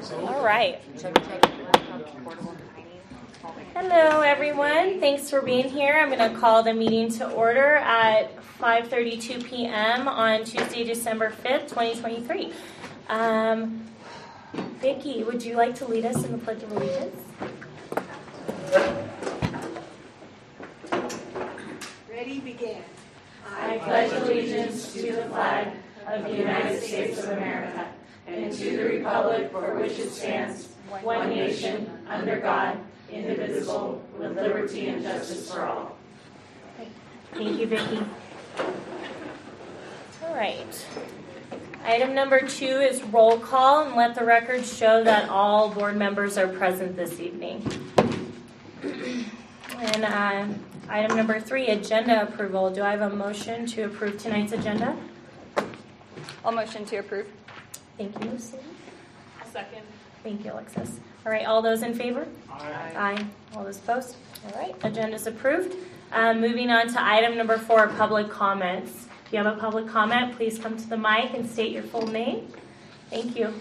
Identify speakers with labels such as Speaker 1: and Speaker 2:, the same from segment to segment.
Speaker 1: All right. Hello, everyone. Thanks for being here. I'm going to call the meeting to order at 5:32 p.m. on Tuesday, December 5th, 2023. Vicki, would you like to lead us in the Pledge of Allegiance?
Speaker 2: Ready, begin.
Speaker 1: I pledge allegiance to the flag of the United States of America and to the republic for which it stands, one nation, under God, indivisible, with liberty and justice for all. Thank you, Vicki. All right. Item number 2 is roll call, and let the record show that all board members are present this evening. And item number 3, agenda approval. Do I have a motion to approve tonight's agenda?
Speaker 3: I'll motion to approve.
Speaker 1: Thank you, Lucy.
Speaker 2: I'll second.
Speaker 1: Thank you, Alexis. All right, all those in favor?
Speaker 2: Aye.
Speaker 1: Aye. All those opposed? All right, agenda's approved. Moving on to item number 4, public comments. If you have a public comment, please come to the mic and state your full name. Thank you.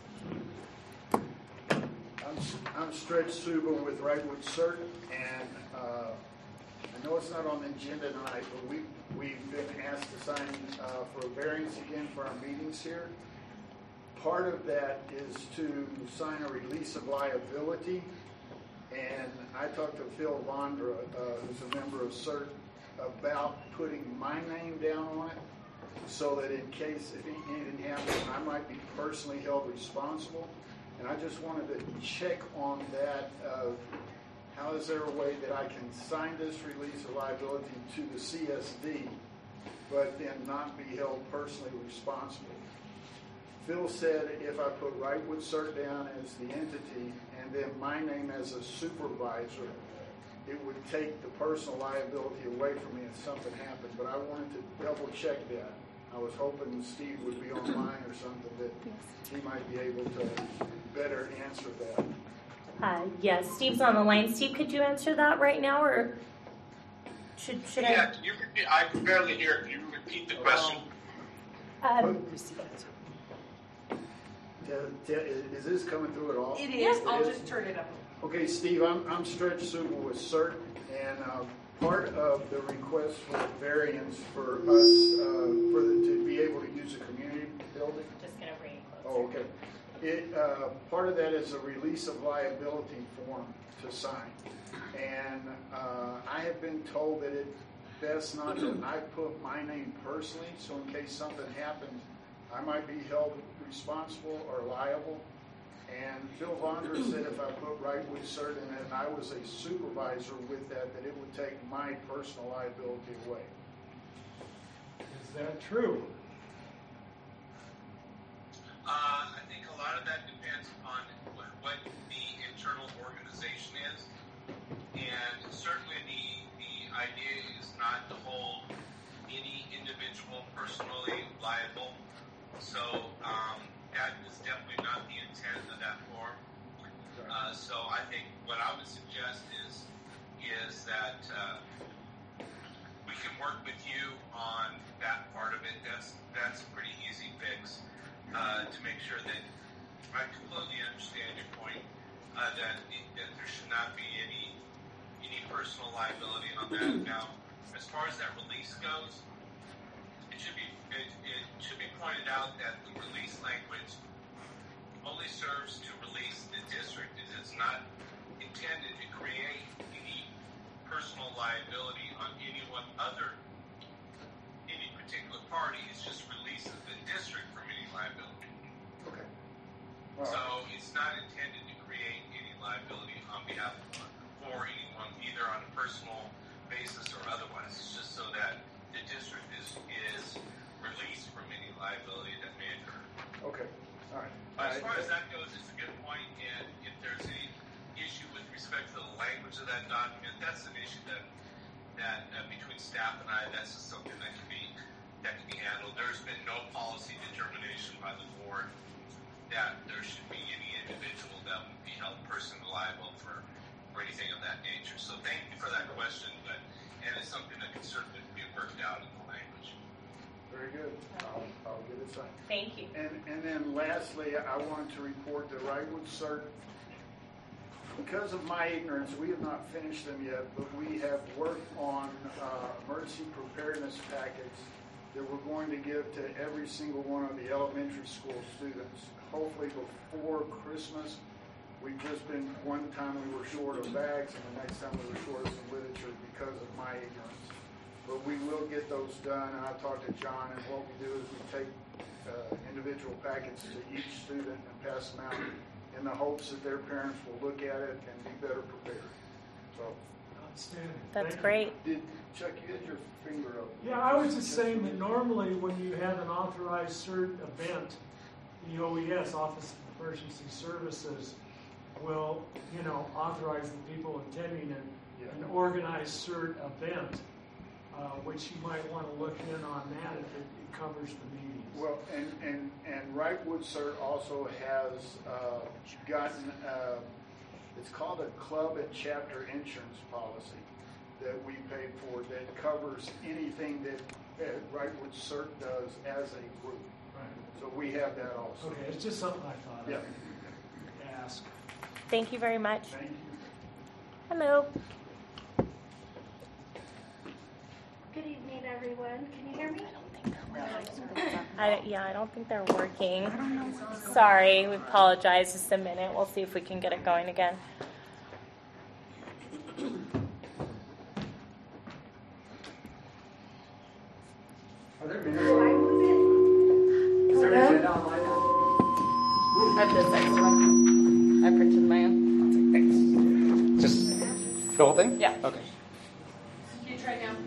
Speaker 4: I'm Stretch Suba with Wrightwood CERT, and I know it's not on the agenda tonight, but we've been asked to sign for a variance again for our meetings here. Part of that is to sign a release of liability, and I talked to Phil Vondra, who's a member of CERT, about putting my name down on it so that in case if anything happens, I might be personally held responsible. And I just wanted to check on that. How is there a way that I can sign this release of liability to the CSD, but then not be held personally responsible? Phil said if I put Wrightwood CERT down as the entity and then my name as a supervisor, it would take the personal liability away from me if something happened. But I wanted to double check that. I was hoping Steve would be online or something that he might be able to better answer that.
Speaker 1: Yes, Steve's on the line. Steve, could you answer that right now, or should I?
Speaker 5: Yeah, can you repeat? I can barely hear. Can you repeat the question?
Speaker 4: Is this coming through at all?
Speaker 2: It is. I'll just turn it up.
Speaker 4: Okay, Steve, I'm Stretch Suba with CERT, and part of the request for variance for us to be able to use a community building.
Speaker 1: Just going to bring it closer.
Speaker 4: Oh, okay. Part of that is a release of liability form to sign, and I have been told that it's best not that I put my name personally, so in case something happens, I might be held responsible or liable. And Phil Vondra said if I put Wrightwood CERT and that I was a supervisor with that it would take my personal liability away.
Speaker 6: Is that true?
Speaker 5: I think a lot of that depends upon what the internal organization is. And certainly the idea is not to hold any individual personally liable. So that is definitely not the intent of that form. So I think what I would suggest is that we can work with you on that part of it. That's a pretty easy fix to make sure that I completely understand your point that there should not be any personal liability on that. Now, as far as that release goes, it should be pointed out that the release language only serves to release the district. It is not intended to create any personal liability on any particular party. It just releases the district from any liability.
Speaker 4: Okay.
Speaker 5: So it's not intended to create any liability on behalf for anyone, either on a personal basis or otherwise. It's just so that the district is released from any liability that may occur.
Speaker 4: Okay. All right.
Speaker 5: As far as that goes, it's a good point, and if there's any issue with respect to the language of that document, that's an issue that between staff and I, that's just something that can be handled. There's been no policy determination by the board that there should be any individual that would be held personally liable for anything of that nature. So thank you for that question, and it's something that can certainly be worked out in the language.
Speaker 4: Very good. I'll get it signed.
Speaker 1: Thank you.
Speaker 4: And then lastly, I wanted to report that Wrightwood CERT, because of my ignorance, we have not finished them yet, but we have worked on emergency preparedness packets that we're going to give to every single one of the elementary school students, hopefully before Christmas. We've just been, one time we were short of bags, and the next time we were short of some literature because of my ignorance. But we will get those done, and I've talked to John, and what we do is we take individual packets to each student and pass them out in the hopes that their parents will look at it and be better prepared. So,
Speaker 6: Outstanding.
Speaker 3: That's
Speaker 6: Thank you.
Speaker 3: great.
Speaker 4: Chuck, you had your finger up.
Speaker 6: Yeah, I was just saying that normally when you have an authorized CERT event, the OES, Office of Emergency Services, will, authorize the people attending an organized CERT event, which you might want to look in on that if it covers the meetings.
Speaker 4: Well, and Wrightwood CERT also has gotten, it's called a club and chapter insurance policy that we paid for that covers anything that Wrightwood CERT does as a group.
Speaker 6: Right.
Speaker 4: So we have that also.
Speaker 6: Okay, it's just something I thought
Speaker 4: Yeah.
Speaker 6: I'd ask.
Speaker 3: Thank you very much.
Speaker 6: Thank you.
Speaker 3: Hello.
Speaker 7: Good evening, everyone. Can you hear me?
Speaker 3: I don't think they're working. Sorry, we apologize. Just a minute. We'll see if we can get it going again.
Speaker 8: Are there minutes?
Speaker 7: Should I move it?
Speaker 8: Is there an agenda online now?
Speaker 3: I have this extra one. I printed my own.
Speaker 8: Thanks. Just the whole thing?
Speaker 3: Yeah.
Speaker 8: Okay.
Speaker 2: You try now.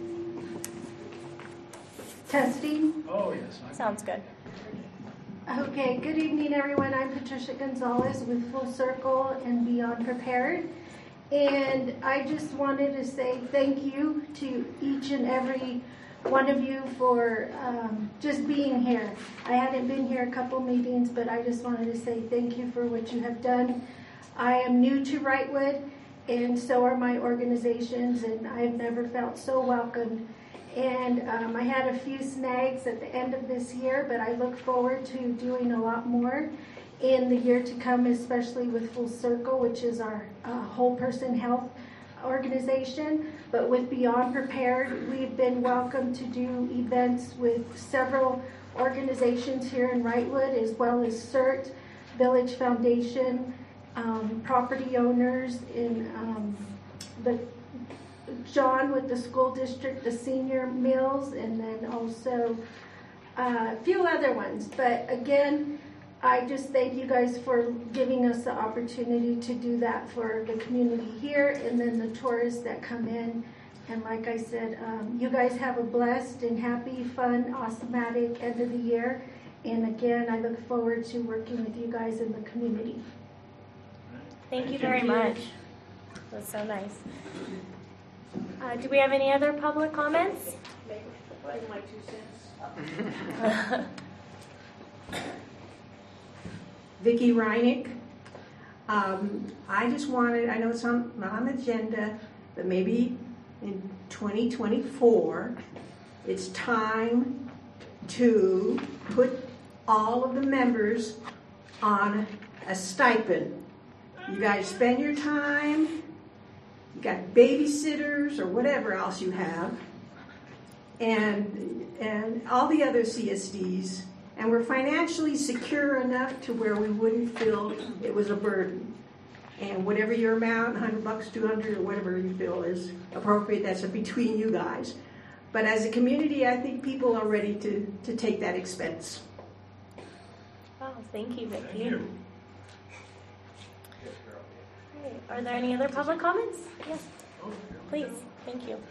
Speaker 7: Testing.
Speaker 6: Oh, yes.
Speaker 3: Sounds good.
Speaker 7: Okay, good evening, everyone. I'm Patricia Gonzalez with Full Circle and Beyond Prepared. And I just wanted to say thank you to each and every one of you for just being here. I hadn't been here a couple meetings, but I just wanted to say thank you for what you have done. I am new to Wrightwood, and so are my organizations, and I've never felt so welcomed. And I had a few snags at the end of this year, but I look forward to doing a lot more in the year to come, especially with Full Circle, which is our whole person health organization. But with Beyond Prepared, we've been welcomed to do events with several organizations here in Wrightwood, as well as CERT, Village Foundation, property owners in the John with the school district, the senior meals, and then also a few other ones. But again, I just thank you guys for giving us the opportunity to do that for the community here and then the tourists that come in. And like I said, you guys have a blessed and happy, fun, awesome-matic end of the year. And again, I look forward to working with you guys in the community.
Speaker 3: Thank you very much. That was so nice. Do we have any other public comments?
Speaker 2: Give my 2 cents.
Speaker 9: Vicki Reinick. I just wanted, I know it's not on the agenda, but maybe in 2024, it's time to put all of the members on a stipend. You guys spend your time, you got babysitters or whatever else you have, and all the other CSDs, and we're financially secure enough to where we wouldn't feel it was a burden. And whatever your amount, $100, $200, or whatever you feel is appropriate, that's between you guys. But as a community, I think people are ready to take that expense.
Speaker 3: Oh, thank you, Vicki.
Speaker 6: Thank you.
Speaker 3: Great. Are there any other public comments? Yes,
Speaker 6: Oh,
Speaker 3: please. Thank you.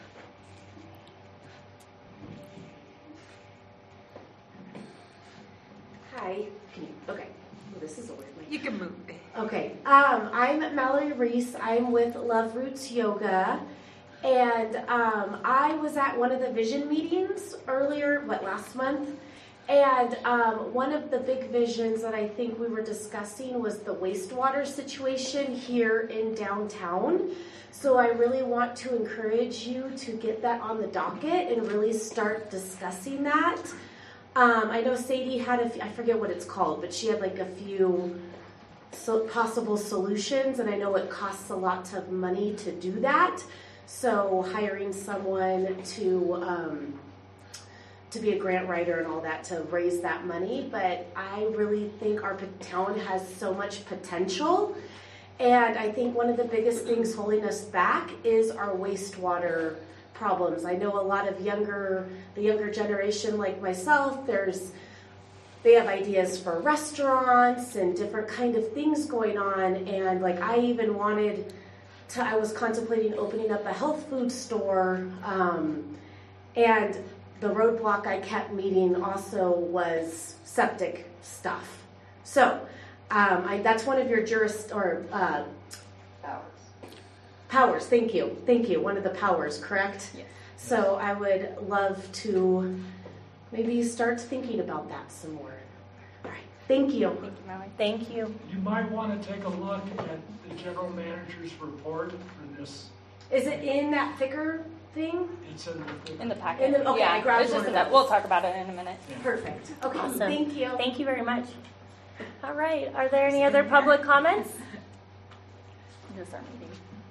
Speaker 10: Hi. Okay. Well, this is a weird mic.
Speaker 2: You can move.
Speaker 10: Okay. I'm Mallory Reese. I'm with Love Roots Yoga. And I was at one of the vision meetings earlier, last month? And one of the big visions that I think we were discussing was the wastewater situation here in downtown. So I really want to encourage you to get that on the docket and really start discussing that. I know Sadie had I forget what it's called, but she had like a few possible solutions, and I know it costs a lot of money to do that. So hiring someone to be a grant writer and all that to raise that money. But I really think our town has so much potential. And I think one of the biggest things holding us back is our wastewater problems. I know a lot of the younger generation like myself, they have ideas for restaurants and different kind of things going on. And like I even I was contemplating opening up a health food store. And the roadblock I kept meeting also was septic stuff. So that's one of your powers. Thank you. One of the powers, correct?
Speaker 11: Yes.
Speaker 10: So I would love to maybe start thinking about that some more. All right. Thank you.
Speaker 3: Thank you, Mallory. Thank you.
Speaker 6: You might want to take a look at the general manager's report for this.
Speaker 10: Is it in that thicker thing?
Speaker 6: It's in
Speaker 11: the packet.
Speaker 10: Okay, I grabbed
Speaker 11: it's
Speaker 10: one
Speaker 11: just
Speaker 10: of
Speaker 11: that.
Speaker 10: those.
Speaker 11: We'll talk about it in a minute.
Speaker 6: Yeah.
Speaker 10: Perfect. Okay.
Speaker 3: Awesome.
Speaker 10: Thank you.
Speaker 3: Thank you very much. All right. Are there any other public comments?
Speaker 11: This is our meeting.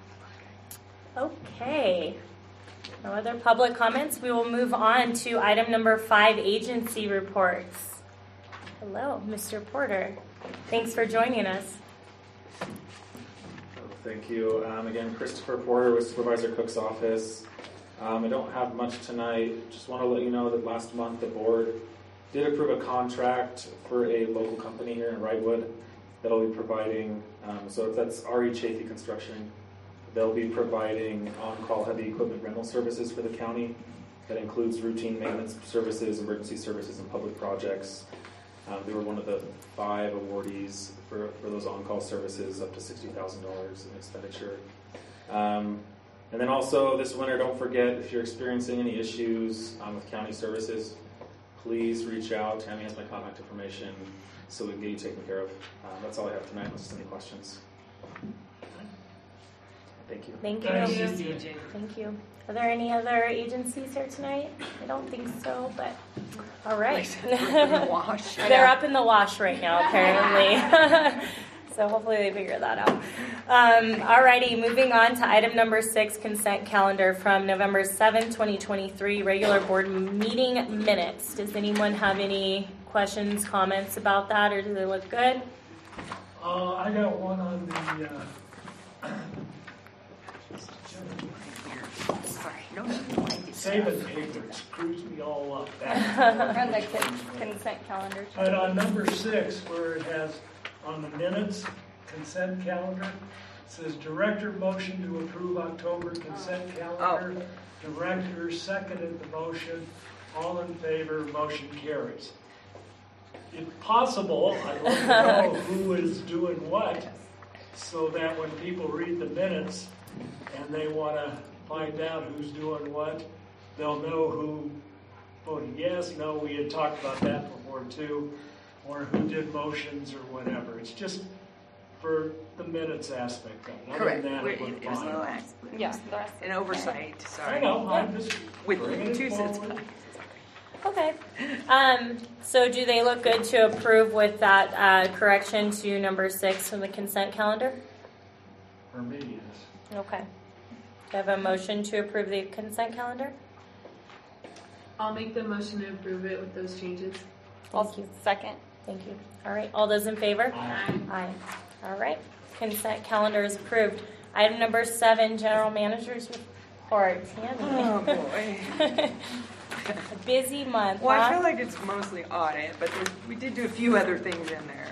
Speaker 3: Okay. No other public comments. We will move on to item number 5, agency reports. Hello, Mr. Porter. Thanks for joining us.
Speaker 12: Thank you. Again, Christopher Porter with Supervisor Cook's office. I don't have much tonight. Just want to let you know that last month the board did approve a contract for a local company here in Wrightwood that'll be providing, so that's RE Chafee Construction. They'll be providing on-call heavy equipment rental services for the county. That includes routine maintenance services, emergency services, and public projects. They were one of the 5 awardees for those on-call services, up to $60,000 in expenditure. And then also this winter, don't forget, if you're experiencing any issues with county services, please reach out. Tammy has my contact information so we can get you taken care of. That's all I have tonight, unless there's any questions. Thank you.
Speaker 3: Thank you. Thank you. Are there any other agencies here tonight? I don't think so, but all right. They're up in the wash right now, apparently. So hopefully they figure that out. All righty, moving on to item number 6, consent calendar from November 7, 2023, regular board meeting minutes. Does anyone have any questions, comments about that, or do they look good?
Speaker 6: I got one on the... Saving paper, it screws me all up.
Speaker 11: And the consent calendar.
Speaker 6: But on number 6, where it has on the minutes, consent calendar, it says director motion to approve October consent calendar. Director seconded the motion. All in favor, motion carries. If possible, I'd like to know who is doing what, so that when people read the minutes and they want to find out who's doing what, they'll know who voted yes, no, we had talked about that before too, or who did motions or whatever. It's just for the minutes aspect of it. Other
Speaker 13: Correct.
Speaker 6: than that, it looked
Speaker 13: There's
Speaker 6: fine.
Speaker 13: no accident.
Speaker 11: Yeah, the rest.
Speaker 13: An oversight. Sorry.
Speaker 6: I know, I'm just
Speaker 13: With
Speaker 6: bringing it
Speaker 13: 2 cents.
Speaker 6: forward.
Speaker 3: Okay. So do they look good to approve with that correction to number 6 from the consent calendar?
Speaker 6: For me, yes.
Speaker 3: Okay. Do I have a motion to approve the consent calendar?
Speaker 2: I'll make the motion to approve it with those changes.
Speaker 3: Thank you.
Speaker 11: Second.
Speaker 3: Thank you. All right. All those in favor?
Speaker 6: Aye.
Speaker 3: Aye. All right. Consent calendar is approved. Item number 7, general manager's report. Tammy.
Speaker 13: Oh, boy.
Speaker 3: A busy month,
Speaker 13: Well,
Speaker 3: huh?
Speaker 13: I feel like it's mostly audit, but we did do a few other things in there.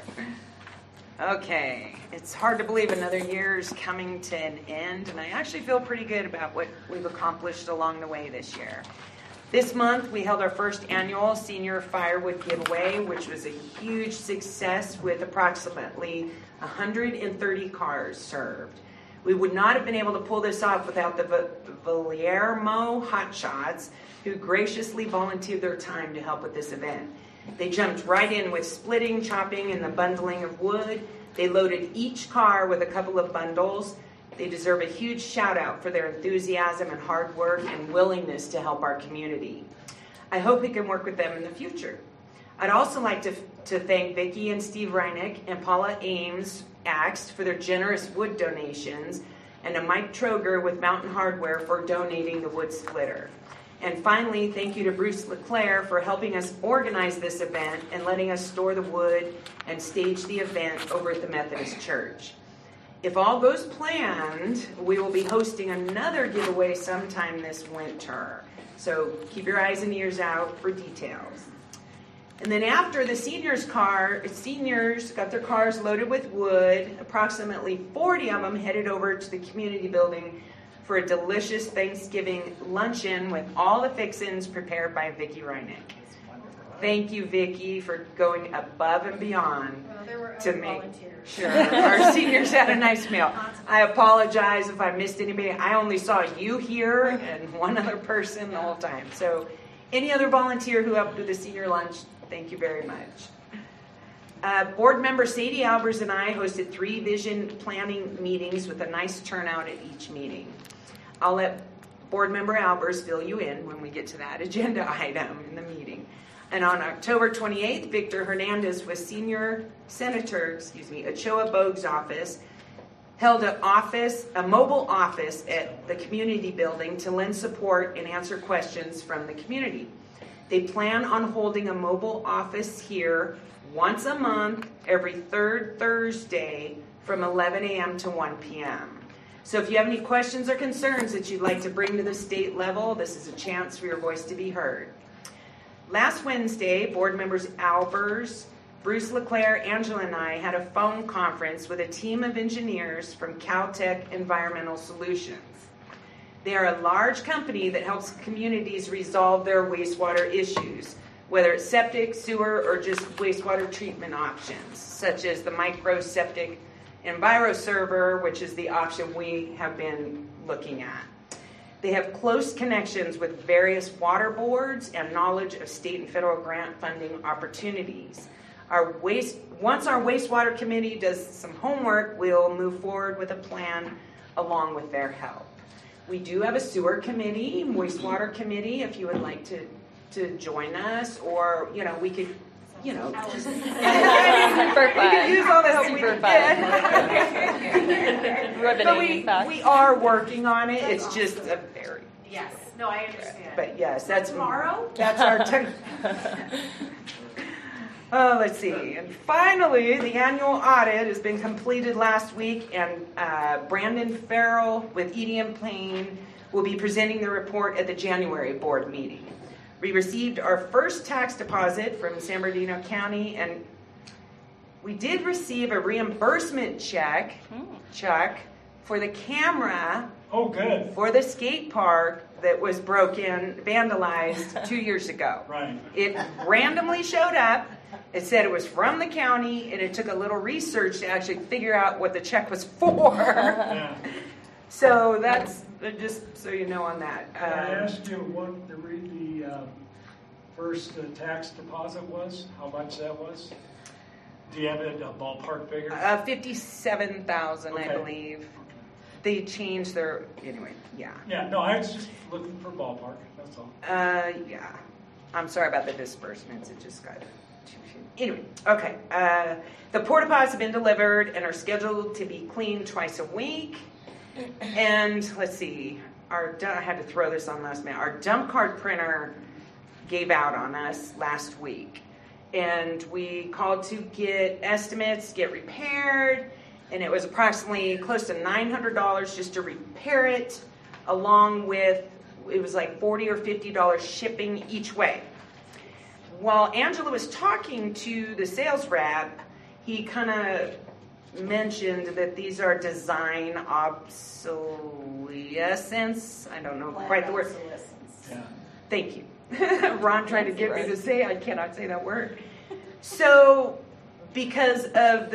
Speaker 13: Okay, it's hard to believe another year is coming to an end, and I actually feel pretty good about what we've accomplished along the way this year. This month, we held our first annual Senior Firewood Giveaway, which was a huge success with approximately 130 cars served. We would not have been able to pull this off without the Valermo Hotshots, who graciously volunteered their time to help with this event. They jumped right in with splitting, chopping, and the bundling of wood. They loaded each car with a couple of bundles. They deserve a huge shout out for their enthusiasm and hard work and willingness to help our community. I hope we can work with them in the future. I'd also like to thank Vicki and Steve Reinick and Paula Ames Axt for their generous wood donations, and to Mike Troger with Mountain Hardware for donating the wood splitter. And finally, thank you to Bruce LeClaire for helping us organize this event and letting us store the wood and stage the event over at the Methodist Church. If all goes planned, we will be hosting another giveaway sometime this winter. So keep your eyes and ears out for details. And then after the seniors got their cars loaded with wood, approximately 40 of them headed over to the community building for a delicious Thanksgiving luncheon with all the fixins prepared by Vicki Reinick. Thank you, Vicki, for going above and beyond to make sure our seniors had a nice meal. I apologize if I missed anybody. I only saw you here and one other person the whole time. So any other volunteer who helped with the senior lunch, thank you very much. Board member Sadie Albers and I hosted 3 vision planning meetings with a nice turnout at each meeting. I'll let board member Albers fill you in when we get to that agenda item in the meeting. And on October 28th, Victor Hernandez with Senior Senator, Ochoa Bogue's office, held a mobile office at the community building to lend support and answer questions from the community. They plan on holding a mobile office here once a month, every third Thursday from 11 a.m. to 1 p.m. So if you have any questions or concerns that you'd like to bring to the state level, this is a chance for your voice to be heard. Last Wednesday, board members Albers, Bruce LeClaire, Angela, and I had a phone conference with a team of engineers from Caltech Environmental Solutions. They are a large company that helps communities resolve their wastewater issues, whether it's septic, sewer, or just wastewater treatment options, such as the microseptic EnviroServer, which is the option we have been looking at. They have close connections with various water boards and knowledge of state and federal grant funding opportunities. Once our wastewater committee does some homework, we'll move forward with a plan along with their help. We do have a sewer committee, wastewater committee, if you would like to join us, or, we could,
Speaker 11: Super fun.
Speaker 13: We could use all the help we
Speaker 11: Super
Speaker 13: can
Speaker 11: Riveting.
Speaker 13: But we are working on it. It's just a very...
Speaker 10: Yes. No, I understand.
Speaker 13: But yes, that's...
Speaker 10: Tomorrow?
Speaker 13: That's our... Oh, let's see. And finally, the annual audit has been completed last week, and Brandon Farrell with EDM Plain will be presenting the report at the January board meeting. We received our first tax deposit from San Bernardino County, and we did receive a reimbursement check for the camera for the skate park that was broken, vandalized 2 years ago.
Speaker 6: Right.
Speaker 13: It randomly showed up. It said it was from the county, and it took a little research to actually figure out what the check was for.
Speaker 6: Yeah.
Speaker 13: So that's just so you know on that.
Speaker 6: I asked you what the first tax deposit was, how much that was? Do you have a ballpark figure?
Speaker 13: 57,000,
Speaker 6: Okay.
Speaker 13: I believe. They changed their, anyway, yeah.
Speaker 6: Yeah, no, I was just looking for ballpark, that's all.
Speaker 13: Yeah. I'm sorry about the disbursements. It just got too few. Anyway, okay. The porta pots have been delivered and are scheduled to be cleaned twice a week. And let's see, I had to throw this on last minute. Our dump card printer gave out on us last week. And we called to get estimates, get repaired. And it was approximately close to $900 just to repair it, along with, it was like $40 or $50 shipping each way. While Angela was talking to the sales rep, he kind of mentioned that these are design obsolescence. I don't know quite the word.
Speaker 6: Yeah.
Speaker 13: Thank you. Ron tried to get me to say, I cannot say that word. So, because of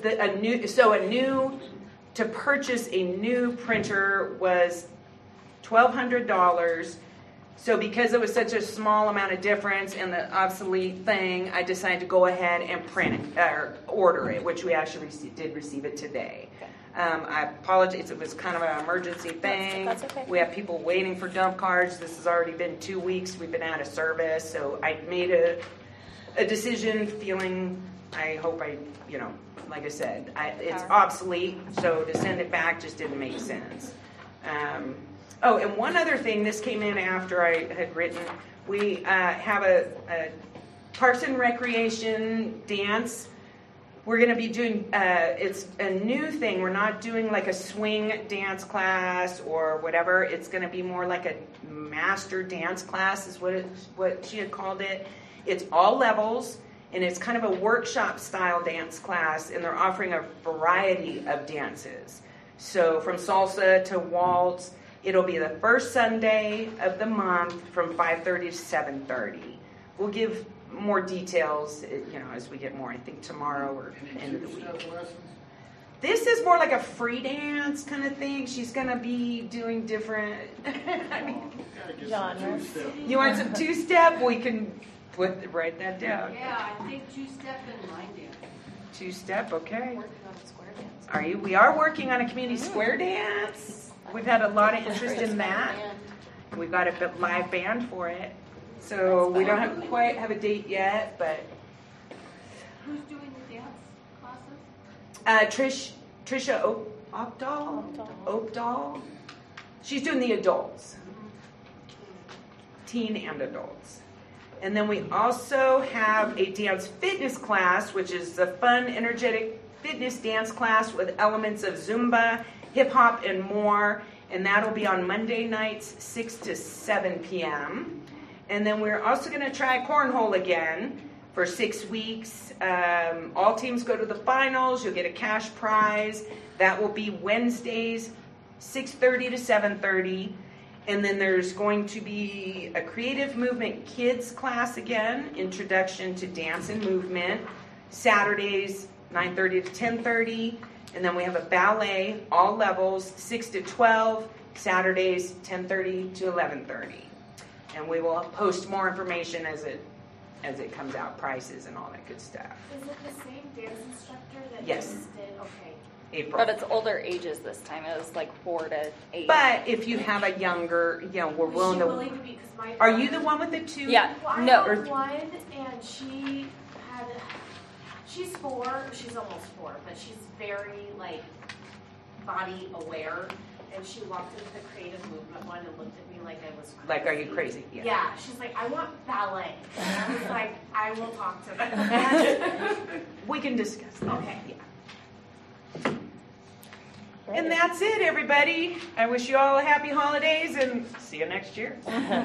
Speaker 13: to purchase a new printer was $1,200. So because it was such a small amount of difference in the obsolete thing, I decided to go ahead and print it, or order it, which we actually did receive it today.
Speaker 3: Okay.
Speaker 13: I apologize. It was kind of an emergency thing.
Speaker 3: That's okay.
Speaker 13: We have people waiting for dump cards. This has already been 2 weeks. We've been out of service. So I made a a decision feeling, I hope like I said, it's obsolete, so to send it back just didn't make sense. And one other thing, this came in after I had written, we have a Parks and Recreation dance. We're going to be doing, it's a new thing. We're not doing like a swing dance class or whatever. It's going to be more like a master dance class is what she had called it. It's all levels, and it's kind of a workshop style dance class, and they're offering a variety of dances. So from salsa to waltz, it'll be the first Sunday of the month from 5:30 to 7:30. We'll give more details, as we get more. I think tomorrow or end of the week. This is more like a free dance kind of thing. She's going to be doing different
Speaker 3: genres.
Speaker 13: You want some two-step? We can write that down.
Speaker 14: Yeah, I think two-step and line dance.
Speaker 13: Two-step, okay.
Speaker 14: Working on a square dance.
Speaker 13: Are you? We are working on a community square dance. We've had a lot of interest in that. We've got a live band for it. So we don't quite have a date yet, but
Speaker 14: who's doing the dance classes?
Speaker 13: Trisha Oakdahl. She's doing the adults, teen and adults. And then we also have a dance fitness class, which is a fun, energetic fitness dance class with elements of Zumba, hip hop, and more. And that'll be on Monday nights, 6 to 7 p.m. And then we're also going to try cornhole again for 6 weeks. All teams go to the finals. You'll get a cash prize. That will be Wednesdays, 6:30 to 7:30. And then there's going to be a creative movement kids class again, introduction to dance and movement, Saturdays, 9:30 to 10:30. And then we have a ballet, all levels, 6 to 12, Saturdays, 10:30 to 11:30. And we will post more information as it comes out, prices and all that good stuff.
Speaker 10: Is it the same dance instructor that
Speaker 13: Yes.
Speaker 10: you just did? Okay.
Speaker 13: April.
Speaker 11: But it's older ages this time. It was like 4 to 8.
Speaker 13: But if you have a younger, we're willing to.
Speaker 10: Be, my
Speaker 13: Are you the one with the 2?
Speaker 11: Yeah.
Speaker 10: Well,
Speaker 11: No.
Speaker 10: I have one, and she's 4. She's almost 4, but she's very body aware. And she walked into the creative movement one and looked at me like I was crazy.
Speaker 13: Like, are you crazy?
Speaker 10: Yeah. She's like, I want ballet. And I was like, I will talk to them.
Speaker 13: We can discuss that.
Speaker 10: Okay.
Speaker 13: Yeah. And that's it, everybody. I wish you all a happy holidays and see you next year.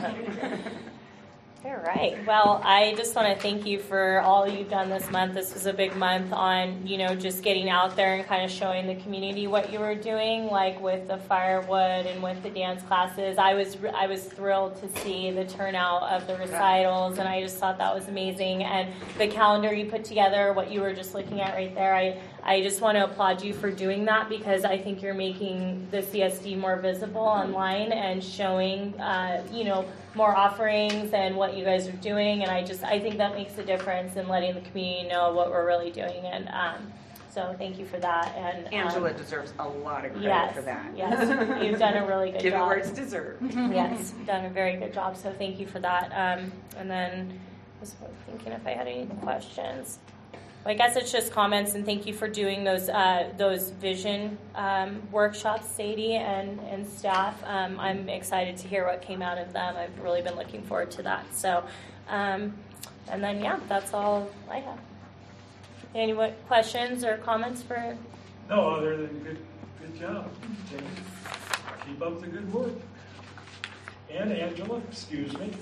Speaker 3: All right. Well, I just want to thank you for all you've done this month. This was a big month on, just getting out there and kind of showing the community what you were doing, like with the firewood and with the dance classes. I was thrilled to see the turnout of the recitals, and I just thought that was amazing. And the calendar you put together, what you were just looking at right there, I just want to applaud you for doing that, because I think you're making the CSD more visible online and showing, more offerings and what you guys are doing. And I think that makes a difference in letting the community know what we're really doing. And so thank you for that. And
Speaker 13: Angela deserves a lot of credit for that.
Speaker 3: Yes, you've done a really good job.
Speaker 13: Give it where it's deserved.
Speaker 3: Yes, done a very good job. So thank you for that. And then I was thinking if I had any questions. Well, I guess it's just comments, and thank you for doing those vision workshops, Sadie and staff. I'm excited to hear what came out of them. I've really been looking forward to that. So, and then that's all I have. Any questions or comments for?
Speaker 6: No, other than good job, Jenny. Keep up the good work. And Angela, excuse me.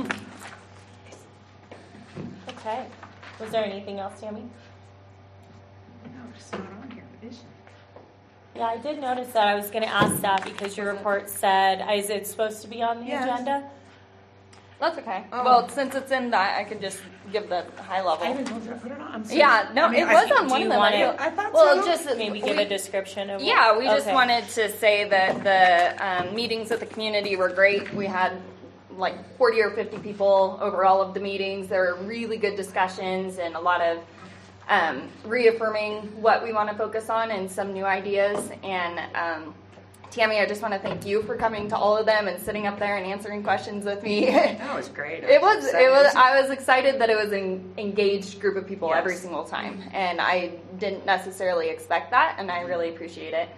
Speaker 3: Okay. Was there anything else, Tammy?
Speaker 13: No, it's not on here. Is it?
Speaker 3: Yeah, I did notice that. I was going to ask that because your report said, is it supposed to be on the agenda?
Speaker 11: That's okay.
Speaker 13: Oh.
Speaker 11: Well, since it's in that, I can just give the high level.
Speaker 13: I didn't know to put it on.
Speaker 11: Yeah, no, it was on one of them.
Speaker 13: I thought
Speaker 11: well,
Speaker 13: so.
Speaker 11: just
Speaker 3: maybe give a description of.
Speaker 11: Yeah, we just wanted to say that the meetings with the community were great. We had 40 or 50 people over all of the meetings. There were really good discussions and a lot of reaffirming what we want to focus on and some new ideas. And Tammy, I just want to thank you for coming to all of them and sitting up there and answering questions with me.
Speaker 13: That was great.
Speaker 11: It was. I was excited that it was an engaged group of people every single time, and I didn't necessarily expect that, and I really appreciate it.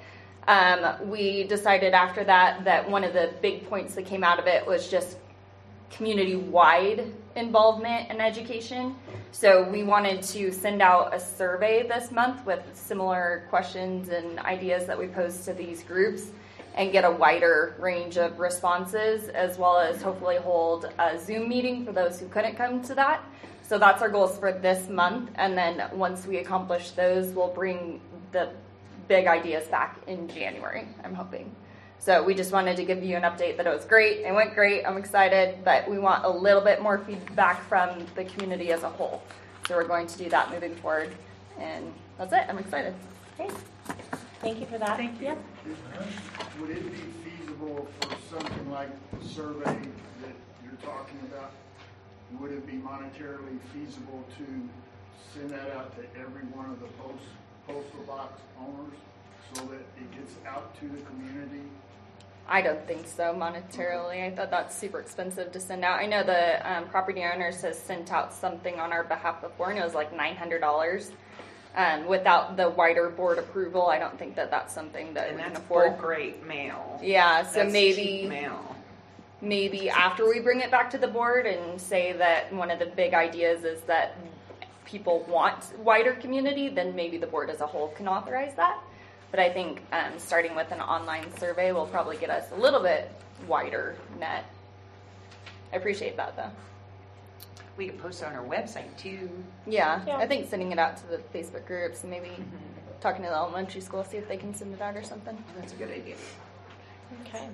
Speaker 11: We decided after that one of the big points that came out of it was just community-wide involvement in education. So we wanted to send out a survey this month with similar questions and ideas that we posed to these groups and get a wider range of responses, as well as hopefully hold a Zoom meeting for those who couldn't come to that. So that's our goals for this month. And then once we accomplish those, we'll bring the big ideas back in January, I'm hoping. So we just wanted to give you an update that it was great. It went great. I'm excited, but we want a little bit more feedback from the community as a whole. So we're going to do that moving forward. And that's it. I'm excited.
Speaker 3: Great. Thank you for that.
Speaker 13: Thank you.
Speaker 3: Yep.
Speaker 4: Would it be feasible for something like the survey that you're talking about? Would it be monetarily feasible to send that out to every one of the postal box owners so that it gets out to the community?
Speaker 11: I don't think so monetarily. I thought that's super expensive to send out. I know the property owners has sent out something on our behalf before, and it was like $900. Without the wider board approval, I don't think that that's something that we can afford.
Speaker 13: Bulk rate mail.
Speaker 11: Yeah, so
Speaker 13: That's
Speaker 11: maybe
Speaker 13: cheap mail.
Speaker 11: Maybe after we bring it back to the board and say that one of the big ideas is that people want wider community, then maybe the board as a whole can authorize that. But I think starting with an online survey will probably get us a little bit wider net. I appreciate that, though.
Speaker 13: We could post it on our website, too.
Speaker 11: Yeah, I think sending it out to the Facebook groups and maybe talking to the elementary school, see if they can send it out or something.
Speaker 13: That's a good idea.
Speaker 3: Okay.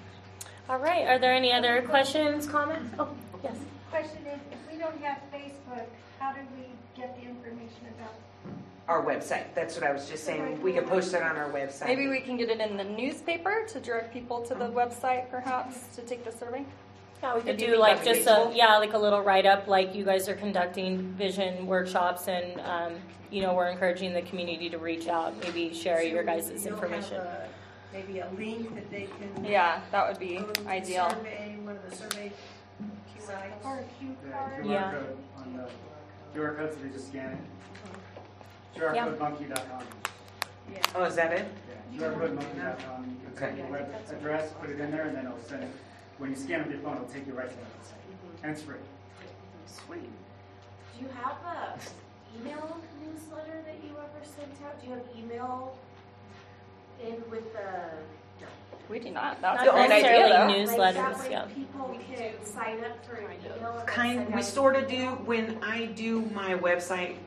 Speaker 3: All right. Are there any other questions, comments? Oh, yes.
Speaker 7: Question is, if we don't have Facebook, how do we get the information about?
Speaker 13: Our website. That's what I was just saying. We could post it on our website.
Speaker 11: Maybe we can get it in the newspaper to direct people to the website, perhaps, to take the survey.
Speaker 3: Yeah, we could do like just like a little write-up, like you guys are conducting vision workshops, and we're encouraging the community to reach out, maybe share your guys' information.
Speaker 9: Maybe a link that they can.
Speaker 11: Yeah, that would be ideal.
Speaker 9: Survey, one of the survey sites.
Speaker 7: Or a Q card.
Speaker 8: QR code on the QR code, so they just scan it. QRCodemonkey.com.
Speaker 9: Yeah.
Speaker 13: Oh, is that it?
Speaker 8: Yeah, QRCodemonkey.com. You can take your web address, put it in there, and then it'll send it. When you scan with your phone, it'll take you right to the website. And it's free.
Speaker 13: Sweet.
Speaker 10: Do you have a email newsletter that you ever sent out? Do you have email in with the?
Speaker 11: We do not. That's
Speaker 3: Not
Speaker 11: a great idea, though.
Speaker 3: newsletters.
Speaker 10: Like
Speaker 3: yeah.
Speaker 10: People can sign up for an email.
Speaker 13: We sort of do when I do my website,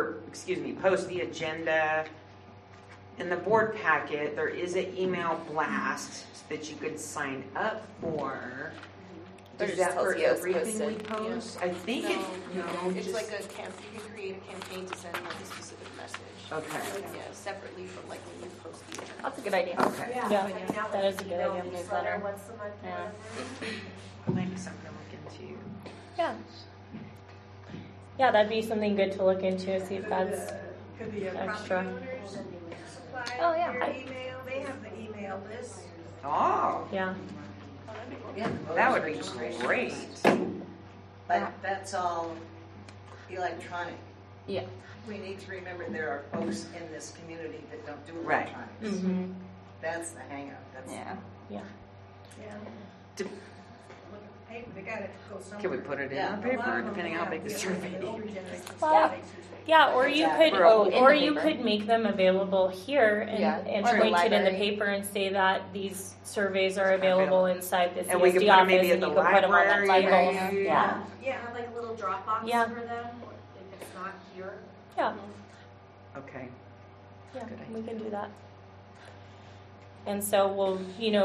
Speaker 13: post the agenda in the board packet. There is an email blast that you could sign up for.
Speaker 11: But
Speaker 13: Is
Speaker 11: it
Speaker 13: that
Speaker 11: tells
Speaker 13: for
Speaker 11: you it's
Speaker 13: everything we
Speaker 11: posted.
Speaker 13: post? I think
Speaker 14: No, it's
Speaker 13: just,
Speaker 14: like you can create a campaign to send like a specific message.
Speaker 13: Okay.
Speaker 14: Yeah, separately from like when you post the agenda.
Speaker 11: That's a good idea.
Speaker 13: Okay.
Speaker 3: Yeah, that is a good idea.
Speaker 10: Newsletter once a month.
Speaker 11: Yeah.
Speaker 13: Maybe something to look into.
Speaker 3: Yeah. Yeah, that'd be something good to look into, see if that's
Speaker 9: Could the
Speaker 3: extra.
Speaker 9: property owners supply
Speaker 3: Oh, yeah.
Speaker 9: their email? They have the email list.
Speaker 13: Oh,
Speaker 3: Yeah.
Speaker 13: that would be great.
Speaker 15: But that's all electronic.
Speaker 11: Yeah.
Speaker 15: We need to remember there are folks in this community that don't do
Speaker 13: Right.
Speaker 15: electronics.
Speaker 3: Mm-hmm.
Speaker 15: That's the hang up. That's
Speaker 11: Yeah.
Speaker 3: Yeah.
Speaker 9: Yeah. Paper, they gotta go somewhere.
Speaker 13: Can we put it in
Speaker 15: Yeah.
Speaker 13: the paper, depending on how big the survey is?
Speaker 3: Well, yeah, or you could,
Speaker 11: Exactly.
Speaker 3: or
Speaker 11: In the
Speaker 3: you
Speaker 11: paper.
Speaker 3: could make them available here and,
Speaker 11: Yeah.
Speaker 3: and
Speaker 11: Or in the
Speaker 3: point it in the
Speaker 11: library.
Speaker 3: paper and say that these surveys are available inside the
Speaker 13: And we could
Speaker 3: CSD
Speaker 13: put 'em
Speaker 3: office,
Speaker 13: maybe
Speaker 3: and
Speaker 13: at
Speaker 3: you
Speaker 13: the
Speaker 3: could put them on that
Speaker 13: library.
Speaker 3: cycle.
Speaker 11: Yeah.
Speaker 10: Yeah, have like a little Dropbox
Speaker 3: Yeah.
Speaker 10: for them if it's not here.
Speaker 3: Yeah,
Speaker 13: Okay.
Speaker 3: yeah,
Speaker 13: Good idea.
Speaker 3: we can do that. And so we'll,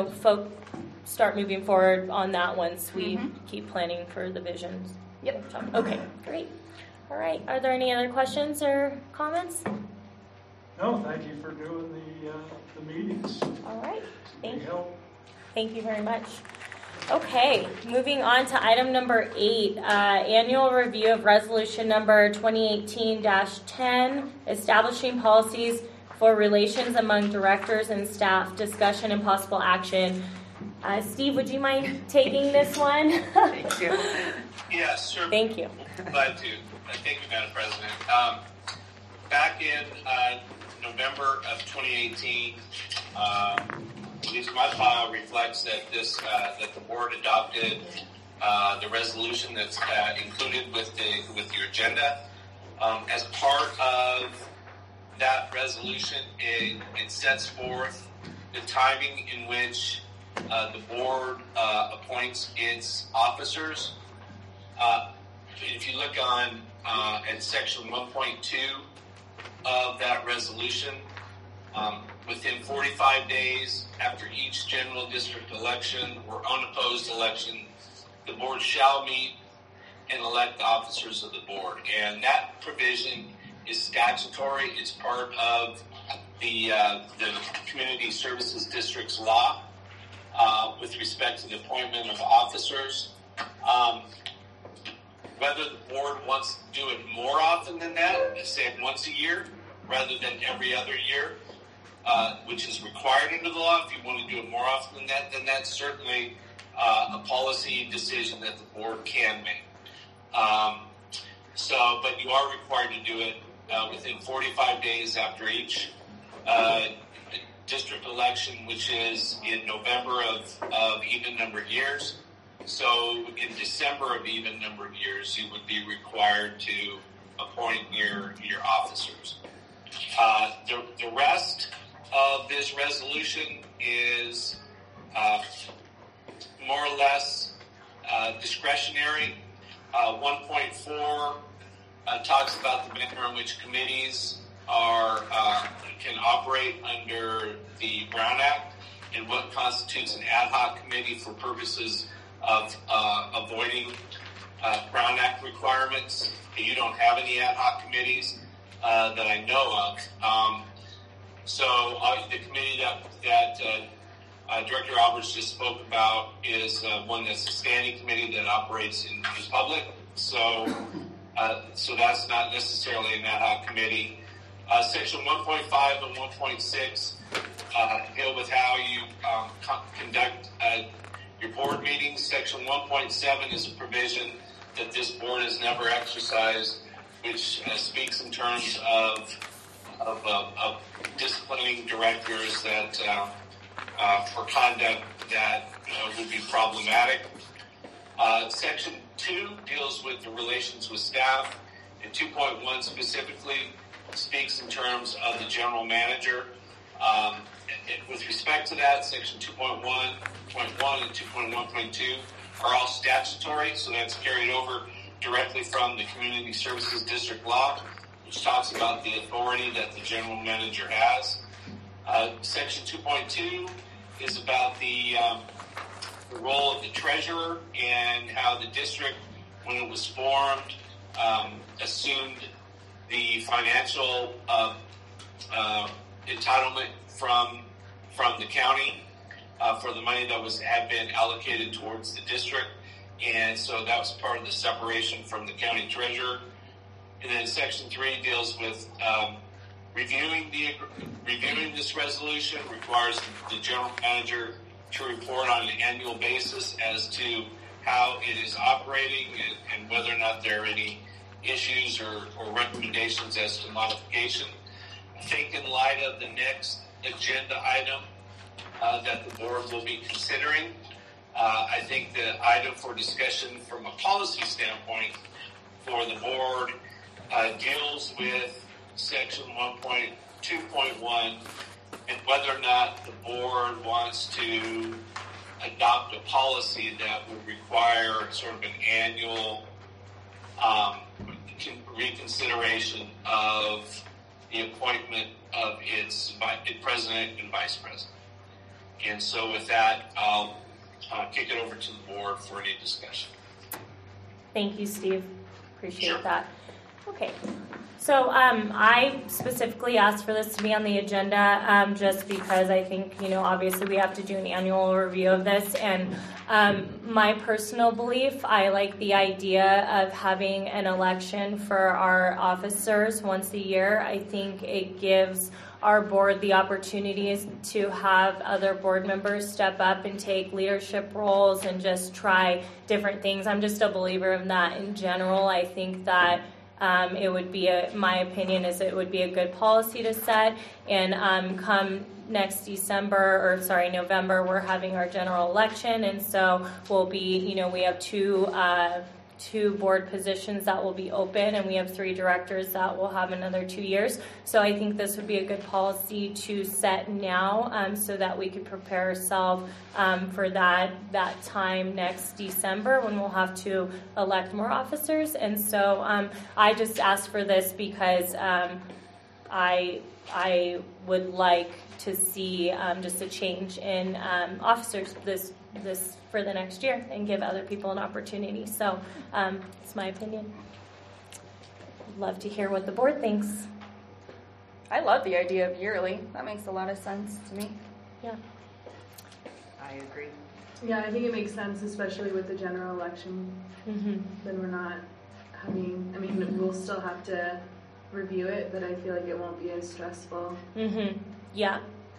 Speaker 3: start moving forward on that once we keep planning for the visions.
Speaker 11: Yep.
Speaker 3: Okay, great. All right. Are there any other questions or comments?
Speaker 6: No, thank you for doing the meetings.
Speaker 3: All right. Thank
Speaker 6: Big
Speaker 3: you.
Speaker 6: help.
Speaker 3: Thank you very much. Okay, moving on to item number 8, annual review of resolution number 2018-10, establishing policies for relations among directors and staff, discussion and possible action. Steve, would you mind taking this one?
Speaker 13: Thank you.
Speaker 5: Yes, sure.
Speaker 3: Thank you.
Speaker 5: Glad to. Thank you, Madam President. Back in November of 2018, at least my file reflects that that the board adopted the resolution that's included with your agenda. As part of that resolution, it sets forth the timing in which the board appoints its officers. If you look on at section 1.2 of that resolution, within 45 days after each general district election or unopposed election, the board shall meet and elect the officers of the board. And that provision is statutory. It's part of the Community Services District's law with respect to the appointment of officers. Whether the board wants to do it more often than that, say once a year rather than every other year, which is required under the law. If you want to do it more often than that, then that's certainly a policy decision that the board can make. But you are required to do it within 45 days after each district election, which is in November of even numbered years. So in December of even numbered years, you would be required to appoint your officers. The rest of this resolution is more or less discretionary. 1.4 talks about the manner in which committees can operate under the Brown Act and what constitutes an ad hoc committee for purposes of avoiding Brown Act requirements. You don't have any ad hoc committees that I know of. The committee that Director Alberts just spoke about is one that's a standing committee that operates in public. So that's not necessarily an ad hoc committee. Section 1.5 and 1.6 deal with how you conduct your board meetings. Section 1.7 is a provision that this board has never exercised, which speaks in terms of disciplining directors that for conduct that would be problematic. Section 2 deals with the relations with staff, and 2.1 specifically speaks in terms of the general manager. With respect to that, Section 2.1.1 and 2.1.2 are all statutory, so that's carried over directly from the Community Services District law, which talks about the authority that the general manager has. Section 2.2 is about the role of the treasurer and how the district, when it was formed, assumed the financial entitlement from the county for the money that had been allocated towards the district, and so that was part of the separation from the county treasurer. And then Section 3 deals with reviewing this resolution, requires the general manager to report on an annual basis as to how it is operating and whether or not there are any issues or recommendations as to modification. I think in light of the next agenda item that the board will be considering, I think the item for discussion from a policy standpoint for the board deals with Section 1.2.1 and whether or not the board wants to adopt a policy that would require sort of an annual reconsideration of the appointment of its president and vice president. And so with that, I'll kick it over to the board for any discussion.
Speaker 3: Thank you, Steve. Appreciate that. Okay. So I specifically asked for this to be on the agenda just because I think, obviously we have to do an annual review of this. And my personal belief, I like the idea of having an election for our officers once a year. I think it gives our board the opportunities to have other board members step up and take leadership roles and just try different things. I'm just a believer of that in general. I think that it would be my opinion is it would be a good policy to set. And come next November, we're having our general election, and so we'll be, we have two board positions that will be open, and we have 3 directors that will have another 2 years. So I think this would be a good policy to set now, so that we could prepare ourselves for that time next December when we'll have to elect more officers. And so I just asked for this because I would like to see just a change in officers this for the next year and give other people an opportunity. So it's my opinion. I'd love to hear what the board thinks.
Speaker 11: I love the idea of yearly. That makes a lot of sense to me.
Speaker 3: Yeah.
Speaker 13: I agree.
Speaker 2: Yeah, I think it makes sense, especially with the general election.
Speaker 3: Mm-hmm.
Speaker 2: Then we're not we'll still have to review it, but I feel like it won't be as stressful.
Speaker 3: Mm-hmm. Yeah.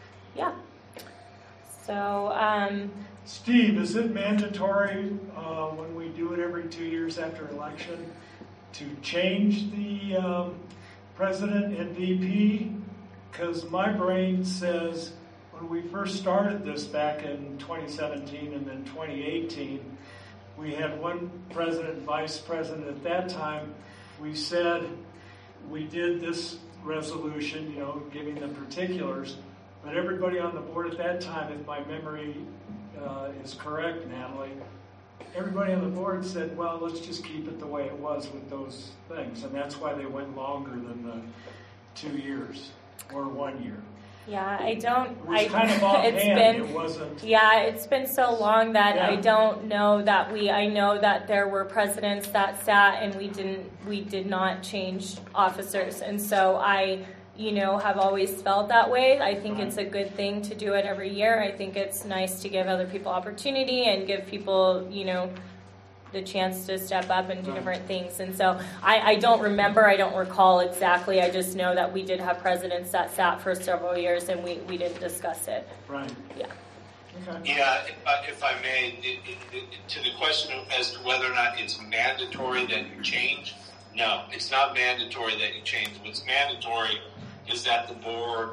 Speaker 3: So,
Speaker 6: Steve, is it mandatory when we do it every 2 years after election to change the president and VP? Because my brain says when we first started this back in 2017 and then 2018, we had one president and vice president at that time. We said we did this resolution, giving the particulars, but everybody on the board at that time, if my memory is correct, Natalie, everybody on the board said, well, let's just keep it the way it was with those things. And that's why they went longer than the 2 years or 1 year.
Speaker 3: Yeah, I don't.
Speaker 6: It was kind of offhand. It wasn't.
Speaker 3: Yeah, it's been so long that
Speaker 6: Yeah.
Speaker 3: I don't know that I know that there were presidents that sat and we did not change officers, and so I, have always felt that way. I think it's a good thing to do it every year. I think it's nice to give other people opportunity and give people, the chance to step up and do different things. And so I don't recall exactly. I just know that we did have presidents that sat for several years and we didn't discuss it.
Speaker 6: Right.
Speaker 3: Yeah.
Speaker 6: Okay.
Speaker 5: Yeah, if I may, to the question as to whether or not it's mandatory that you change, no, it's not mandatory that you change. What's mandatory is that the board,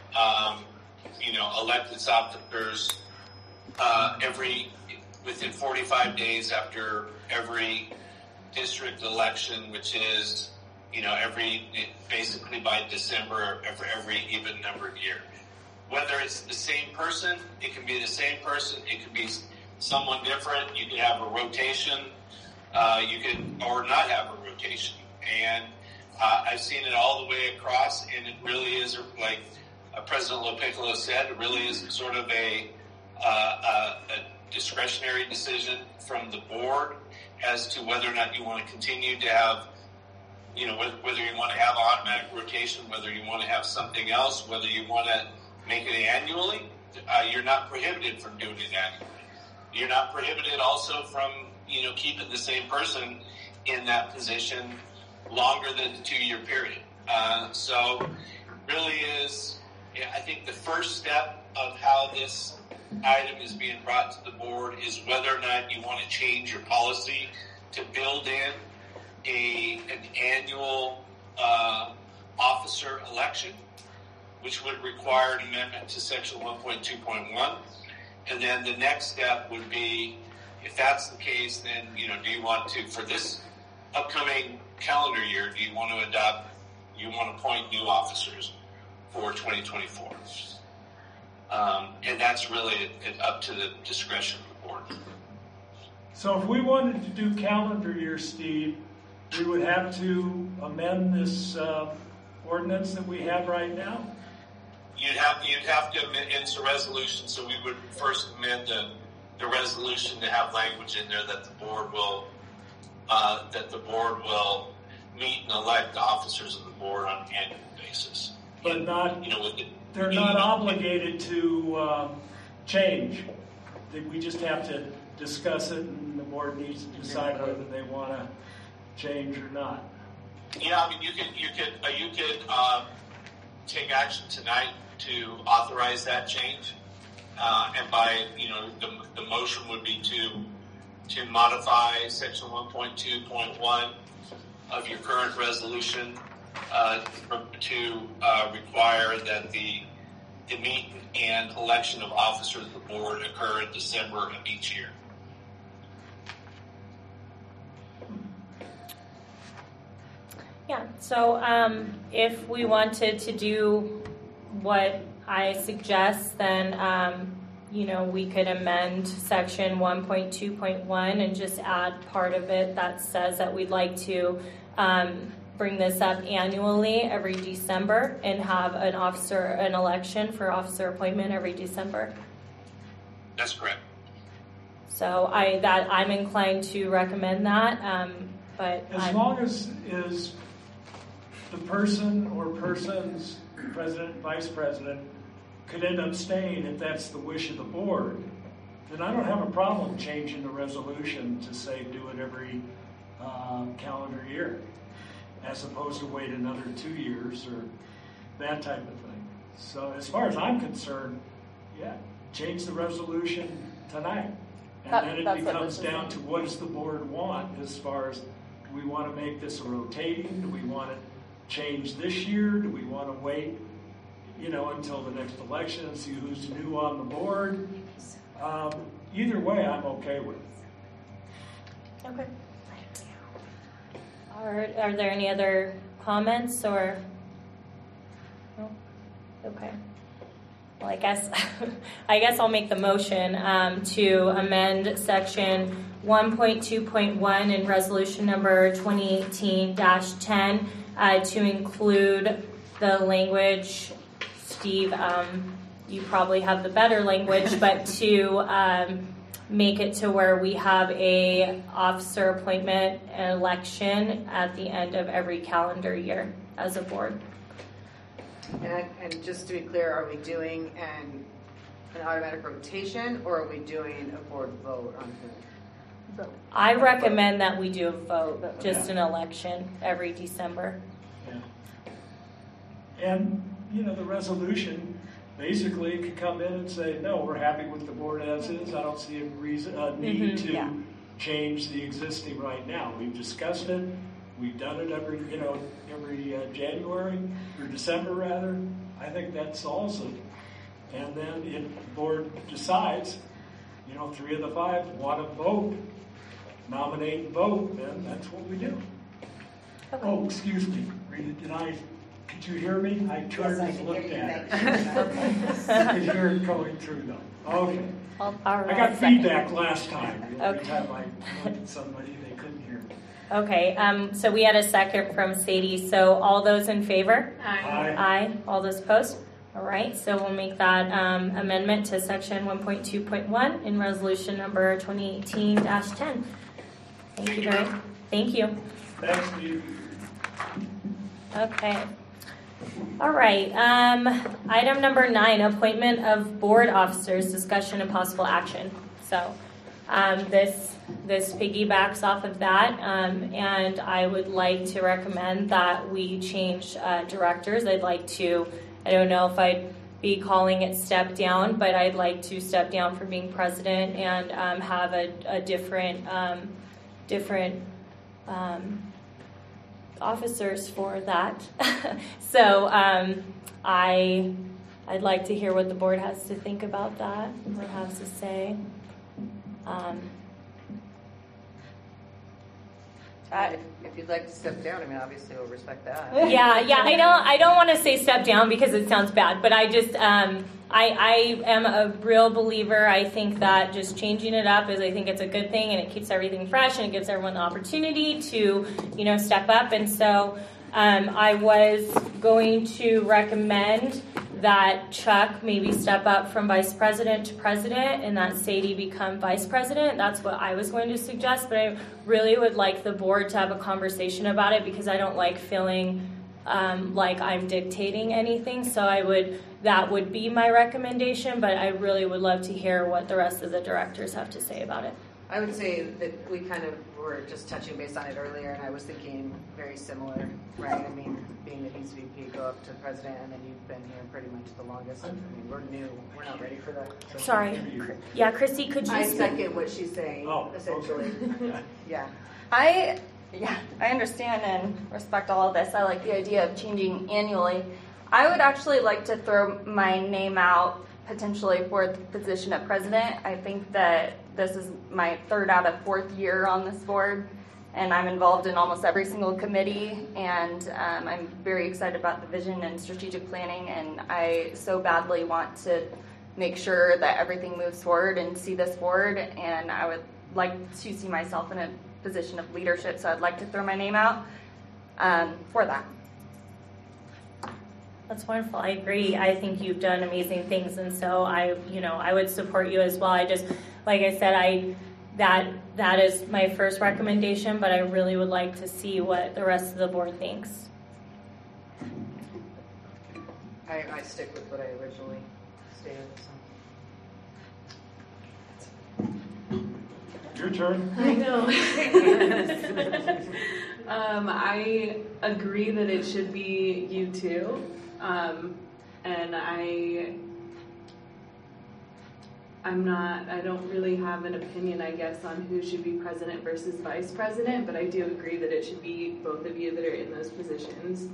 Speaker 5: elect its officers within 45 days after every district election, which is, basically by December of every even numbered year. Whether it's the same person, it can be the same person, it could be someone different, you could have a rotation, you could, or not have a rotation. And I've seen it all the way across, and it really is, like President LoPiccolo said, it really is sort of a discretionary decision from the board as to whether or not you want to continue to have, whether you want to have automatic rotation, whether you want to have something else, whether you want to make it annually. You're not prohibited from doing it annually. You're not prohibited also from, keeping the same person in that position longer than the 2-year period. So really is, I think the first step of how this item is being brought to the board is whether or not you want to change your policy to build in an annual officer election, which would require an amendment to section 1.2.1. And then the next step would be, if that's the case, then, do you want to, for this upcoming calendar year, do you want to appoint new officers for 2024? And that's really up to the discretion of the board.
Speaker 6: So if we wanted to do calendar year, Steve, we would have to amend this ordinance that we have right now?
Speaker 5: You'd have to amend, it's a resolution, so we would first amend the resolution to have language in there that the board will meet and elect the officers of the board on an annual basis.
Speaker 6: But not,
Speaker 5: with
Speaker 6: they're not obligated to change. We just have to discuss it, and the board needs to decide whether they want to change or not.
Speaker 5: Yeah, I mean, you could take action tonight to authorize that change, and by the motion would be to modify section 1.2.1 of your current resolution to require that the meet and election of officers of the board occur in December of each year.
Speaker 3: Yeah, so if we wanted to do what I suggest, then we could amend section 1.2.1 and just add part of it that says that we'd like to bring this up annually every December and have an election for officer appointment every December.
Speaker 5: That's correct.
Speaker 3: So I'm inclined to recommend that, but
Speaker 6: as long as the person or persons, president, vice president, could end up staying if that's the wish of the board, then I don't have a problem changing the resolution to say do it every calendar year, as opposed to wait another 2 years or that type of thing. So as far as I'm concerned, yeah, change the resolution tonight. And then it becomes down to what does the board want as far as, do we want to make this a rotating? Do we want to change this year? Do we want to wait, until the next election and see who's new on the board? Either way, I'm okay with.
Speaker 3: Okay. Are there any other comments or? No? Okay. Well, I guess I'll make the motion to amend section 1.2.1 in resolution number 2018-10 to include the language. Steve, you probably have the better language, but to make it to where we have a officer appointment and election at the end of every calendar year as a board.
Speaker 16: And just to be clear, are we doing an automatic rotation, or are we doing a board vote on who?
Speaker 3: I recommend that we do a vote, just an election every December.
Speaker 6: Yeah. And, the resolution basically could come in and say, no, we're happy with the board as is. I don't see a need to change the existing right now. We've discussed it. We've done it every January or December rather. I think that solves it. And then if the board decides, 3 of the 5 want to vote, nominate and vote, then that's what we do. Okay. Oh, excuse me, Rita, could you hear me? I turned and looked at it. I could hear it going through though. Okay. I got feedback last time. Every time I looked at somebody, they couldn't hear me.
Speaker 3: Okay, so we had a second from Sadie. So all those in favor?
Speaker 6: Aye.
Speaker 3: Aye. All those opposed? All right, so we'll make that amendment to section 1.2.1 in resolution number 2018-10. Thank you very much. Thank you.
Speaker 6: Thanks, Steve.
Speaker 3: Okay. All right. Item number 9, appointment of board officers, discussion and possible action. So this piggybacks off of that, and I would like to recommend that we change directors. I'd like to, I don't know if I'd be calling it step down, but I'd like to step down from being president and have a different officers for that. So I'd like to hear what the board has to think about that, what it has to say.
Speaker 16: If you'd like to step down, obviously we'll respect that.
Speaker 3: Yeah. I don't want to say step down because it sounds bad, but I just I am a real believer. I think that just changing it up I think it's a good thing, and it keeps everything fresh, and it gives everyone the opportunity to step up. And so I was going to recommend that Chuck maybe step up from vice president to president and that Sadie become vice president. That's what I was going to suggest, but I really would like the board to have a conversation about it because I don't like feeling like I'm dictating anything. So that would be my recommendation, but I really would love to hear what the rest of the directors have to say about it.
Speaker 16: I would say that we kind of were just touching base on it earlier, and I was thinking very similar, right? I mean, being that he's VP, go up to president, and then you've been here pretty much the longest. I mean, we're new. We're not ready for that. So
Speaker 3: Sorry. Yeah, Christy, could you
Speaker 16: I second what she's saying, essentially.
Speaker 12: Okay.
Speaker 16: Yeah.
Speaker 11: I understand and respect all of this. I like the idea of changing annually. I would actually like to throw my name out potentially for the position of president. I think that this is my 3rd out of 4th year on this board, and I'm involved in almost every single committee, and I'm very excited about the vision and strategic planning, and I so badly want to make sure that everything moves forward and see this forward, and I would like to see myself in a position of leadership, so I'd like to throw my name out for that.
Speaker 3: That's wonderful. I agree. I think you've done amazing things, and so I would support you as well. I just, like I said, that is my first recommendation, but I really would like to see what the rest of the board thinks.
Speaker 16: I stick with what I originally stated. So.
Speaker 12: Your turn.
Speaker 2: I know. I agree that it should be you two. And I don't really have an opinion, I guess, on who should be president versus vice president, but I do agree that it should be both of you that are in those positions.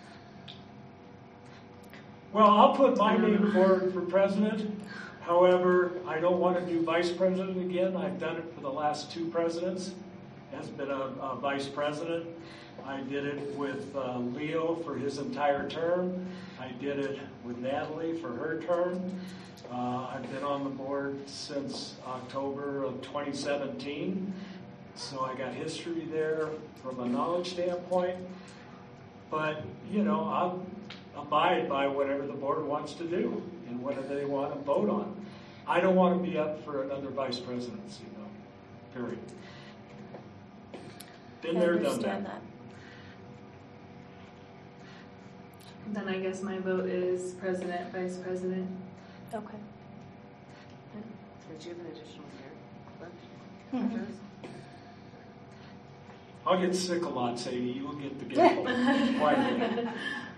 Speaker 6: Well, I'll put my name forward for president. However, I don't want to do vice president again. I've done it for the last 2 presidents. Has been a vice president. I did it with Leo for his entire term. I did it with Natalie for her term. I've been on the board since October of 2017, so I got history there from a knowledge standpoint. But, I'll abide by whatever the board wants to do and whatever they want to vote on. I don't want to be up for another vice presidency, period. Been there, done that.
Speaker 2: Then I guess my vote is president, vice president.
Speaker 3: Okay.
Speaker 16: Did you have an additional year?
Speaker 6: I'll get sick a lot, Sadie. You will get the gift quite a bit.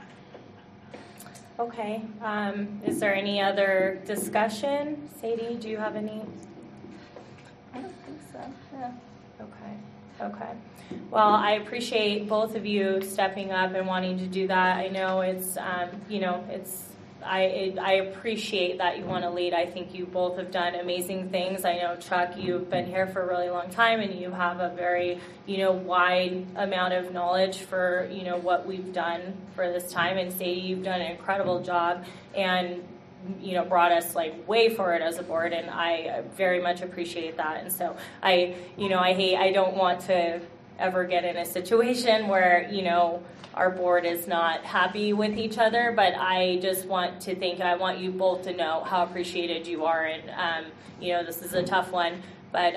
Speaker 3: Okay. Is there any other discussion? Sadie, do you have any?
Speaker 11: I don't think so. Yeah.
Speaker 3: Okay. Well, I appreciate both of you stepping up and wanting to do that. I know it's, I appreciate that you want to lead. I think you both have done amazing things. I know, Chuck, you've been here for a really long time, and you have a very, wide amount of knowledge for, what we've done for this time. And Sadie, you've done an incredible job and, brought us way forward as a board, and I very much appreciate that. And so I don't want to ever get in a situation where, our board is not happy with each other, but I just want you both to know how appreciated you are, and, this is a tough one, but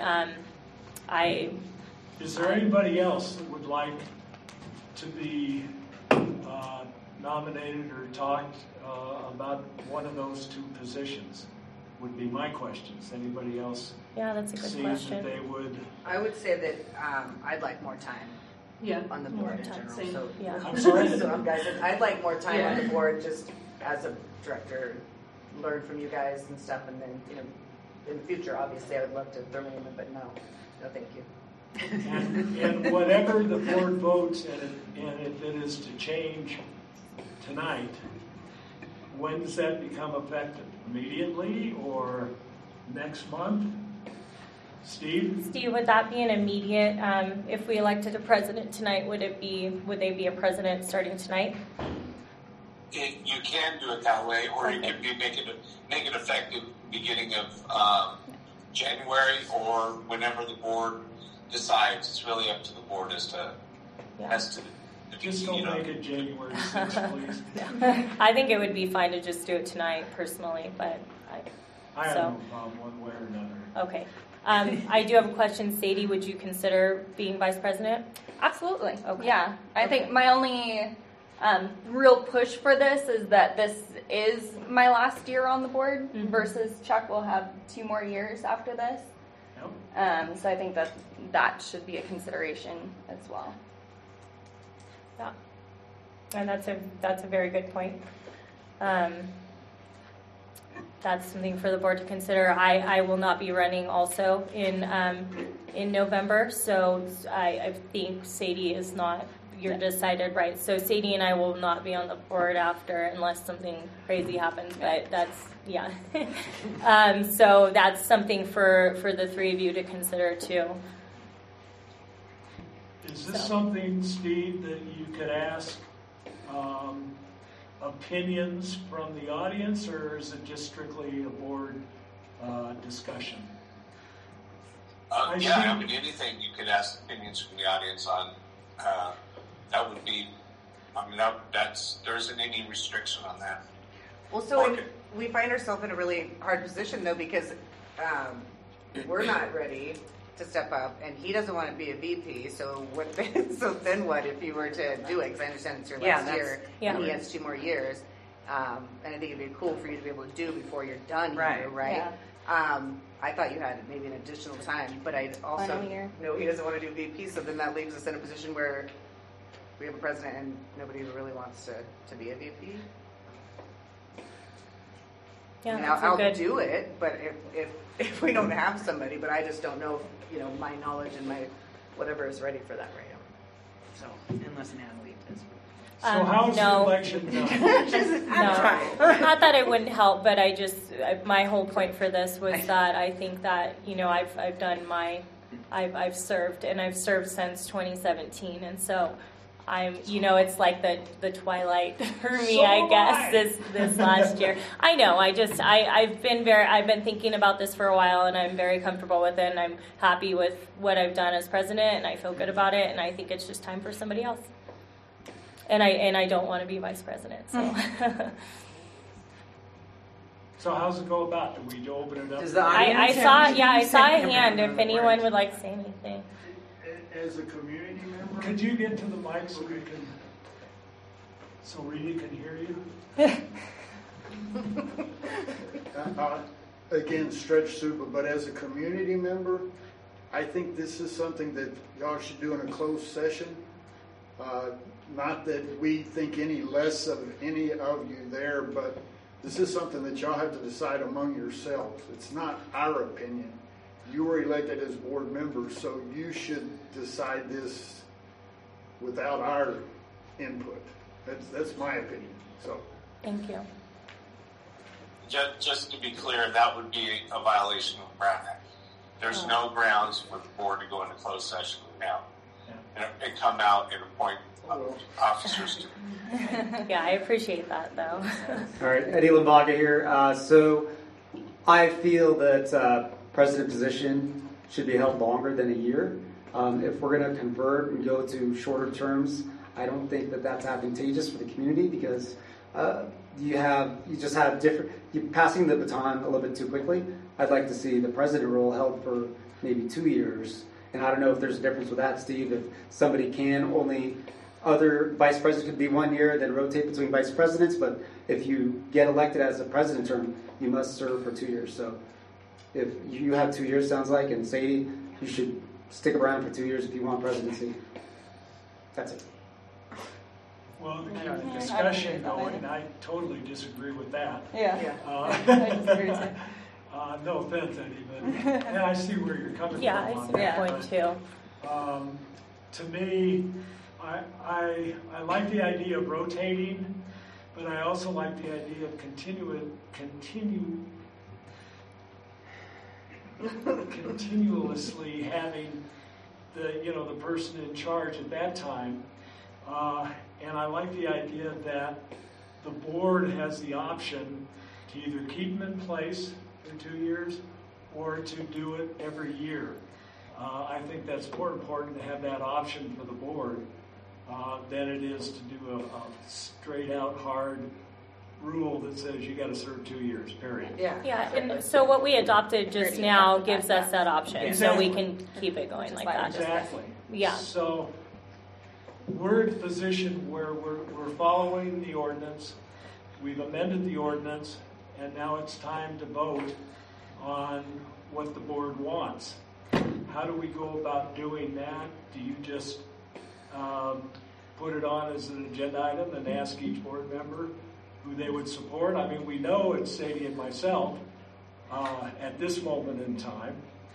Speaker 6: Is there anybody else that would like to be nominated or talked about one of those 2 positions? Would be my questions. Anybody else?
Speaker 3: Yeah, that's a good question.
Speaker 6: That they would.
Speaker 16: I would say that I'm like more time.
Speaker 2: Yeah,
Speaker 16: on the board in general.
Speaker 2: Same.
Speaker 16: So,
Speaker 2: yeah.
Speaker 6: I'm sorry.
Speaker 16: So guys, I'd like more time on the board, just as a director, learn from you guys and stuff, and then in the future, obviously, I would love to throw my name in, but no, thank you.
Speaker 6: And whatever the board votes, and if it is to change tonight, when does that become effective? Immediately or next month? Steve,
Speaker 3: would that be an immediate? If we elected a president tonight, would they be a president starting tonight?
Speaker 5: You can do it that way, or you can make it effective beginning of January or whenever the board decides. It's really up to the board as to
Speaker 6: Just don't make it January 6th, please.
Speaker 3: I think it would be fine to just do it tonight personally, but
Speaker 6: I have no problem one way or another.
Speaker 3: Okay. I do have a question. Sadie, would you consider being vice president?
Speaker 11: Absolutely.
Speaker 3: Okay.
Speaker 11: Yeah. I think my only real push for this is that this is my last year on the board versus Chuck will have 2 more years after this.
Speaker 6: Yep.
Speaker 11: So I think that should be a consideration as well.
Speaker 3: Yeah. And that's a very good point. That's something for the board to consider. I will not be running also in November, so I think Sadie is not. You're decided, right? So Sadie and I will not be on the board after unless something crazy happens. But that's so that's something for the 3 of you to consider too.
Speaker 6: Is this something, Steve, that you could ask opinions from the audience, or is it just strictly a board discussion?
Speaker 5: I mean, anything you could ask opinions from the audience on. That would be, I mean, there isn't any restriction on that.
Speaker 16: Well, so we find ourselves in a really hard position, though, because we're not ready to step up, and he doesn't want to be a VP. So what? So then what if you were to do it? Because I understand it's your last year, and he has 2 more years. And I think it'd be cool for you to be able to do before you're done here, right? Yeah. I thought you had maybe an additional time, but I also know he doesn't want to do VP. So then that leaves us in a position where we have a president and nobody really wants to be a VP.
Speaker 3: Yeah,
Speaker 16: I mean, I'll do it, but if we don't have somebody, but I just don't know if, my knowledge and my whatever is ready for that right now.
Speaker 13: So, unless Natalie does.
Speaker 6: So how's the election done?
Speaker 3: No, not that it wouldn't help, but my whole point for this was that I think that, I've done I've served, and I've served since 2017, and so it's like the twilight for me, I guess, this last year. I know, I've been thinking about this for a while, and I'm very comfortable with it, and I'm happy with what I've done as president, and I feel good about it, and I think it's just time for somebody else. And I don't want to be vice president, so.
Speaker 6: So how's it go about? Do we open it up?
Speaker 3: I saw a hand. If anyone would like to say anything.
Speaker 4: As a community member,
Speaker 6: could you get to the mic so Rita can hear you?
Speaker 4: Again, stretch super, but as a community member, I think this is something that y'all should do in a closed session. Not that we think any less of any of you there, but this is something that y'all have to decide among yourselves. It's not our opinion. You were elected as board members, so you should decide this without our input. That's my opinion. So,
Speaker 3: thank you.
Speaker 5: Just to be clear, that would be a violation of the Brown Act. There's no grounds for the board to go into closed session now and come out and appoint officers to.
Speaker 3: Yeah, I appreciate that, though.
Speaker 17: All right, Eddie Lambaga here. So I feel that president position should be held longer than a year. If we're going to convert and go to shorter terms, I don't think that that's advantageous for the community because you're passing the baton a little bit too quickly. I'd like to see the president role held for maybe 2 years. And I don't know if there's a difference with that, Steve, if somebody other vice presidents could be 1 year, then rotate between vice presidents, but if you get elected as a president term, you must serve for 2 years. So if you have 2 years, sounds like, and Sadie, you should stick around for 2 years if you want presidency. That's it.
Speaker 6: Well, to keep the discussion going, I totally disagree with that.
Speaker 11: Yeah. I disagree too.
Speaker 6: No offense, Eddie, but I see where you're coming from.
Speaker 3: Yeah, I see your point too.
Speaker 6: To me, I like the idea of rotating, but I also like the idea of continuously having the person in charge at that time. And I like the idea that the board has the option to either keep them in place for 2 years or to do it every year. I think that's more important to have that option for the board. than it is to do a straight out hard rule that says you got to serve 2 years, period.
Speaker 3: Yeah, and so what we adopted just now gives us that option, so we can keep it going like that.
Speaker 6: Exactly.
Speaker 3: Yeah.
Speaker 6: So we're in a position where we're following the ordinance. We've amended the ordinance, and now it's time to vote on what the board wants. How do we go about doing that? Do you just put it on as an agenda item and ask each board member who they would support? I mean, we know it's Sadie and myself at this moment in time.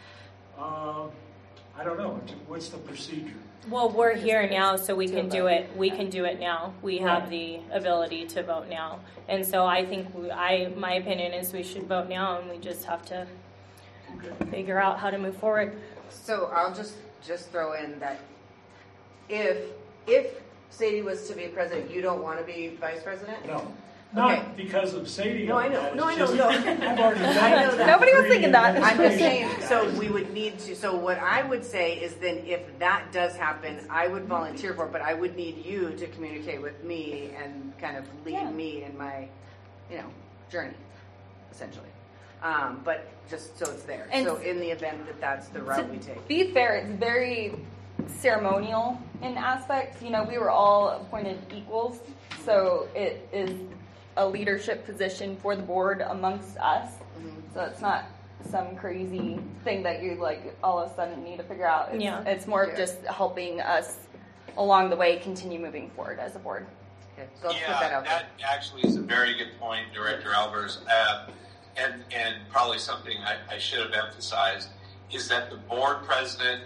Speaker 6: I don't know. What's the procedure?
Speaker 3: Well, we're here now, so we can do it. We can do it now. We have the ability to vote now, and so I think my opinion is we should vote now, and we just have to figure out how to move forward.
Speaker 16: So I'll just throw in that if Sadie was to be president, you don't want to be vice president?
Speaker 6: No. Not because of Sadie.
Speaker 16: No, I know.
Speaker 6: I've
Speaker 16: I
Speaker 6: already
Speaker 16: know
Speaker 6: done
Speaker 16: that.
Speaker 11: Nobody was thinking that.
Speaker 16: I'm just saying, so we would need to, so what I would say is then if that does happen, I would volunteer for it, but I would need you to communicate with me and kind of lead me in my, journey, essentially. But just so it's there.
Speaker 11: And
Speaker 16: so in the event that that's the route we take.
Speaker 11: To be fair, it's very ceremonial in aspects. We were all appointed equals, so it is a leadership position for the board amongst us. Mm-hmm. So it's not some crazy thing that you all of a sudden need to figure out. It's more of just helping us along the way continue moving forward as a board.
Speaker 16: Okay, so let's put that out there.
Speaker 5: That actually is a very good point, Director Albers, and probably something I should have emphasized is that the board president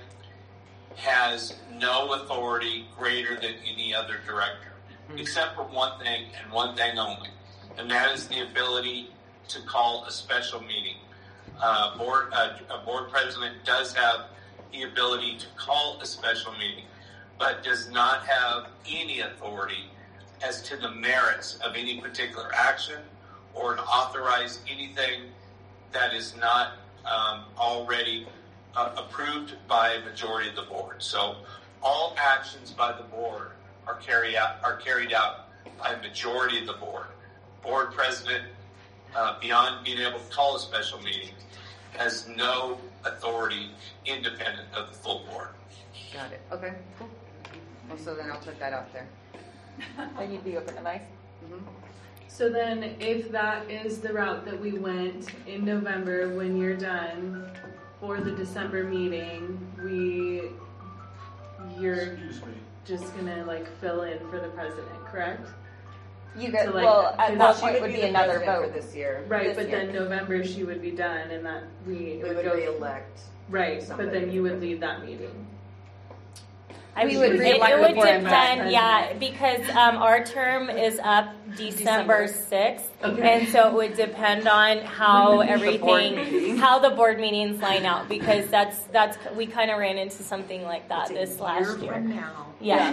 Speaker 5: has no authority greater than any other director, except for one thing and one thing only, and that is the ability to call a special meeting. A board president does have the ability to call a special meeting, but does not have any authority as to the merits of any particular action or to authorize anything that is not already approved by a majority of the board. So all actions by the board are carried out by a majority of the board. Board president, beyond being able to call a special meeting, has no authority independent of the full board.
Speaker 16: Got it. Okay, cool. Well, so then I'll put that out there.
Speaker 11: And you'd be open to vice?
Speaker 16: Mm-hmm.
Speaker 2: So then if that is the route that we went in November, when you're done for the December meeting, you're just gonna fill in for the president, correct?
Speaker 11: You guys,
Speaker 2: So,
Speaker 11: at that point would be another vote
Speaker 16: for this year.
Speaker 2: Right, but then November she would be done, and that we
Speaker 16: would re-elect.
Speaker 2: Right, but then you would lead that meeting.
Speaker 3: It would depend, because our term is up December 6th, and so it would depend on how how the board meetings line out, because we kind of ran into something like that this last year.
Speaker 15: From now.
Speaker 3: Yeah.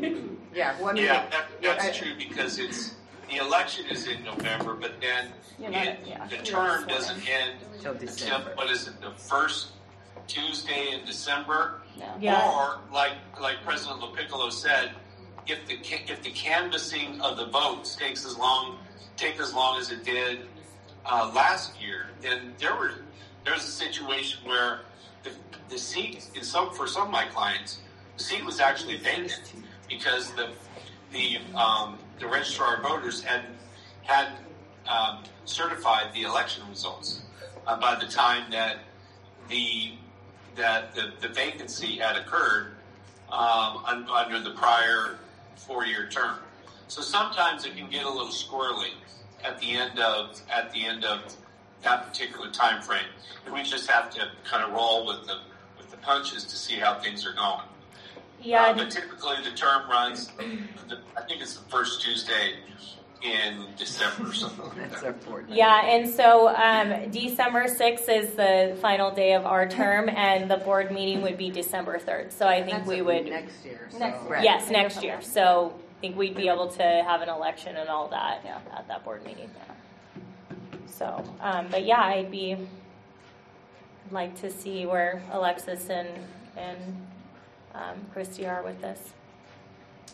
Speaker 5: That's true, because the election is in November, but then the term doesn't end until the first Tuesday in December, or like President LaPiccolo said, if the canvassing of the votes takes as long as it did last year, then there's a situation where the seat for some of my clients, the seat was actually vacant because the registrar of voters had certified the election results by the time that the vacancy had occurred under the prior 4-year term. So sometimes it can get a little squirrely at the end of that particular time frame. And we just have to kind of roll with the punches to see how things are going.
Speaker 3: Yeah.
Speaker 5: But typically the term runs, I think it's the first Tuesday in December or something like that.
Speaker 3: Yeah, and so December 6th is the final day of our term, and the board meeting would be December 3rd. So I think we would
Speaker 16: next year.
Speaker 3: Yes, next year. So I think we'd be able to have an election and all that at that board meeting. So, but I'd like to see where Alexis and Christy are with this.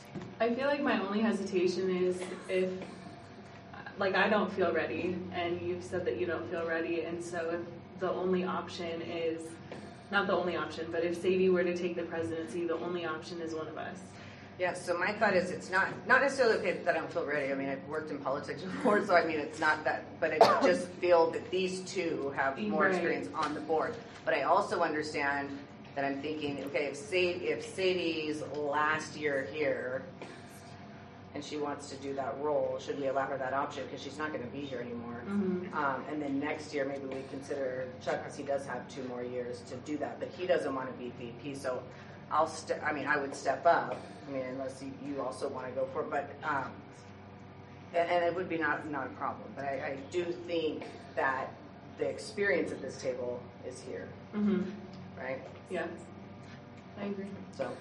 Speaker 2: I feel like my only hesitation is if, like, I don't feel ready, and you've said that you don't feel ready, and so if the only option is, not the only option, but if Sadie were to take the presidency, the only option is one of us.
Speaker 16: Yeah, so my thought is it's not necessarily that I don't feel ready. I mean, I've worked in politics before, so I mean, it's not that, but I just feel that these two have more experience on the board. But I also understand that I'm thinking, okay, if Sadie's last year here and she wants to do that role, should we allow her that option? Because she's not going to be here anymore.
Speaker 2: Mm-hmm.
Speaker 16: And then next year, maybe we consider Chuck, because he does have 2 more years to do that, but he doesn't want to be VP, so I would step up. I mean, unless you also want to go for it, but and it would be not a problem. But I do think that the experience at this table is here, right?
Speaker 2: Yeah, I agree.
Speaker 16: So,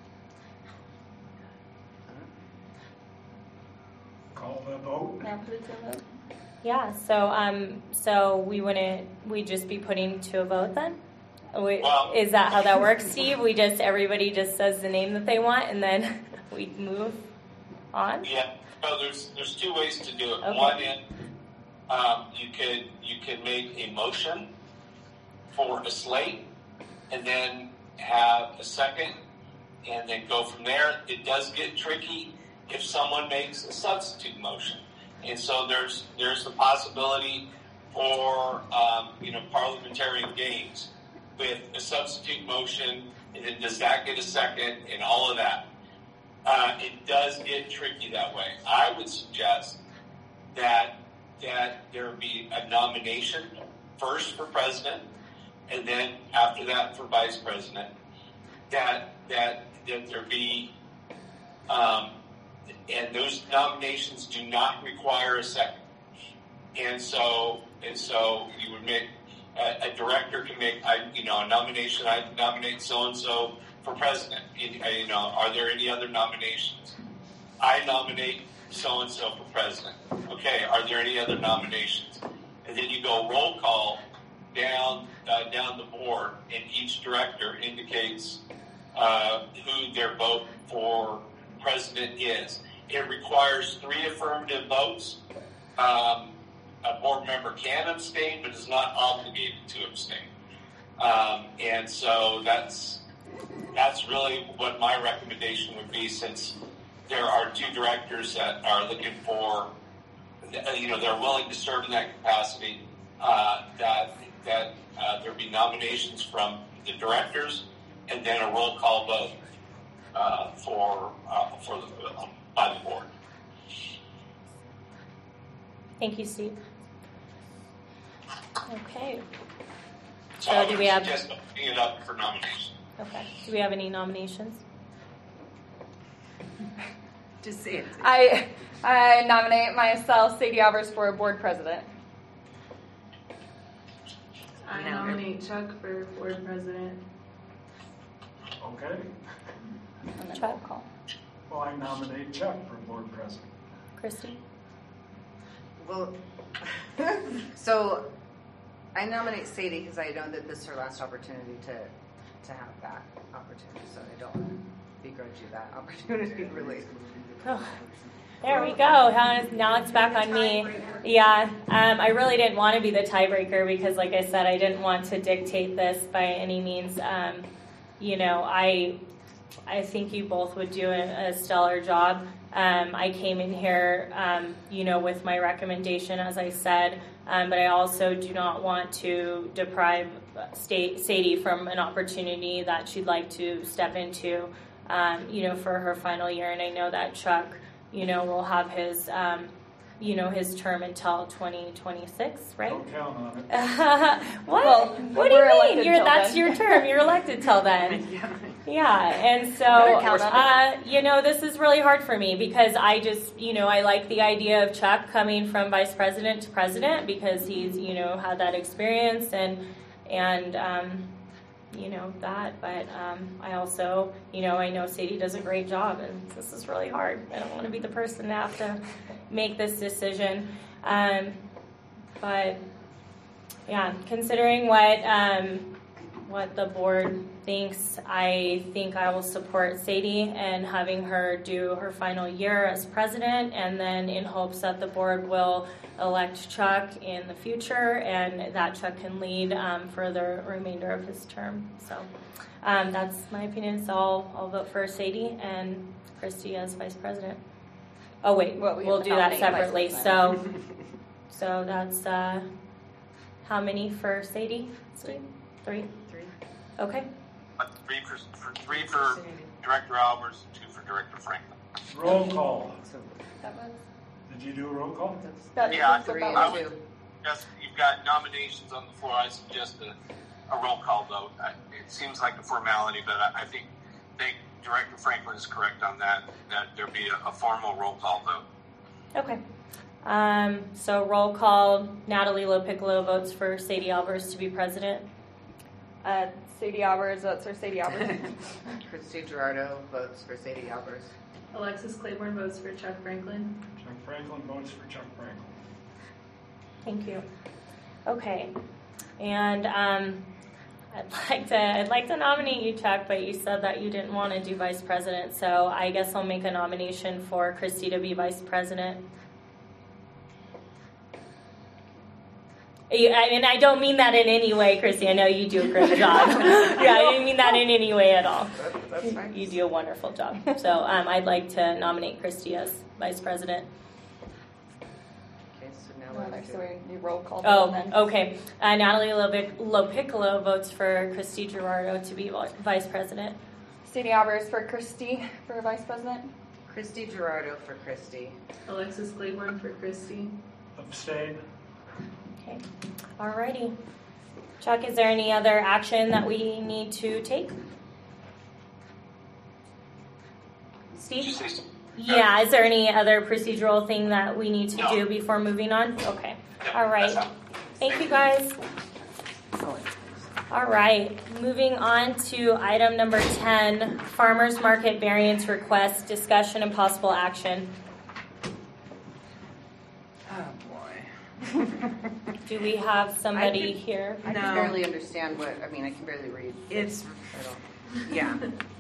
Speaker 6: Call the vote.
Speaker 3: Now put it to a vote. Yeah. So we'd just be putting to a vote then. Is that how that works, Steve? Everybody just says the name that they want, and then we move on.
Speaker 5: Yeah. No, there's 2 ways to do it.
Speaker 3: Okay.
Speaker 5: One is you could make a motion for a slate, and then have a second, and then go from there. It does get tricky if someone makes a substitute motion, and so there's the possibility for parliamentarian games with a substitute motion, and then does that get a second, and all of that. It does get tricky that way. I would suggest that there be a nomination first for president, and then after that for vice president. That there be, and those nominations do not require a second. And so you would make. A director can make, a nomination. I nominate so-and-so for president. Are there any other nominations? I nominate so-and-so for president. Okay, are there any other nominations? And then you go roll call down the board, and each director indicates who their vote for president is. It requires 3 affirmative votes. A board member can abstain, but is not obligated to abstain. And so that's really what my recommendation would be, since there are 2 directors that are looking for, they're willing to serve in that capacity, that there be nominations from the directors, and then a roll call vote by the board.
Speaker 3: Thank you, Steve. Okay.
Speaker 5: So
Speaker 3: do we have?
Speaker 5: Just opening it up for nominations.
Speaker 3: Okay. Do we have any nominations?
Speaker 13: Just say it.
Speaker 11: I nominate myself, Sadie Albers, for board president.
Speaker 2: I nominate Chuck for board president.
Speaker 6: Okay.
Speaker 3: Chuck.
Speaker 6: Well, I nominate Chuck for board president.
Speaker 3: Christy?
Speaker 16: well, so I nominate Sadie because I know that this is her last opportunity to have that opportunity, so I don't want to begrudge you that opportunity, really.
Speaker 3: Oh, there we go. Now it's back on me. Yeah, I really didn't want to be the tiebreaker because, like I said, I didn't want to dictate this by any means. I think you both would do a stellar job. I came in here, with my recommendation, as I said, but I also do not want to deprive Sadie from an opportunity that she'd like to step into, for her final year. And I know that Chuck, will have his, his term until 2026, right?
Speaker 6: Don't count on it.
Speaker 3: What?
Speaker 11: Well,
Speaker 3: what do you mean? That's your term. You're elected till then. Yeah, and so, this is really hard for me because I just, I like the idea of Chuck coming from vice president to president because he's, had that experience and that. But I also, I know Sadie does a great job, and this is really hard. I don't want to be the person to have to make this decision. But, yeah, considering what what the board thinks. I think I will support Sadie and having her do her final year as president, and then in hopes that the board will elect Chuck in the future and that Chuck can lead for the remainder of his term. So that's my opinion. So I'll vote for Sadie and Christy as vice president. Oh wait, we'll do that separately. So that's how many for Sadie? Steve? Three. Okay.
Speaker 5: Three for Director Albers, 2 for Director Franklin.
Speaker 6: Roll call.
Speaker 11: That was.
Speaker 6: Did you do a roll call?
Speaker 5: Yeah, you've got nominations on the floor. I suggest a roll call vote. It seems like a formality, but I think Director Franklin is correct on that there be a formal roll call vote.
Speaker 3: Okay. So roll call, Natalie LoPiccolo votes for Sadie Albers to be president.
Speaker 11: Sadie Albers votes for Sadie Albers.
Speaker 16: Christy Gerardo votes for Sadie Albers.
Speaker 2: Alexis Claiborne votes for Chuck Franklin.
Speaker 6: Chuck Franklin votes for Chuck Franklin.
Speaker 3: Thank you. Okay. And I'd like to nominate you, Chuck, but you said that you didn't want to do vice president, so I guess I'll make a nomination for Christy to be vice president. And I don't mean that in any way, Christy. I know you do a great job. Yeah, I didn't mean that in any way at all.
Speaker 16: That's nice.
Speaker 3: You do a wonderful job. So I'd like to nominate Christy as vice president.
Speaker 16: Okay, so now
Speaker 11: you roll call.
Speaker 3: Oh, okay. Natalie LoPiccolo votes for Christy Gerardo to be vice president.
Speaker 11: Sadie Albers for Christy for vice president.
Speaker 16: Christy Gerardo for Christy.
Speaker 2: Alexis Claiborne for Christy.
Speaker 6: Abstain.
Speaker 3: Okay. Alrighty. Chuck, is there any other action that we need to take? Steve? Yeah, is there any other procedural thing that we need to do before moving on? Okay. All right. Thank you, guys. All right. Moving on to item number 10, Farmers Market Variance Request, discussion and possible action.
Speaker 16: Oh, boy.
Speaker 3: Do we have somebody here?
Speaker 16: I can barely understand I can barely read.
Speaker 13: Yeah.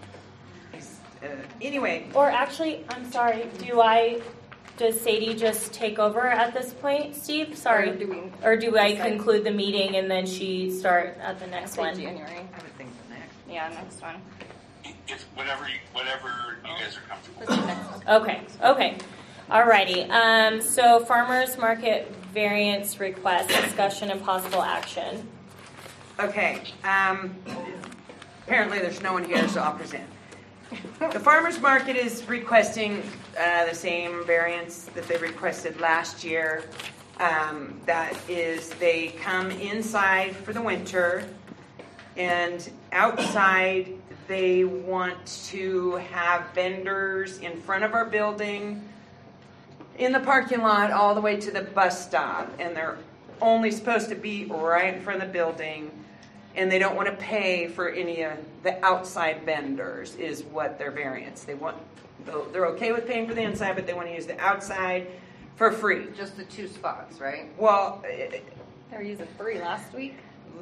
Speaker 13: Anyway.
Speaker 3: Or actually, I'm sorry, does Sadie just take over at this point, Steve? Sorry. Or do I conclude the meeting and then she start at the next one?
Speaker 11: January.
Speaker 13: I would think the next.
Speaker 11: Yeah, next one.
Speaker 5: It's whatever you guys are comfortable with.
Speaker 3: Okay. Alrighty. So Farmers Market Variance Request, discussion and possible action.
Speaker 13: Okay. Apparently there's no one here, so I'll present. The farmers market is requesting the same variance that they requested last year. That is, they come inside for the winter, and outside they want to have vendors in front of our building, in the parking lot, all the way to the bus stop, and they're only supposed to be right in front of the building. And they don't want to pay for any of the outside vendors, is what their variance. They're okay with paying for the inside, but they want to use the outside for free.
Speaker 16: Just the 2 spots, right?
Speaker 13: Well,
Speaker 11: they were using 3 last week.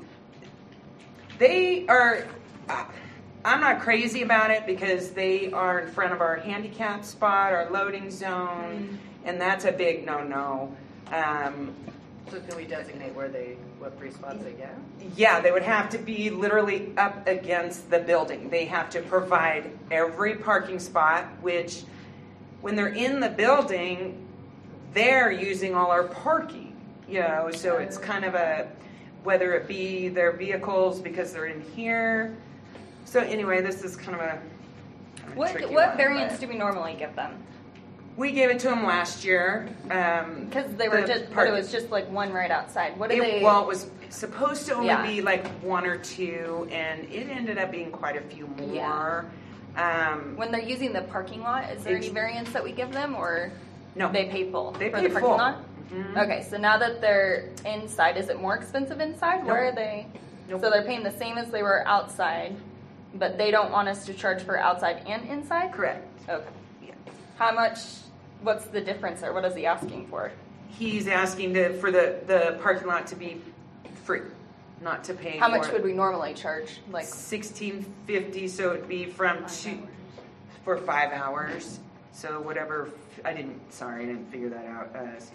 Speaker 13: They are. I'm not crazy about it because they are in front of our handicap spot, our loading zone, and that's a big no-no.
Speaker 16: So can we designate what free spots they get?
Speaker 13: Yeah, they would have to be literally up against the building. They have to provide every parking spot, which when they're in the building, they're using all our parking, so it's kind of whether it be their vehicles because they're in here. So anyway, this is kind of a
Speaker 11: What variance do we normally give them?
Speaker 13: We gave it to them last year.
Speaker 11: Because they were but it was just like one right outside. What did they?
Speaker 13: Well, it was supposed to only be like 1 or 2, and it ended up being quite a few more.
Speaker 11: Yeah. When they're using the parking lot, is there any variance that we give them, or
Speaker 13: no?
Speaker 11: They pay full
Speaker 13: for
Speaker 11: the
Speaker 13: parking
Speaker 11: full. Lot?
Speaker 13: Mm-hmm.
Speaker 11: Okay, so now that they're inside, is it more expensive inside?
Speaker 13: Nope.
Speaker 11: Where are they?
Speaker 13: Nope.
Speaker 11: So they're paying the same as they were outside, but they don't want us to charge for outside and inside?
Speaker 13: Correct.
Speaker 11: Okay.
Speaker 13: Yeah.
Speaker 11: How much? What's the difference there? What is he asking for?
Speaker 13: He's asking for the parking lot to be free. not to pay.
Speaker 11: How much would we normally charge? Like
Speaker 13: $16.50, so it'd be from 2 for 5 hours. So whatever. I didn't figure that out.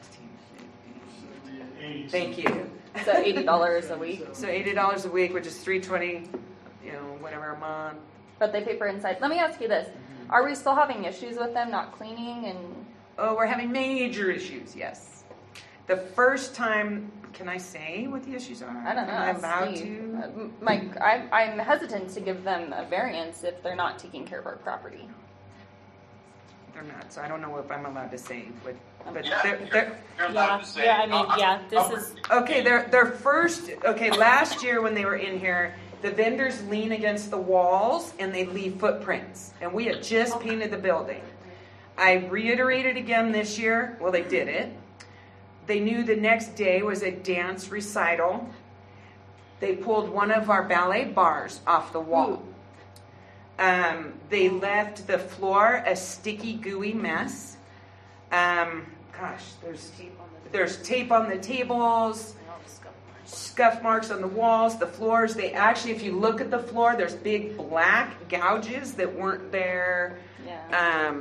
Speaker 13: 16.50. Thank you.
Speaker 11: So $80 a week.
Speaker 13: So $80 a week, which is $320, whatever a month.
Speaker 11: But they pay for inside. Let me ask you this: are we still having issues with them not cleaning and?
Speaker 13: Oh, we're having major issues. Yes. The first time, can I say what the issues are?
Speaker 11: I don't know.
Speaker 13: Am I allowed to?
Speaker 11: Mike, I'm hesitant to give them a variance if they're not taking care of our property.
Speaker 13: They're not, so I don't know if I'm allowed to say. But
Speaker 5: You're allowed to say.
Speaker 3: This is
Speaker 13: okay. Last year when they were in here, the vendors lean against the walls and they leave footprints, and we had just painted the building. I reiterated again this year. Well, they did it. They knew the next day was a dance recital. They pulled one of our ballet bars off the wall. They left the floor a sticky, gooey mess. There's tape on the tables, scuff marks on the walls, the floors. They actually, if you look at the floor, there's big black gouges that weren't there.
Speaker 11: Yeah.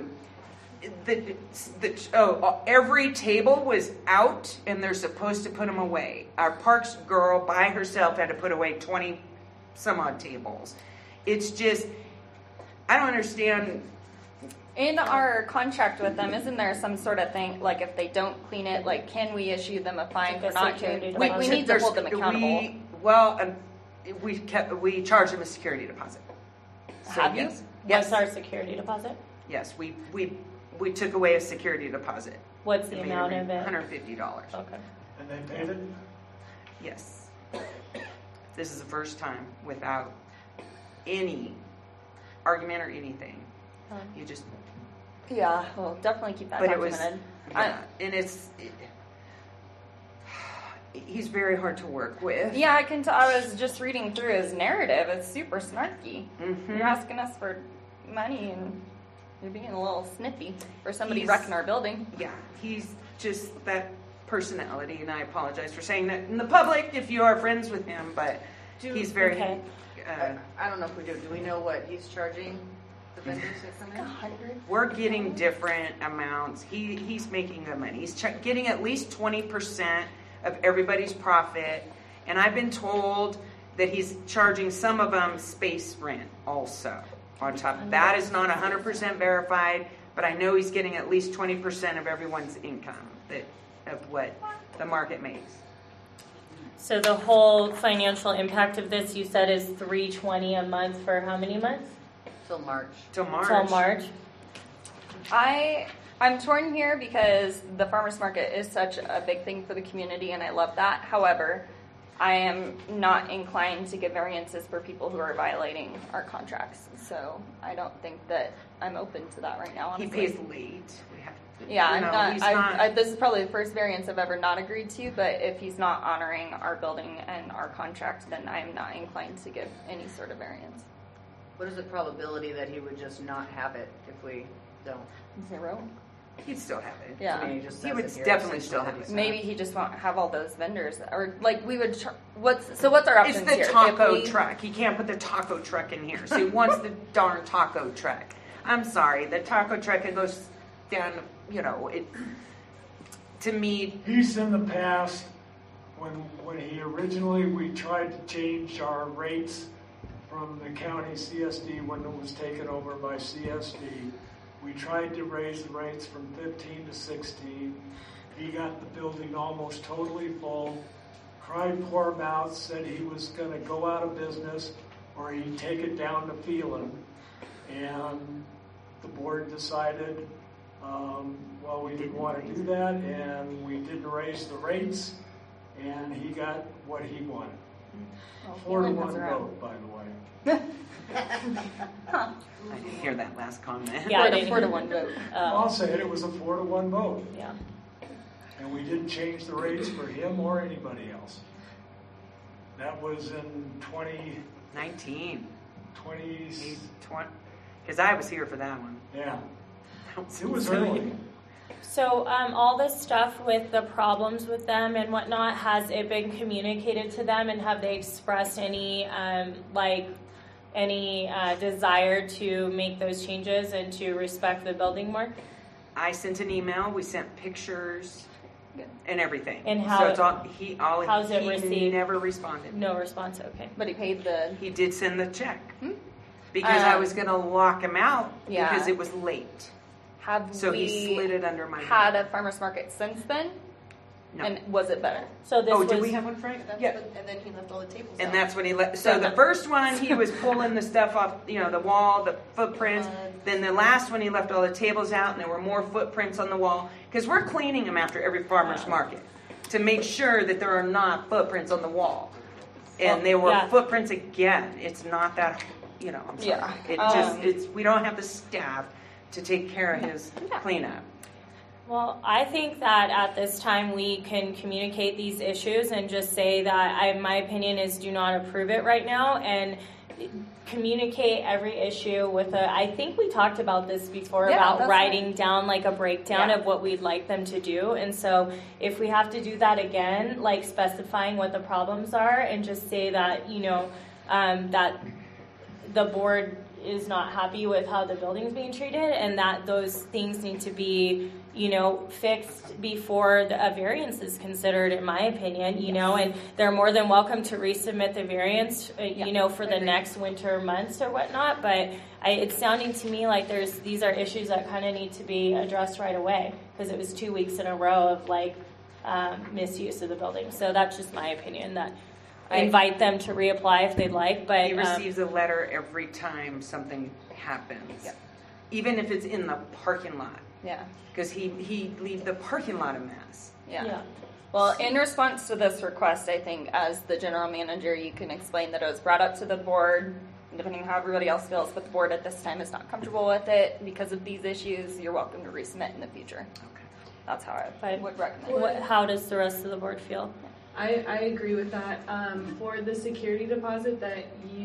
Speaker 13: Every table was out, and they're supposed to put them away. Our parks girl by herself had to put away 20 some odd tables. It's just, I don't understand.
Speaker 11: In our contract with them, isn't there some sort of thing, like if they don't clean it, like can we issue them a fine for not doing? Like we need to hold them accountable.
Speaker 13: We charge them a security deposit. So,
Speaker 3: have you?
Speaker 13: Yes.
Speaker 3: What's our security deposit?
Speaker 13: Yes, we took away a security deposit.
Speaker 3: What's the amount of it?
Speaker 13: $150.
Speaker 3: Okay.
Speaker 6: And they paid it?
Speaker 13: Yes. This is the first time without any argument or anything. You just.
Speaker 11: Yeah, well, definitely keep that documented.
Speaker 13: He's very hard to work with.
Speaker 11: Yeah, I can tell. I was just reading through his narrative. It's super snarky.
Speaker 13: Mm-hmm.
Speaker 11: You're asking us for money and you're being a little snippy for somebody wrecking our building.
Speaker 13: Yeah, he's just that personality, and I apologize for saying that in the public if you are friends with him, but he's very.
Speaker 3: Okay.
Speaker 16: I don't know if we do. Do we know what he's charging the vendors that come in?
Speaker 11: 100.
Speaker 13: We're getting different amounts. He's making the money. He's getting at least 20% of everybody's profit, and I've been told that he's charging some of them space rent also on top. That is not 100% verified, but I know he's getting at least 20% of everyone's income of what the market makes.
Speaker 3: So the whole financial impact of this, you said, is $320 a month for how many months?
Speaker 16: Till March.
Speaker 3: Till March.
Speaker 11: I'm torn here because the farmers market is such a big thing for the community, and I love that. However, I am not inclined to give variances for people who are violating our contracts. So I don't think that I'm open to that right now. Honestly.
Speaker 13: He pays late.
Speaker 11: Yeah, I'm this is probably the first variance I've ever not agreed to, but if he's not honoring our building and our contract, then I'm not inclined to give any sort of variance.
Speaker 16: What is the probability that he would just not have it if we don't?
Speaker 11: 0.
Speaker 13: He'd still have it.
Speaker 11: Yeah.
Speaker 16: I mean,
Speaker 13: he would definitely still have it.
Speaker 11: Maybe he just won't have all those vendors, or like we would. What's our options
Speaker 13: here? It's the
Speaker 11: here?
Speaker 13: taco truck. He can't put the taco truck in here, so he wants the darn taco truck. I'm sorry, the taco truck, it goes down. To me,
Speaker 6: he's in the past when we tried to change our rates from the county CSD when it was taken over by CSD. We tried to raise the rates from 15 to 16. He got the building almost totally full. Cried poor mouth, said he was going to go out of business or he'd take it down to Phelan. And the board decided, we didn't want to do that, and we didn't raise the rates, and he got what he wanted. 4-1 vote, by the way.
Speaker 13: I didn't hear that last comment.
Speaker 3: Yeah,
Speaker 11: a 4-1 vote.
Speaker 6: I'll say it was a 4-1 vote.
Speaker 3: Yeah.
Speaker 6: And we didn't change the rates for him or anybody else. That was in
Speaker 13: 2019.
Speaker 6: 20.
Speaker 13: Because I was here for that one.
Speaker 6: Yeah. It was early.
Speaker 3: So all this stuff with the problems with them and whatnot, has it been communicated to them, and have they expressed any desire to make those changes and to respect the building more?
Speaker 13: I sent an email. We sent pictures and everything.
Speaker 3: And how?
Speaker 13: So it's
Speaker 3: how's it
Speaker 13: he
Speaker 3: received?
Speaker 13: never responded.
Speaker 3: No response. Okay.
Speaker 11: But he paid the.
Speaker 13: He did send the check because I was going to lock him out because it was late. So he slid it under my
Speaker 11: had a farmer's market since then?
Speaker 13: No.
Speaker 11: And was it better?
Speaker 3: So this
Speaker 13: did we have one, Frank? Yeah.
Speaker 14: And then he left all the tables
Speaker 13: And
Speaker 14: out.
Speaker 13: that's when he left. So the first one, he was pulling the stuff off, the wall, the footprints. Then the last one, he left all the tables out, and there were more footprints on the wall. Because we're cleaning them after every farmer's market to make sure that there are not footprints on the wall. And there were footprints again. It's not that, I'm sorry.
Speaker 11: Yeah.
Speaker 13: We don't have the staff to take care of his cleanup.
Speaker 3: Well, I think that at this time we can communicate these issues and just say that my opinion is do not approve it right now, and communicate every issue with I think we talked about this before about writing down like a breakdown of what we'd like them to do. And so if we have to do that again, like specifying what the problems are and just say that, that the board is not happy with how the building's being treated, and that those things need to be, fixed before a variance is considered, in my opinion, and they're more than welcome to resubmit the variance, for the next winter months or whatnot. But it's sounding to me like these are issues that kind of need to be addressed right away, because it was 2 weeks in a row of misuse of the building. So that's just my opinion. That I invite them to reapply if they'd like, but
Speaker 13: he receives a letter every time something happens, even if it's in the parking lot.
Speaker 11: Yeah,
Speaker 13: because he leaves the parking lot a mess.
Speaker 11: Yeah. Well, in response to this request, I think as the general manager, you can explain that it was brought up to the board, depending on how everybody else feels, but the board at this time is not comfortable with it because of these issues. You're welcome to resubmit in the future. Okay, that's how I would recommend.
Speaker 3: How does the rest of the board feel?
Speaker 2: I agree with that. For the security deposit that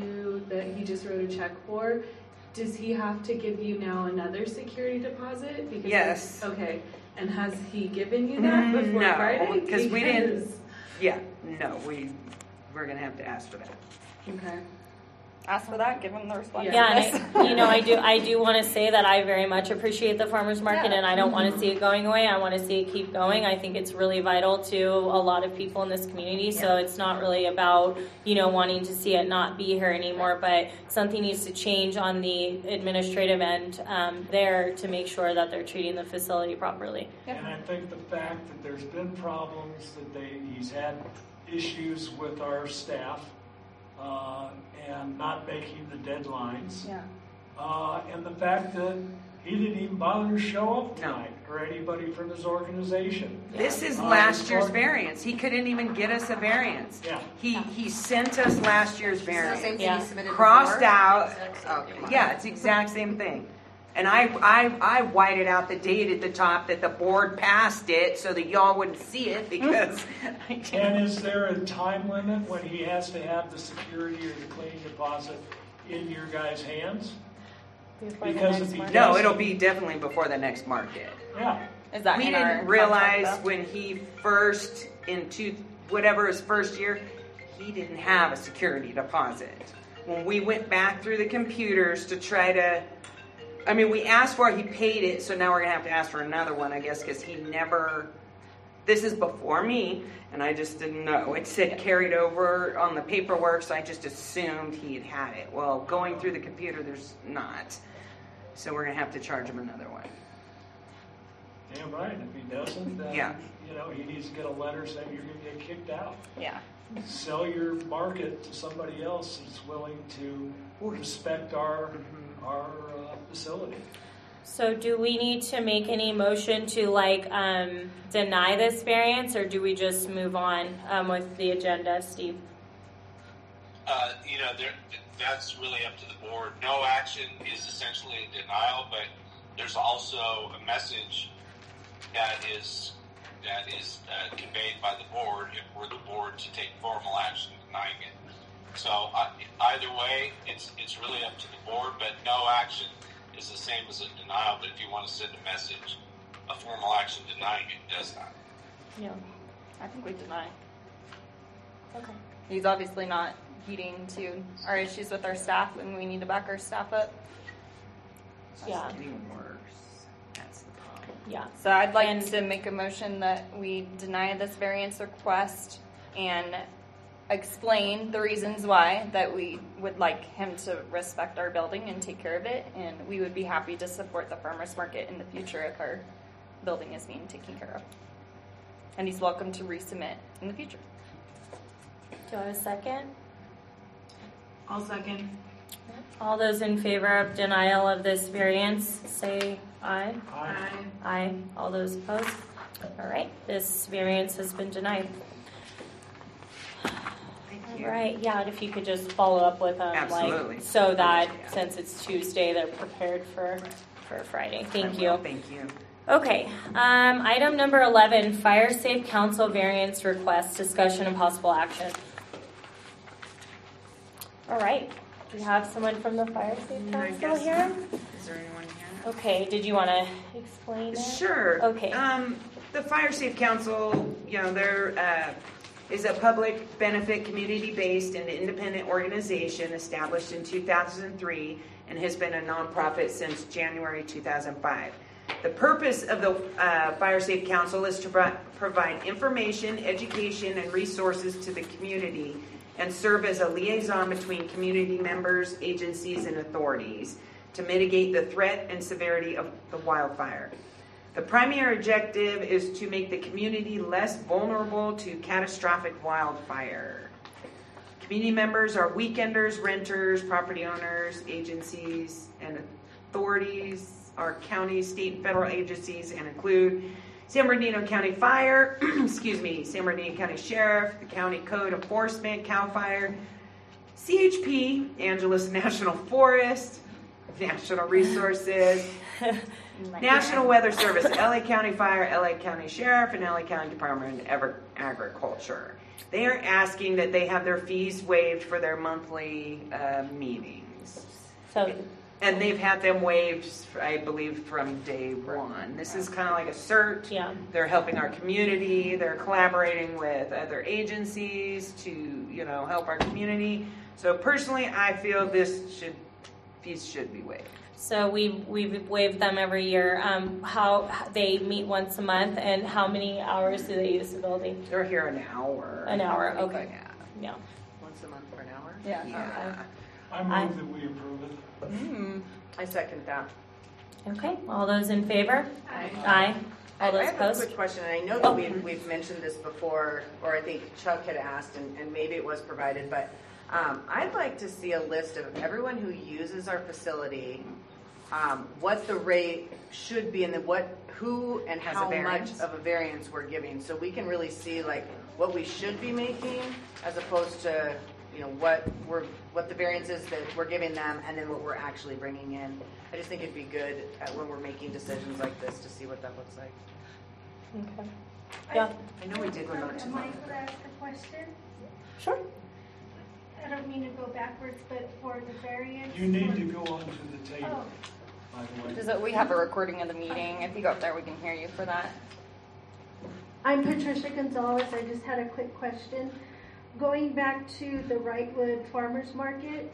Speaker 2: he just wrote a check for, does he have to give you now another security deposit? Because
Speaker 13: yes.
Speaker 2: Okay. And has he given you that before Friday?
Speaker 13: No, because we didn't. Yeah, no, we're going to have to ask for that.
Speaker 2: Okay.
Speaker 11: Ask for that, give him the response.
Speaker 3: Yeah, and I do want to say that I very much appreciate the farmers market, and I don't want to see it going away. I want to see it keep going. I think it's really vital to a lot of people in this community. So it's not really about wanting to see it not be here anymore, but something needs to change on the administrative end there to make sure that they're treating the facility properly.
Speaker 6: And I think the fact that there's been problems, that he's had issues with our staff. And not making the deadlines.
Speaker 11: Yeah.
Speaker 6: And the fact that he didn't even bother to show up tonight, or anybody from his organization.
Speaker 13: This is last year's variance. He couldn't even get us a variance.
Speaker 6: Yeah.
Speaker 13: He sent us last year's variance.
Speaker 15: Same thing he submitted
Speaker 13: Crossed
Speaker 15: before?
Speaker 13: out.
Speaker 15: Oh,
Speaker 13: Yeah, it's the exact same thing. And I whited out the date at the top that the board passed it so that y'all wouldn't see it because.
Speaker 6: And is there a time limit when he has to have the security or the cleaning deposit in your guys' hands? Because if he doesn't,
Speaker 13: no, it'll be definitely before the next market.
Speaker 6: Yeah.
Speaker 11: Is that
Speaker 13: we
Speaker 11: in
Speaker 13: didn't
Speaker 11: our
Speaker 13: realize
Speaker 11: contract,
Speaker 13: when he first whatever his first year, he didn't have a security deposit. When we went back through the computers to try to. We asked for it, he paid it, so now we're going to have to ask for another one, I guess, because he never, this is before me, and I just didn't know. It said carried over on the paperwork, so I just assumed he had it. Well, going through the computer, there's not. So we're going to have to charge him another one.
Speaker 6: Damn right, if he doesn't, then, he needs to get a letter saying you're going to get kicked out.
Speaker 11: Yeah.
Speaker 6: Sell your market to somebody else that's willing to respect our facility.
Speaker 3: So do we need to make any motion to deny this variance, or do we just move on with the agenda, Steve?
Speaker 5: That's really up to the board. No action is essentially a denial, but there's also a message that is conveyed by the board if we're the board to take formal action denying it. So either way, it's really up to the board, but no action is the same as a denial. But if you want to send a message, a formal action denying it does that.
Speaker 3: Yeah.
Speaker 11: I think we deny.
Speaker 3: Okay.
Speaker 11: He's obviously not heeding to our issues with our staff, and we need to back our staff up.
Speaker 3: Yeah.
Speaker 13: It's getting worse. That's the problem.
Speaker 3: Yeah.
Speaker 11: So I'd like to make a motion that we deny this variance request and explain the reasons why, that we would like him to respect our building and take care of it, and we would be happy to support the farmers market in the future if our building is being taken care of. And he's welcome to resubmit in the future.
Speaker 3: Do I have a second?
Speaker 2: I'll second.
Speaker 3: All those in favor of denial of this variance, say aye.
Speaker 2: Aye.
Speaker 3: Aye. All those opposed? All right, this variance has been denied.
Speaker 13: Thank you.
Speaker 3: All right, yeah, and if you could just follow up with them,
Speaker 13: Absolutely.
Speaker 3: so that
Speaker 13: Yeah.
Speaker 3: since it's Tuesday, they're prepared for Friday. Thank
Speaker 13: I
Speaker 3: you.
Speaker 13: will. Thank you.
Speaker 3: Okay, item number 11, Fire Safe Council variance request, discussion and possible action. All right, do we have someone from the Fire Safe
Speaker 13: I
Speaker 3: Council
Speaker 13: guess
Speaker 3: here?
Speaker 13: Is there anyone here?
Speaker 3: Okay, did you want to explain it?
Speaker 13: Sure.
Speaker 3: Okay.
Speaker 13: The Fire Safe Council, there is a public benefit, community-based, and independent organization established in 2003 and has been a nonprofit since January 2005. The purpose of the Fire Safe Council is to provide information, education, and resources to the community and serve as a liaison between community members, agencies, and authorities to mitigate the threat and severity of the wildfire. The primary objective is to make the community less vulnerable to catastrophic wildfire. Community members are weekenders, renters, property owners, agencies, and authorities are county, state, and federal agencies, and include San Bernardino County Fire, San Bernardino County Sheriff, the County Code Enforcement, CAL FIRE, CHP, Angeles National Forest, National Resources, National Weather Service, LA County Fire, LA County Sheriff, and LA County Department of Agriculture. They are asking that they have their fees waived for their monthly meetings. And they've had them waived, I believe, from day one. This is kind of like a CERT.
Speaker 3: Yeah.
Speaker 13: They're helping our community. They're collaborating with other agencies to, help our community. So personally, I feel fees should be waived.
Speaker 3: So we've waived them every year. How they meet once a month, and how many hours do they use the building?
Speaker 13: They're here an hour.
Speaker 3: An hour, okay. Yeah.
Speaker 16: Once a month for an hour?
Speaker 13: Yeah.
Speaker 6: I move that we approve it.
Speaker 16: I second that.
Speaker 3: Okay, all those in favor?
Speaker 16: Aye.
Speaker 3: Aye. All
Speaker 16: I
Speaker 3: those
Speaker 16: have a
Speaker 3: opposed?
Speaker 16: quick question, and I know that we've mentioned this before, or I think Chuck had asked, and maybe it was provided, but I'd like to see a list of everyone who uses our facility, what the rate should be, and then who and
Speaker 13: Has
Speaker 16: how
Speaker 13: a variance?
Speaker 16: much of a variance we're giving, so we can really see what we should be making, as opposed to what the variance is that we're giving them, and then what we're actually bringing in. I just think it'd be good when we're making decisions like this to see what that looks like.
Speaker 3: Okay. Yeah.
Speaker 13: I know we did one not too long
Speaker 7: Could I ask a question?
Speaker 3: Sure.
Speaker 7: I don't mean to go backwards, but for the variance.
Speaker 6: You need to go onto the table,
Speaker 7: Oh.
Speaker 6: by the way.
Speaker 11: We have a recording of the meeting. If you go up there, we can hear you for that.
Speaker 7: I'm Patricia Gonzalez. I just had a quick question. Going back to the Wrightwood Farmers Market,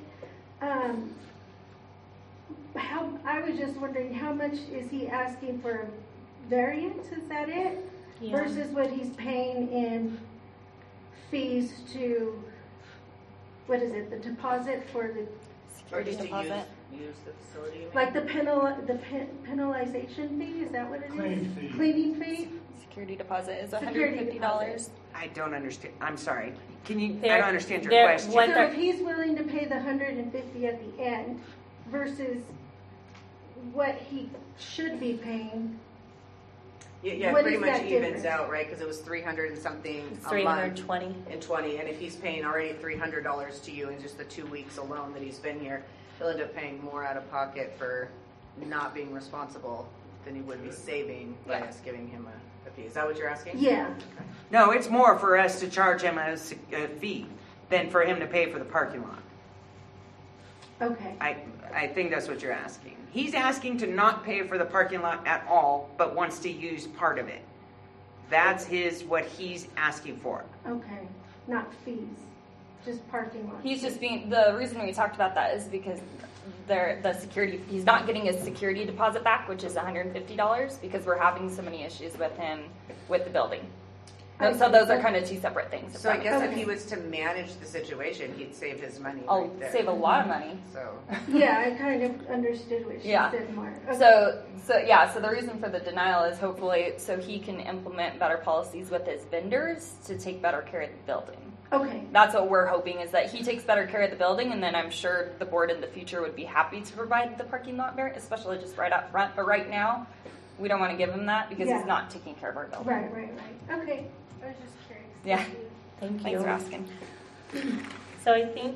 Speaker 7: I was just wondering, how much is he asking for a variance? Is that it?
Speaker 3: Yeah.
Speaker 7: Versus what he's paying in fees to, what is it, the deposit for the,
Speaker 16: Or just to
Speaker 3: deposit.
Speaker 16: use the facility? you mean?
Speaker 7: like the penalization fee? Is that what it is?
Speaker 6: Cleaning fee.
Speaker 7: Cleaning fee?
Speaker 11: Security deposit is
Speaker 7: Security
Speaker 11: $150.
Speaker 7: deposit.
Speaker 13: I don't understand. I'm sorry. I don't
Speaker 3: They're-
Speaker 13: understand your
Speaker 3: they're-
Speaker 13: question.
Speaker 3: what
Speaker 7: So
Speaker 3: they're-
Speaker 7: if he's willing to pay the $150 at the end versus what he should be paying,
Speaker 16: Yeah,
Speaker 7: what
Speaker 16: pretty
Speaker 7: is
Speaker 16: much
Speaker 7: that
Speaker 16: evens
Speaker 7: difference?
Speaker 16: out, right? Because it was 300 and something
Speaker 3: It's
Speaker 16: a
Speaker 3: 320.
Speaker 16: month and 20, and if he's paying already $300 to you in just the 2 weeks alone that he's been here, he'll end up paying more out of pocket for not being responsible than he would be saving by us giving him a fee. Is that what you're asking?
Speaker 7: Yeah.
Speaker 13: No, it's more for us to charge him a fee than for him to pay for the parking lot.
Speaker 7: Okay.
Speaker 13: I think that's what you're asking. He's asking to not pay for the parking lot at all, but wants to use part of it. That's what he's asking for.
Speaker 7: Okay. Not fees, just parking lot.
Speaker 11: He's just the reason we talked about that is because the security, he's not getting his security deposit back, which is $150, because we're having so many issues with him with the building. So those are kind of two separate things.
Speaker 16: So I guess if he was to manage the situation, he'd save his money
Speaker 11: I'll
Speaker 16: right there.
Speaker 11: save a lot of money.
Speaker 16: So
Speaker 7: Yeah, I kind of understood what she said more. Okay.
Speaker 11: So the reason for the denial is hopefully so he can implement better policies with his vendors to take better care of the building.
Speaker 7: Okay.
Speaker 11: That's what we're hoping, is that he takes better care of the building, and then I'm sure the board in the future would be happy to provide the parking lot variant, especially just right up front. But right now, we don't want to give him that because he's not taking care of our building.
Speaker 7: Right. Okay. I was just curious.
Speaker 11: Yeah.
Speaker 3: Thank you.
Speaker 11: Thanks for asking.
Speaker 3: So I think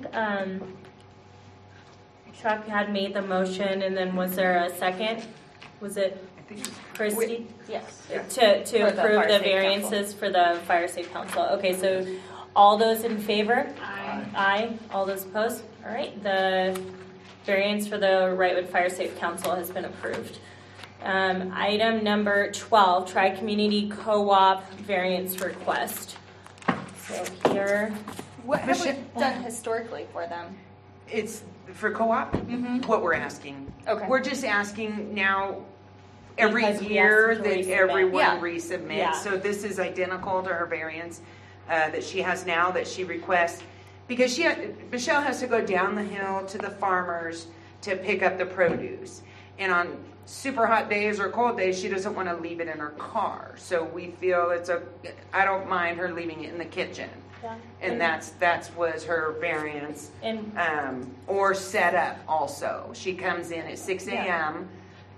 Speaker 3: Chuck had made the motion, and then was there a second? Was it Christy?
Speaker 11: Yes.
Speaker 3: To
Speaker 11: For the
Speaker 3: approve
Speaker 11: Fire
Speaker 3: the
Speaker 11: Safe
Speaker 3: variances for the Fire Safe Council. Okay, so all those in favor? Aye. All those opposed? All right, the variance for the Wrightwood Fire Safe Council has been approved. Item number 12, Tri-Community Co-op variance request. So here.
Speaker 11: What have we done historically for them?
Speaker 13: It's for co-op, what we're asking.
Speaker 11: Okay.
Speaker 13: We're just asking now every
Speaker 3: Because we
Speaker 13: year
Speaker 3: asked them to
Speaker 13: that
Speaker 3: resubmit.
Speaker 13: everyone
Speaker 3: Yeah.
Speaker 13: resubmits.
Speaker 3: Yeah.
Speaker 13: So this is identical to her variance that she has now that she requests. Because Michelle has to go down the hill to the farmers to pick up the produce. And on super hot days or cold days, she doesn't want to leave it in her car. So we feel I don't mind her leaving it in the kitchen.
Speaker 3: Yeah.
Speaker 13: And that's was her variance.
Speaker 3: And
Speaker 13: or set up also. She comes in at 6 a.m.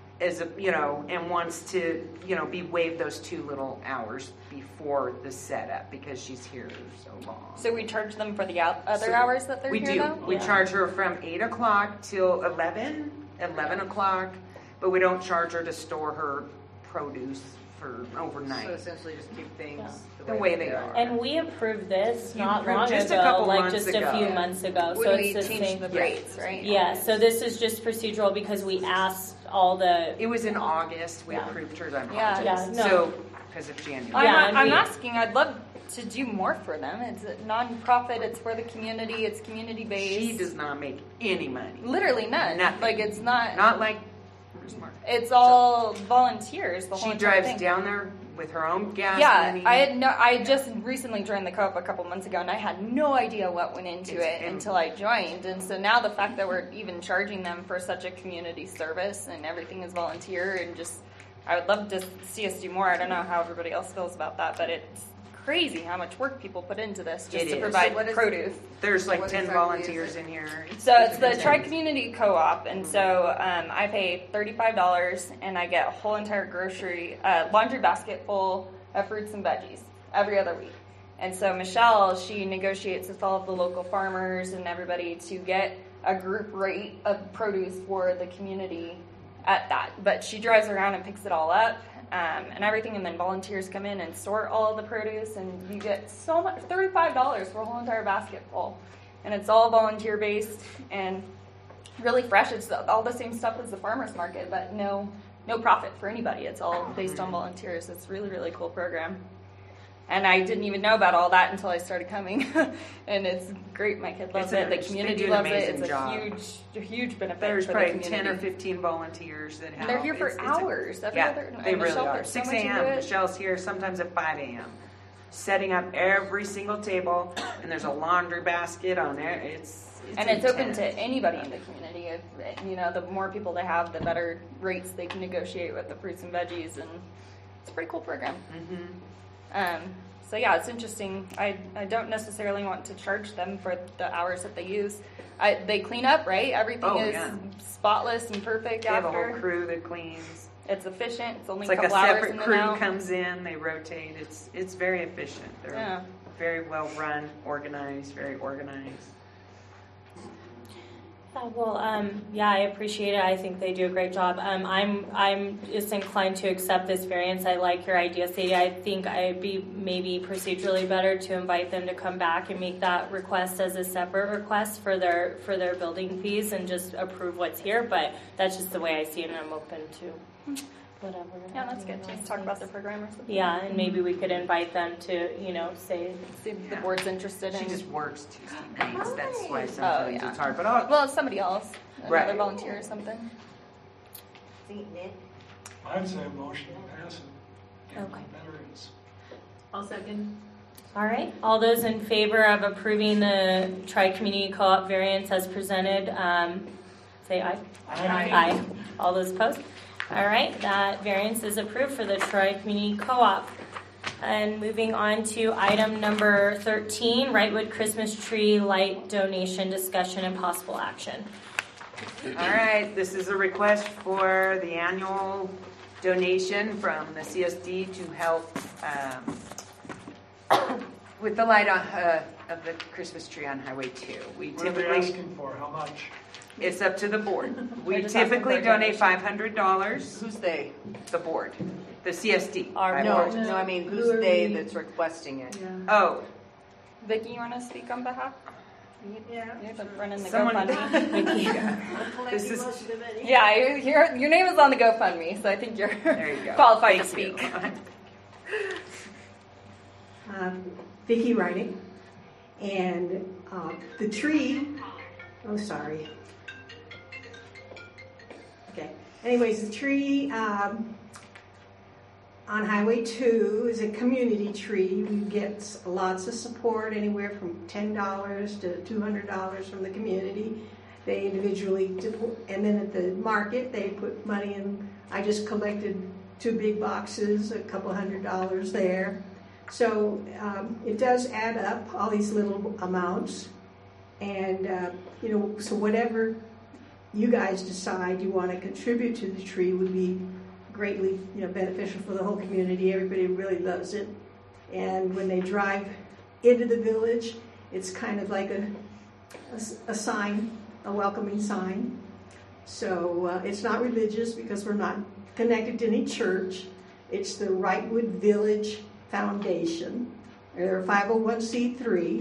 Speaker 13: And wants to, be waived those 2 little hours before the setup because she's here so long.
Speaker 11: So we charge them for the other hours that they're
Speaker 13: we
Speaker 11: here
Speaker 13: do.
Speaker 11: though?
Speaker 13: We charge her from 8 o'clock till 11 o'clock, but we don't charge her to store her produce for overnight.
Speaker 16: So essentially just keep things
Speaker 13: the way they are.
Speaker 3: And we approved this not
Speaker 13: approved
Speaker 3: long
Speaker 13: just
Speaker 3: ago,
Speaker 13: a couple
Speaker 3: like
Speaker 13: months
Speaker 3: just
Speaker 13: ago.
Speaker 3: a few months ago.
Speaker 11: When
Speaker 3: So
Speaker 11: we
Speaker 3: it's the
Speaker 11: changed
Speaker 3: same.
Speaker 11: the rates, right?
Speaker 3: Yeah, so this is just procedural because we asked all the.
Speaker 13: It was in August. We approved hers on
Speaker 11: Yeah.
Speaker 13: August.
Speaker 3: Yeah, no.
Speaker 13: So, because of January.
Speaker 11: I'm asking. I'd love to do more for them. It's a non-profit. It's for the community. It's community-based.
Speaker 13: She does not make any money.
Speaker 11: Literally none.
Speaker 13: Nothing.
Speaker 11: Like it's not.
Speaker 13: Not like Farmers Market.
Speaker 11: It's all volunteers. The whole
Speaker 13: She
Speaker 11: entire
Speaker 13: drives
Speaker 11: thing.
Speaker 13: down there with her own gas money.
Speaker 11: I just recently joined the co-op a couple months ago, and I had no idea what went into it until I joined. And so now the fact that we're even charging them for such a community service and everything is volunteer, and just I would love to see us do more. I don't know how everybody else feels about that, but it's crazy how much work people put into this just
Speaker 13: It
Speaker 11: to
Speaker 13: is.
Speaker 11: provide
Speaker 16: So what is
Speaker 11: produce.
Speaker 13: There's like
Speaker 16: What
Speaker 13: 10
Speaker 16: exactly
Speaker 13: volunteers
Speaker 16: is it?
Speaker 13: in here.
Speaker 11: So it's the Tri-Community Co-op, and so I pay $35, and I get a whole entire laundry basket full of fruits and veggies every other week. And so Michelle, she negotiates with all of the local farmers and everybody to get a group rate of produce for the community at that. But she drives around and picks it all up and everything, and then volunteers come in and sort all of the produce, and you get so much, $35 for a whole entire basket full. And it's all volunteer based and really fresh. It's all the same stuff as the farmer's market, but no profit for anybody. It's all based on volunteers. It's really, really cool program. And I didn't even know about all that until I started coming. And it's great. My kid loves it. The community loves it. It's a huge benefit.
Speaker 13: There's
Speaker 11: for
Speaker 13: probably
Speaker 11: the community.
Speaker 13: 10 or 15 volunteers that help.
Speaker 11: And they're here for hours.
Speaker 13: They
Speaker 11: and
Speaker 13: really
Speaker 11: Michelle
Speaker 13: are.
Speaker 11: puts so
Speaker 13: 6
Speaker 11: much into
Speaker 13: a.m.
Speaker 11: it.
Speaker 13: Michelle's here sometimes at 5 a.m. setting up every single table, and there's a laundry basket on there. It's
Speaker 11: open
Speaker 13: intense.
Speaker 11: to anybody in the community. If the more people they have, the better rates they can negotiate with the fruits and veggies, and it's a pretty cool program. So yeah, it's interesting. I don't necessarily want to charge them for the hours that they use. They clean up, right? Everything is spotless and perfect
Speaker 13: They have a
Speaker 11: after.
Speaker 13: whole crew that cleans.
Speaker 11: It's efficient. It's only
Speaker 13: It's like
Speaker 11: a
Speaker 13: a
Speaker 11: couple hours
Speaker 13: separate
Speaker 11: in
Speaker 13: crew
Speaker 11: and out.
Speaker 13: comes in, they rotate. It's very efficient. They're very well run, organized, very organized.
Speaker 3: Yeah, I appreciate it. I think they do a great job. I'm just inclined to accept this variance. I like your idea, Sadie. I think I'd be maybe procedurally better to invite them to come back and make that request as a separate request for their building fees and just approve what's here. But that's just the way I see it, and I'm open to whatever.
Speaker 11: Yeah, that's good. Just talk about their program or something.
Speaker 3: Yeah, and maybe we could invite them to, say
Speaker 11: if the board's interested in.
Speaker 13: She just works Tuesday nights. That's why sometimes it's hard. But
Speaker 11: it's somebody else, another volunteer or something.
Speaker 6: I'd say a motion to pass it.
Speaker 3: Okay.
Speaker 6: Veterans.
Speaker 2: I'll second.
Speaker 3: All right. All those in favor of approving the Tri-Community Co-op variance as presented, say aye. Aye. All those opposed? All right. That variance is approved for the Tri-Community Co-op. And moving on to item number 13, Wrightwood Christmas Tree Light Donation Discussion and Possible Action.
Speaker 13: All right. This is a request for the annual donation from the CSD to help with the light of the Christmas tree on Highway 2.
Speaker 6: What are they asking for? How much?
Speaker 13: It's up to the board. We typically donate $500.
Speaker 16: Who's they?
Speaker 13: The board. The CSD.
Speaker 16: No, I mean, who's they that's requesting it?
Speaker 13: Yeah. Oh.
Speaker 11: Vicki, you want to speak on behalf?
Speaker 16: Yeah.
Speaker 11: You're running the
Speaker 13: Someone-
Speaker 11: GoFundMe.
Speaker 13: This is,
Speaker 11: Yeah, your name is on the GoFundMe, so I think you're
Speaker 13: there you go.
Speaker 11: qualified to
Speaker 13: Thank
Speaker 11: speak.
Speaker 9: Vicki Reining, and the tree. Oh, sorry. Okay. Anyways, the tree on Highway 2 is a community tree. We get lots of support, anywhere from $10 to $200 from the community. They individually, and then at the market, they put money in. I just collected 2 big boxes, a couple $100 there. So it does add up, all these little amounts. And, so whatever you guys decide you want to contribute to the tree would be greatly, beneficial for the whole community. Everybody really loves it. And when they drive into the village, it's kind of like a sign, a welcoming sign. So it's not religious because we're not connected to any church. It's the Wrightwood Village Foundation. They're a 501c3,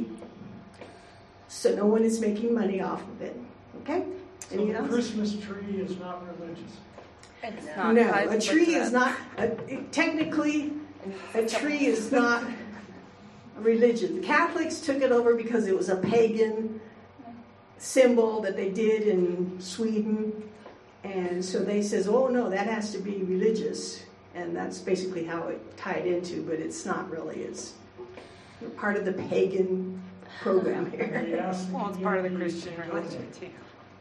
Speaker 9: so no one is making money off of it. Okay?
Speaker 6: So the Christmas tree is not religious.
Speaker 11: It's not.
Speaker 9: No, a tree is not. Technically, a tree is not religious. The Catholics took it over because it was a pagan symbol that they did in Sweden, and so they says, "Oh no, that has to be religious." And that's basically how it tied into, but it's not really. It's part of the pagan program here.
Speaker 13: Well, it's part of the Christian religion, too.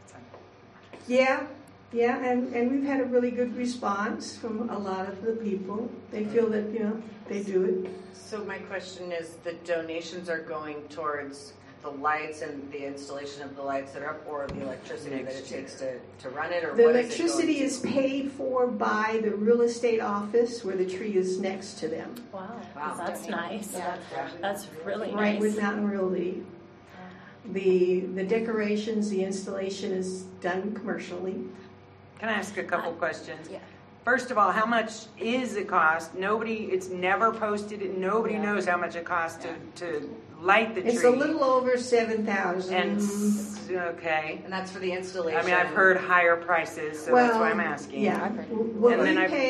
Speaker 9: Yeah, and we've had a really good response from a lot of the people. They feel that, they do it.
Speaker 16: So my question is, the donations are going towards the lights and the installation of the lights that are up, or the electricity that it takes to run it, or
Speaker 9: the
Speaker 16: what
Speaker 9: electricity
Speaker 16: is
Speaker 9: is paid for by the real estate office where the tree is next to them.
Speaker 3: Wow. That's nice. Yeah. That's really
Speaker 9: Right
Speaker 3: nice.
Speaker 9: with Mountain Realty. The decorations, the installation is done commercially.
Speaker 13: Can I ask a couple questions?
Speaker 3: Yeah.
Speaker 13: First of all, how much is it cost? It's never posted, and nobody knows how much it costs to light the tree.
Speaker 9: It's a little over $7,000.
Speaker 13: Okay.
Speaker 16: And that's for the installation.
Speaker 13: I mean, I've heard higher prices, so that's why I'm asking.
Speaker 9: Yeah. Well,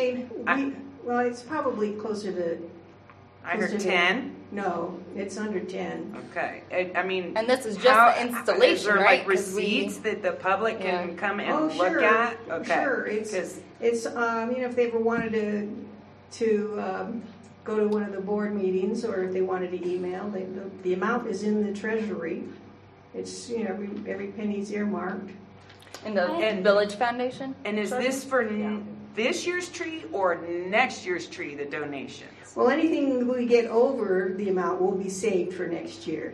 Speaker 9: it's probably closer to.
Speaker 13: I heard 10.
Speaker 9: No, it's under 10.
Speaker 13: Okay. I mean,
Speaker 11: and this is just the installation,
Speaker 13: is there
Speaker 11: right?
Speaker 13: like receipts that the public can come and look
Speaker 9: sure.
Speaker 13: at? Okay.
Speaker 9: Sure. It's if they ever wanted to go to one of the board meetings, or if they wanted to email, the amount is in the treasury. It's every penny's earmarked.
Speaker 11: In the Village Foundation.
Speaker 13: And is this for this year's tree or next year's tree? The donations.
Speaker 9: Well, anything we get over the amount will be saved for next year.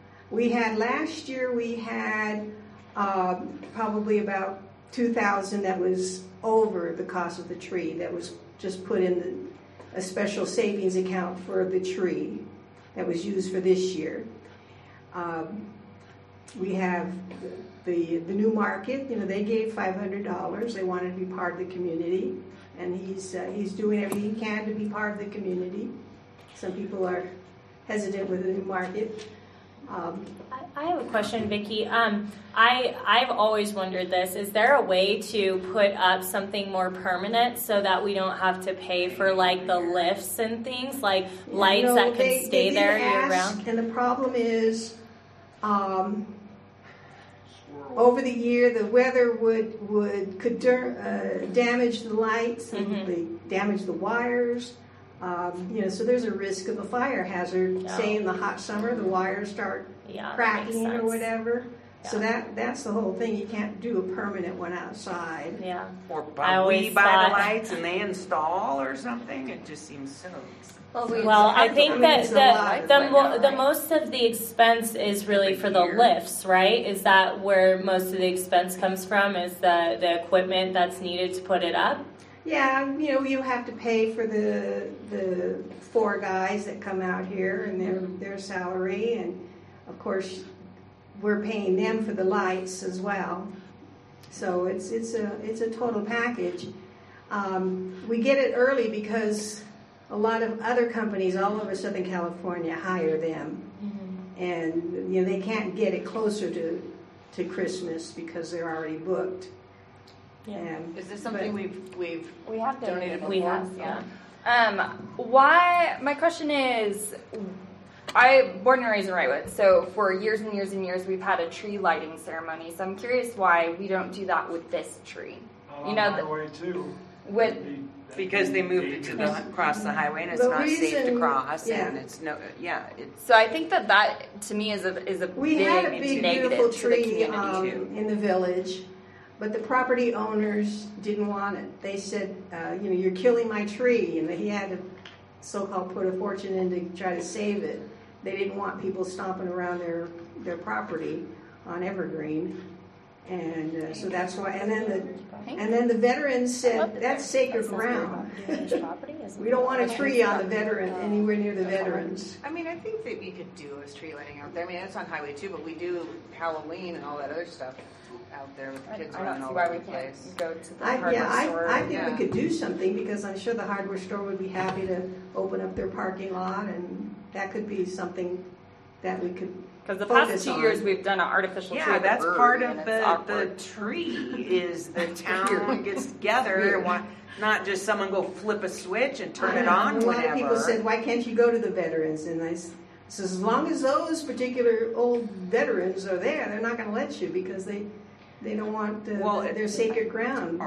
Speaker 9: Last year we had probably about $2,000 that was over the cost of the tree, that was just put in a special savings account for the tree that was used for this year. we have the new market. They gave $500. They wanted to be part of the community, and he's doing everything he can to be part of the community. Some people are hesitant with the new market.
Speaker 3: I have a question, Vicki. I've always wondered this. Is there a way to put up something more permanent so that we don't have to pay for like the lifts and things, like lights that could stay there year round?
Speaker 9: And the problem is, over the year, the weather could damage the lights, and damage the wires. So there's a risk of a fire hazard. Say in the hot summer, the wires start cracking or whatever. Yeah. So that's the whole thing. You can't do a permanent one outside.
Speaker 3: Yeah.
Speaker 13: Or we buy the lights and they install or something. It just seems so expensive.
Speaker 3: Well, I think that the most of the expense is really for the lifts, right? Is that where most of the expense comes from? Is the equipment that's needed to put it up?
Speaker 9: Yeah, you have to pay for the 4 guys that come out here and their salary, and of course we're paying them for the lights as well. So it's a total package. We get it early because a lot of other companies all over Southern California hire them, and they can't get it closer to Christmas because they're already booked.
Speaker 16: Yeah. Is this something we
Speaker 11: have
Speaker 16: donated before?
Speaker 11: We have, yeah. Why? My question is, I born and raised in Wrightwood, so for years and years and years we've had a tree lighting ceremony. So I'm curious why we don't do that with this tree.
Speaker 6: Highway too.
Speaker 13: Because they moved it to across the highway, and it's not safe to cross, and it's
Speaker 11: So I think that to me is a
Speaker 9: we
Speaker 11: big
Speaker 9: had a big
Speaker 11: negative
Speaker 9: beautiful
Speaker 11: to the
Speaker 9: tree
Speaker 11: community too.
Speaker 9: In the village. But the property owners didn't want it. They said, you're killing my tree. And he had to so-called put a fortune in to try to save it. They didn't want people stomping around their property on Evergreen. And so that's why. And then the veterans said, that's sacred ground. We don't want a tree on the veteran, anywhere near the veterans.
Speaker 16: I mean, I think that we could do a tree lighting out there. I mean, it's on Highway 2, but we do Halloween and all that other stuff out there with the kids running all over the place.
Speaker 11: Go to the hardware store.
Speaker 9: I think we could do something because I'm sure the hardware store would be happy to open up their parking lot, and that could be something that we could.
Speaker 11: Because the past 2 years we've done an artificial tree.
Speaker 13: Yeah, that's part of the tree is the town gets together and not just someone go flip a switch and turn it on whenever.
Speaker 9: A lot of people said, why can't you go to the veterans? And I said, as long as those particular old veterans are there, they're not going to let you because they don't want their sacred ground.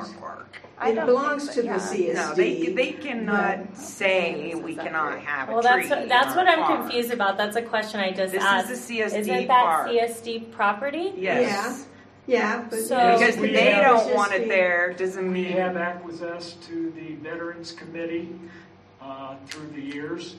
Speaker 9: It belongs to the CSD.
Speaker 13: No, they cannot say we cannot have a tree.
Speaker 3: Well, that's what I'm confused about. That's a question I just asked.
Speaker 13: This is the CSD
Speaker 3: Isn't
Speaker 13: park.
Speaker 3: that CSD property?
Speaker 13: Yes.
Speaker 9: Yeah. But
Speaker 13: because they don't want it there, doesn't mean.
Speaker 6: We have acquiesced to the Veterans Committee through the years,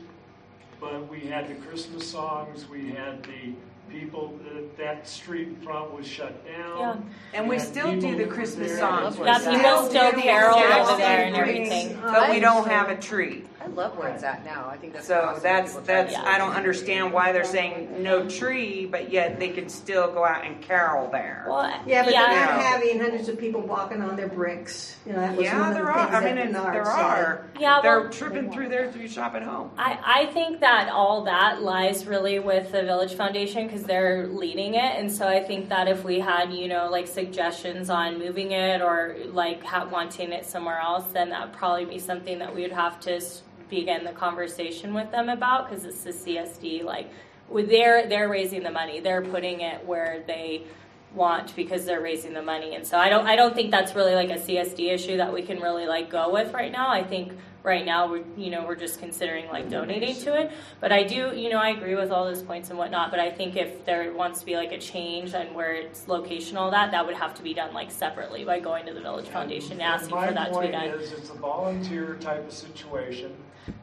Speaker 6: but we had the Christmas songs, we had the people, that street in front was shut down.
Speaker 3: Yeah.
Speaker 13: And we still do the Christmas songs.
Speaker 3: Yeah, people still carol over there and everything.
Speaker 13: But we don't have a tree.
Speaker 16: I love where it's at now. I think that's
Speaker 13: so.
Speaker 16: Awesome.
Speaker 13: That's I don't understand why they're saying no tree, but yet they can still go out and carol there.
Speaker 9: Well, yeah, but they're not having hundreds of people walking on their bricks. That was one of the
Speaker 13: there are.
Speaker 9: things
Speaker 13: I mean, there are.
Speaker 3: Yeah,
Speaker 13: they're tripping through there through shop at home.
Speaker 3: I think that all that lies really with the Village Foundation because they're leading it, and so I think that if we had, like suggestions on moving it or like wanting it somewhere else, then that would probably be something that we would have to begin the conversation with them about because it's the CSD. Like, they're raising the money, they're putting it where they want because they're raising the money, and so I don't think that's really like a CSD issue that we can really like go with right now. I think right now we're just considering like donating to it, but I do I agree with all those points and whatnot, but I think if there wants to be like a change and where it's location, all that would have to be done like separately by going to the Village Foundation and asking for that to be done.
Speaker 6: My point is it's a volunteer type of situation.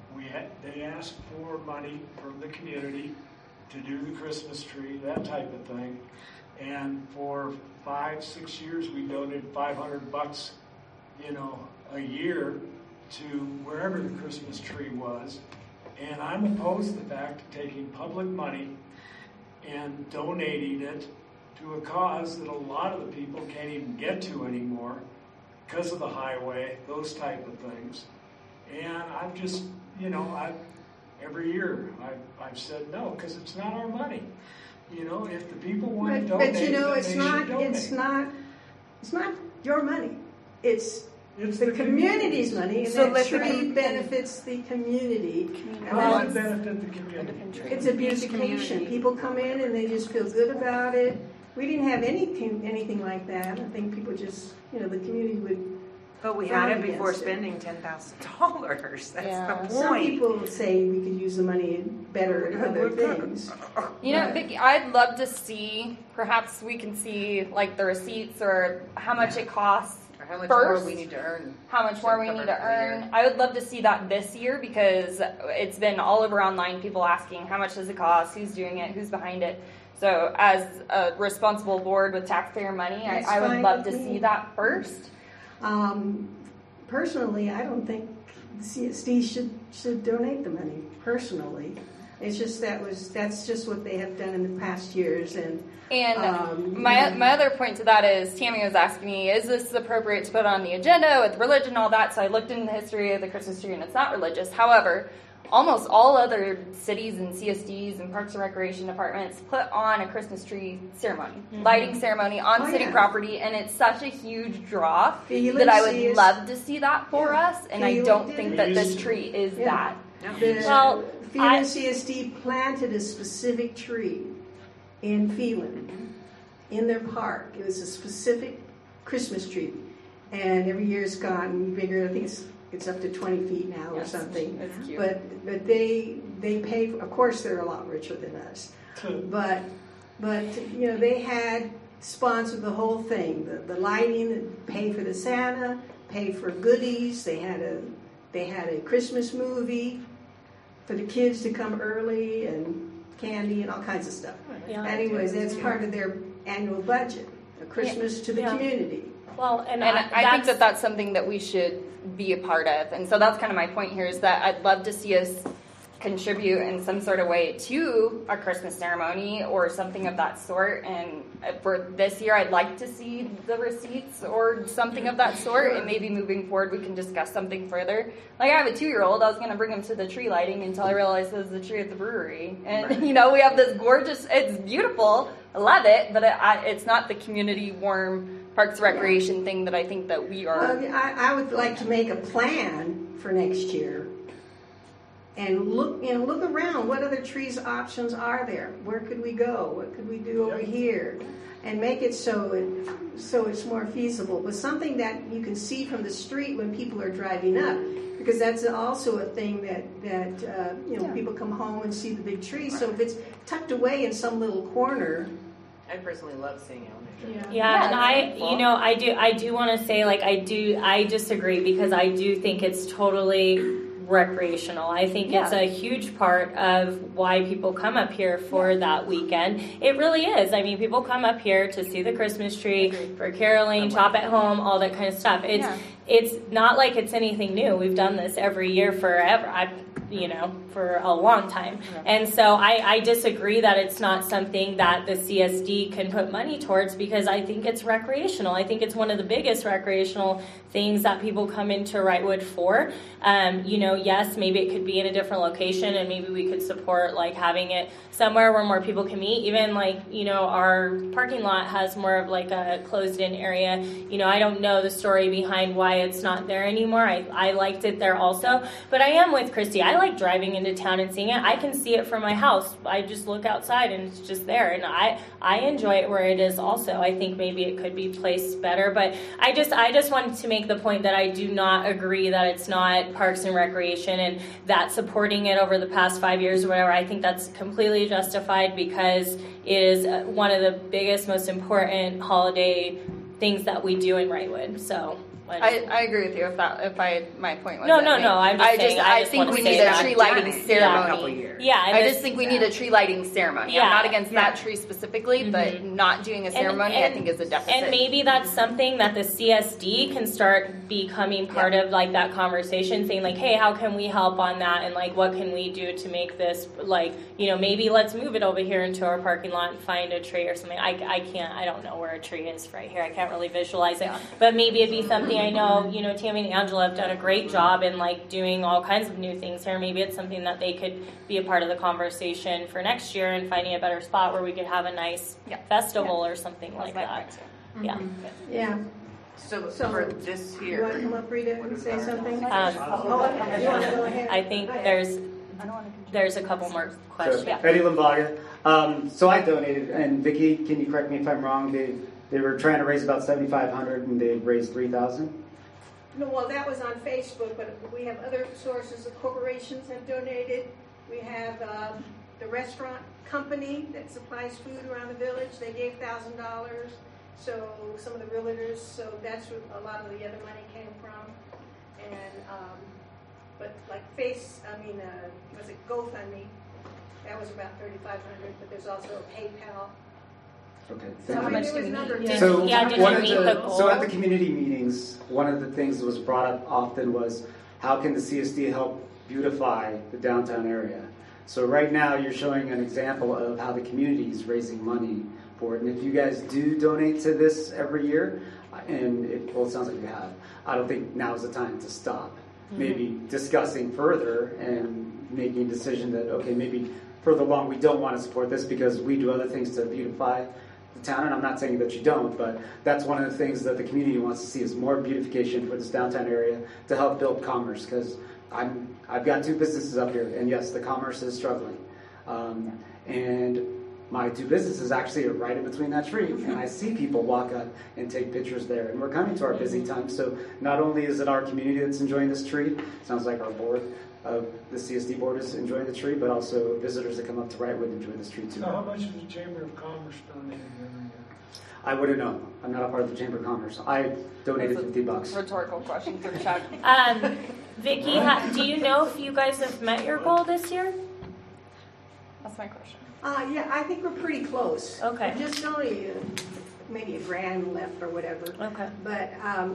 Speaker 6: They asked for money from the community to do the Christmas tree, that type of thing. And for 5-6 years, we donated $500, a year to wherever the Christmas tree was. And I'm opposed to the fact of taking public money and donating it to a cause that a lot of the people can't even get to anymore because of the highway, those type of things. And I've just, every year I've said no, because it's not our money. If the people want to donate,
Speaker 9: but
Speaker 6: it's not
Speaker 9: your money. It's the community's money, and
Speaker 13: So
Speaker 9: that tree benefits the community.
Speaker 6: How does it benefit the community?
Speaker 9: It's a beautification. People come in and they just feel good about it. We didn't have anything like that. I think people just, the community would.
Speaker 13: But we had it before spending $10,000. That's the point.
Speaker 9: Some people say we could use the money better in other things.
Speaker 11: Vicki, I'd love to see, perhaps we can see like the receipts or how much it costs.
Speaker 16: Or how much
Speaker 11: first,
Speaker 16: more we need to earn.
Speaker 11: How much more we need to earn. I would love to see that this year because it's been all over online, people asking how much does it cost, who's doing it, who's behind it. So as a responsible board with taxpayer money, I would love to see that first.
Speaker 9: Personally, I don't think CSD should donate the money. Personally, it's just that's just what they have done in the past years. And
Speaker 11: my other point to that is Tammy was asking me, is this appropriate to put on the agenda with religion and all that? So I looked into the history of the Christmas tree, and it's not religious. However, almost all other cities and CSDs and Parks and Recreation departments put on a Christmas tree ceremony, lighting ceremony on city property, and it's such a huge draw that I would love to see that for us, and I don't think that this tree is that.
Speaker 9: Phelan CSD planted a specific tree in Phelan, in their park. It was a specific Christmas tree, and every year it's gotten bigger. I think it's up to 20 feet now or something.
Speaker 11: That's cute.
Speaker 9: But they pay. Of course, they're a lot richer than us. But they had sponsored the whole thing. The lighting, pay for the Santa, pay for goodies. They had a Christmas movie for the kids to come early and candy and all kinds of stuff.
Speaker 3: Yeah.
Speaker 9: Anyways, that's part of their annual budget. A Christmas to the community.
Speaker 3: Well, and
Speaker 11: I think that that's something that we should be a part of. And so that's kind of my point here is that I'd love to see us contribute in some sort of way to a Christmas ceremony or something of that sort. And for this year, I'd like to see the receipts or something of that sort. And maybe moving forward, we can discuss something further. Like I have a 2-year-old. I was going to bring him to the tree lighting until I realized it was the tree at the brewery. And, we have this gorgeous, it's beautiful. I love it. But it's not the community warm Parks and Recreation thing that I think that we are.
Speaker 9: Well, I would like to make a plan for next year and look around. What other trees options are there? Where could we go? What could we do over here? And make it so it's more feasible. But something that you can see from the street when people are driving up, because that's also a thing that people come home and see the big trees. So if it's tucked away in some little corner.
Speaker 16: I personally love seeing it.
Speaker 3: Yeah, and I do want to say, I disagree because I do think it's totally recreational. I think it's a huge part of why people come up here for that weekend. It really is. I mean, people come up here to see the Christmas tree, for caroling, shop at home, all that kind of stuff. It's not like it's anything new. We've done this every year forever. For a long time. And so I disagree that it's not something that the CSD can put money towards because I think it's recreational. I think it's one of the biggest recreational things that people come into Wrightwood for. Yes, maybe it could be in a different location and maybe we could support having it somewhere where more people can meet. Even our parking lot has more of a closed-in area. I don't know the story behind why it's not there anymore. I liked it there also. But I am with Christy. I like driving into town and seeing it. I can see it from my house. I just look outside and it's just there. And I enjoy it where it is also. I think maybe it could be placed better. But I just wanted to make the point that I do not agree that it's not Parks and Recreation and that supporting it over the past 5 years or whatever. I think that's completely justified because it is one of the biggest, most important holiday things that we do in Wrightwood. So
Speaker 11: I agree with you. My point was
Speaker 3: No. I'm just saying.
Speaker 11: I think we need a tree lighting ceremony.
Speaker 3: Yeah,
Speaker 11: I just think we need a tree lighting ceremony.
Speaker 3: Yeah,
Speaker 11: I'm not against that tree specifically, but not doing a ceremony, I think, is a deficit.
Speaker 3: And maybe that's something that the CSD can start becoming part of, like, that conversation, saying, like, hey, how can we help on that, and, like, what can we do to make this, like, maybe let's move it over here into our parking lot and find a tree or something. I don't know where a tree is right here. I can't really visualize it, but maybe it'd be something. I know, Tammy and Angela have done a great job in, like, doing all kinds of new things here. Maybe it's something that they could be a part of the conversation for next year and finding a better spot where we could have a nice festival or something like that.
Speaker 9: Yeah.
Speaker 15: So for this
Speaker 9: You
Speaker 15: year,
Speaker 9: want to come up, Rita, and say something?
Speaker 3: You want
Speaker 9: to go ahead?
Speaker 3: I think there's a couple more questions.
Speaker 17: So, Eddie Limbaga. So I donated, and Vicki, can you correct me if I'm wrong? They were trying to raise about $7,500, and they raised $3,000.
Speaker 9: No, well, that was on Facebook, but we have other sources. The corporations have donated. We have the restaurant company that supplies food around the village. They gave $1,000. So some of the realtors. So that's where a lot of the other money came from. And but like was it GoFundMe? That was about $3,500. But there's also PayPal.
Speaker 17: Okay.
Speaker 9: So how much do we need?
Speaker 17: So at the community meetings, one of the things that was brought up often was how can the CSD help beautify the downtown area? So right now you're showing an example of how the community is raising money for it. And if you guys do donate to this every year, and it sounds like you have, I don't think now is the time to stop. Maybe discussing further and making a decision that, okay, maybe further along we don't want to support this because we do other things to beautify the town, and I'm not saying that you don't, but that's one of the things that the community wants to see is more beautification for this downtown area to help build commerce, because I've got 2 businesses up here, and yes, the commerce is struggling. And my 2 businesses actually are right in between that tree, and I see people walk up and take pictures there, and we're coming to our busy time, so not only is it our community that's enjoying this tree, sounds like our board of the CSD board is enjoying the tree, but also visitors that come up to Wrightwood enjoy this tree too.
Speaker 6: So how much is the Chamber of Commerce donating every year?
Speaker 17: I wouldn't know. I'm not a part of the Chamber of Commerce. I donated $50.
Speaker 11: Rhetorical question for Chuck.
Speaker 3: Vicki, do you know if you guys have met your goal this year?
Speaker 11: That's my question.
Speaker 9: Yeah, I think we're pretty close.
Speaker 3: Okay.
Speaker 9: Just only maybe $1,000 left or whatever.
Speaker 3: Okay.
Speaker 9: But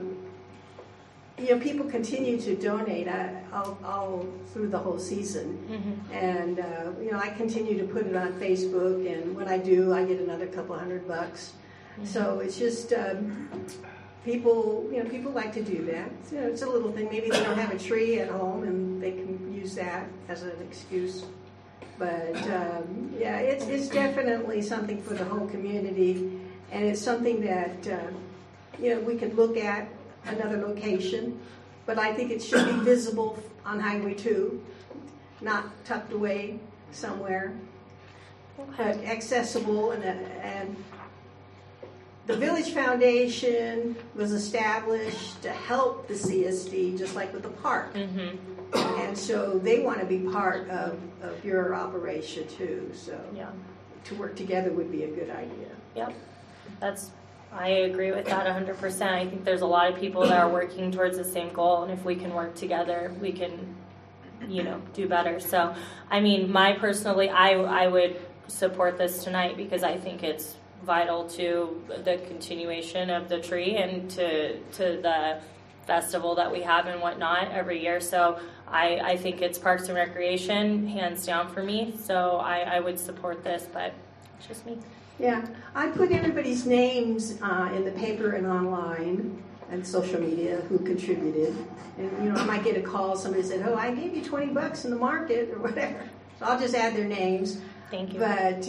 Speaker 9: people continue to donate all through the whole season, and I continue to put it on Facebook, and when I do, I get another couple $100. So it's just people like to do that. It's a little thing. Maybe they don't have a tree at home, and they can use that as an excuse. But it's definitely something for the whole community, and it's something that we could look at another location, but I think it should be visible on Highway 2, not tucked away somewhere, but accessible. And the Village Foundation was established to help the CSD, just like with the park. And so they want to be part of your operation too. So to work together would be a good idea.
Speaker 3: Yep. I agree with that 100%. I think there's a lot of people that are working towards the same goal, and if we can work together, we can, do better. So, I mean, I would support this tonight because I think it's vital to the continuation of the tree and to the festival that we have and whatnot every year. So I think it's Parks and Recreation, hands down for me. So I would support this, but it's just me.
Speaker 9: Yeah, I put everybody's names in the paper and online and social media who contributed. And, I might get a call, somebody said, oh, I gave you $20 in the market or whatever. So I'll just add their names.
Speaker 3: Thank you.
Speaker 9: But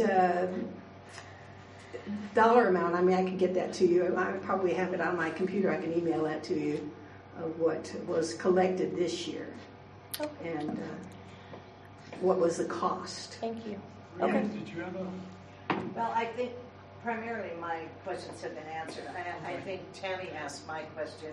Speaker 9: dollar amount, I can get that to you. I probably have it on my computer. I can email that to you of what was collected this year.
Speaker 3: Okay.
Speaker 9: And what was the cost.
Speaker 3: Thank you.
Speaker 6: Okay. Did you have a...
Speaker 15: Well, I think primarily my questions have been answered. I think Tammy asked my question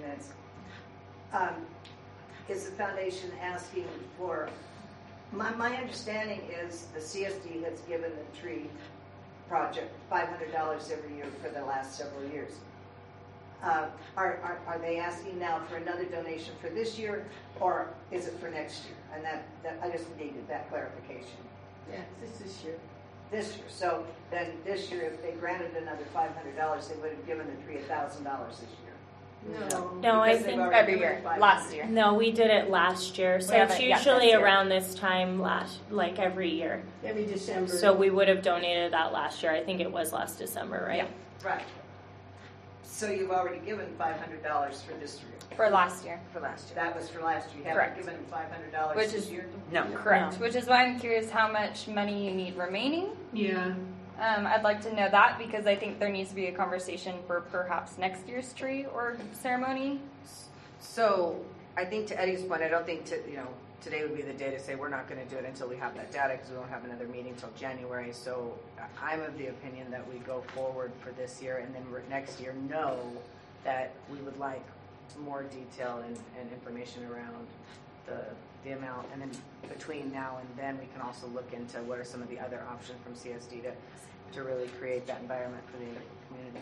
Speaker 15: is the foundation asking for, my understanding is the CSD has given the tree project $500 every year for the last several years. Are they asking now for another donation for this year, or is it for next year? And that I just needed that clarification.
Speaker 9: Yeah, this year.
Speaker 15: This year. So then this year, if they granted another $500, they would have given the tree $1,000 this year.
Speaker 3: No, I
Speaker 15: Because they've
Speaker 3: think
Speaker 15: already
Speaker 11: every
Speaker 15: given
Speaker 11: year,
Speaker 15: 500.
Speaker 11: last year.
Speaker 3: No, we did it last year. So it's
Speaker 11: haven't yet
Speaker 3: usually
Speaker 11: this year.
Speaker 3: around this time like every year.
Speaker 9: Every December.
Speaker 3: So we would have donated that last year. I think it was last December, right?
Speaker 11: Yeah.
Speaker 15: Right. So you've already given $500 for this year.
Speaker 11: For last year.
Speaker 16: For last year.
Speaker 15: That was for last year. You haven't
Speaker 11: Correct.
Speaker 15: given them $500
Speaker 11: Which
Speaker 15: this
Speaker 11: is
Speaker 15: year?
Speaker 13: No.
Speaker 11: Correct.
Speaker 3: No.
Speaker 11: Which is why I'm curious how much money you need remaining.
Speaker 2: Yeah.
Speaker 11: I'd like to know that because I think there needs to be a conversation for perhaps next year's tree or ceremony.
Speaker 16: So I think to Eddie's point, I don't think today would be the day to say we're not going to do it until we have that data because we won't have another meeting till January. So I'm of the opinion that we go forward for this year and then next year know that we would like more detail and information around the amount. And then between now and then we can also look into what are some of the other options from CSD to really create that environment for the community.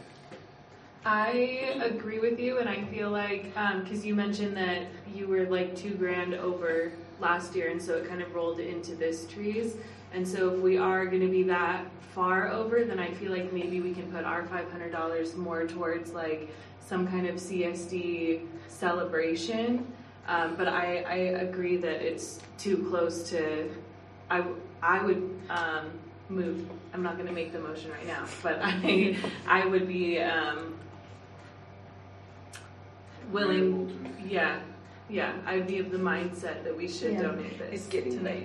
Speaker 2: I agree with you, and I feel like because you mentioned that you were like $2,000 over last year, and so it kind of rolled into this trees. And so if we are going to be that far over, then I feel like maybe we can put our $500 more towards like some kind of CSD celebration. But I agree that it's too close to. I would move. I'm not going to make the motion right now, but I would be. Willing, yeah, I'd be of the mindset that we should donate this tonight.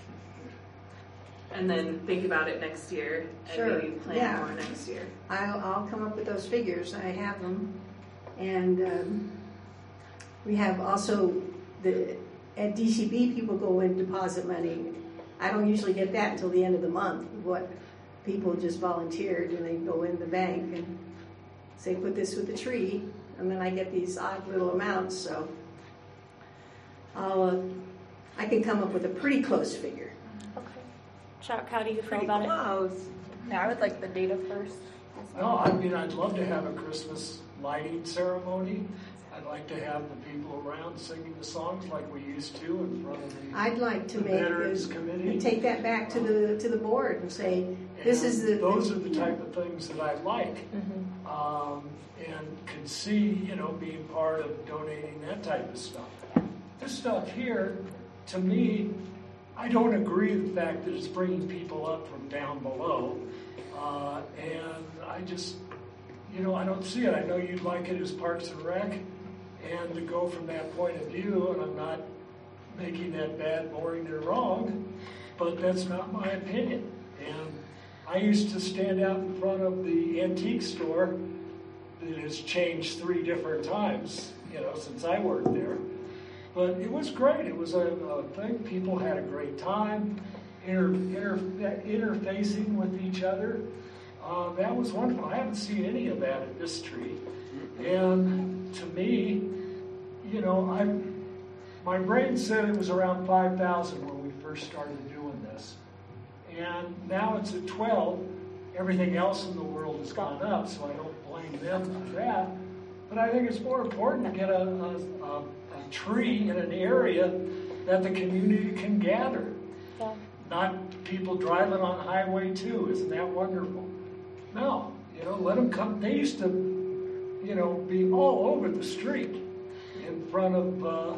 Speaker 2: And then think about it next year and maybe plan more next year.
Speaker 9: I'll come up with those figures. I have them. And we have also, at DCB, people go and deposit money. I don't usually get that until the end of the month. What people just volunteered and they go in the bank and say, put this with the tree. And then I get these odd little amounts, so I can come up with a pretty close figure.
Speaker 3: Okay. Chuck, how do you feel about it?
Speaker 11: Yeah, I would like the data first.
Speaker 6: No, I mean, I'd love to have a Christmas lighting ceremony. I'd like to have the people around singing the songs like we used to in front of the
Speaker 9: I'd like to
Speaker 6: Veterans Committee.
Speaker 9: and take that back to the board and say,
Speaker 6: those are the type of things that I like. And can see, being part of donating that type of stuff. This stuff here, to me, I don't agree with the fact that it's bringing people up from down below. And I just, I don't see it. I know you'd like it as Parks and Rec, and to go from that point of view, and I'm not making that bad, boring, or wrong, but that's not my opinion. And I used to stand out in front of the antique store. It has changed 3 different times, since I worked there. But it was great. It was a thing. People had a great time interfacing with each other. That was wonderful. I haven't seen any of that at this tree. And to me, my brain said it was around 5,000 when we first started doing this. And now it's at 12. Everything else in the world has gone up, so I don't blame them for that. But I think it's more important to get a tree in an area that the community can gather.
Speaker 3: Yeah.
Speaker 6: Not people driving on Highway 2. Isn't that wonderful? No, let them come. They used to, be all over the street in front of,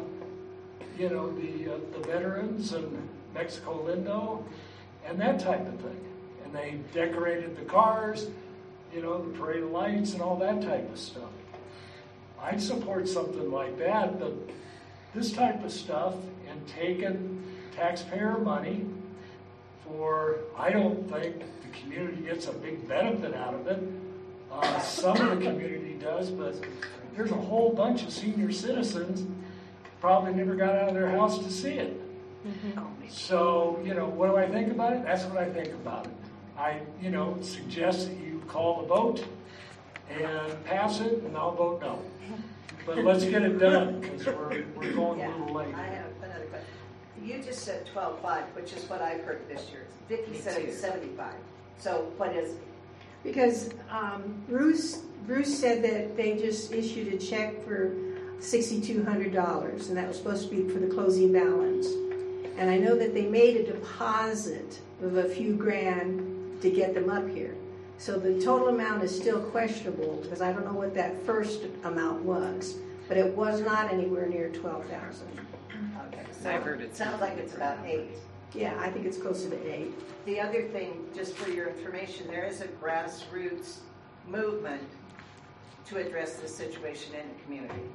Speaker 6: the veterans and Mexico Lindo and that type of thing. And they decorated the cars, the parade of lights and all that type of stuff. I'd support something like that, but this type of stuff and taking taxpayer money for, I don't think the community gets a big benefit out of it. Some of the community does, but there's a whole bunch of senior citizens probably never got out of their house to see it. So, what do I think about it? That's what I think about it. I, suggest that you call the vote and pass it, and I'll vote no. But let's get it done, because we're going a little late.
Speaker 15: I have another question. You just said 12.5, which is what I've heard this year. Vicki said it's 75. So what is it?
Speaker 9: Because Bruce said that they just issued a check for $6,200, and that was supposed to be for the closing balance. And I know that they made a deposit of a few grand to get them up here. So the total amount is still questionable, because I don't know what that first amount was, but it was not anywhere near 12,000.
Speaker 15: Okay, so
Speaker 13: I've heard it.
Speaker 15: Sounds like it's about 8.
Speaker 9: Yeah, I think it's closer to 8.
Speaker 15: The other thing, just for your information, there is a grassroots movement to address this situation in the community.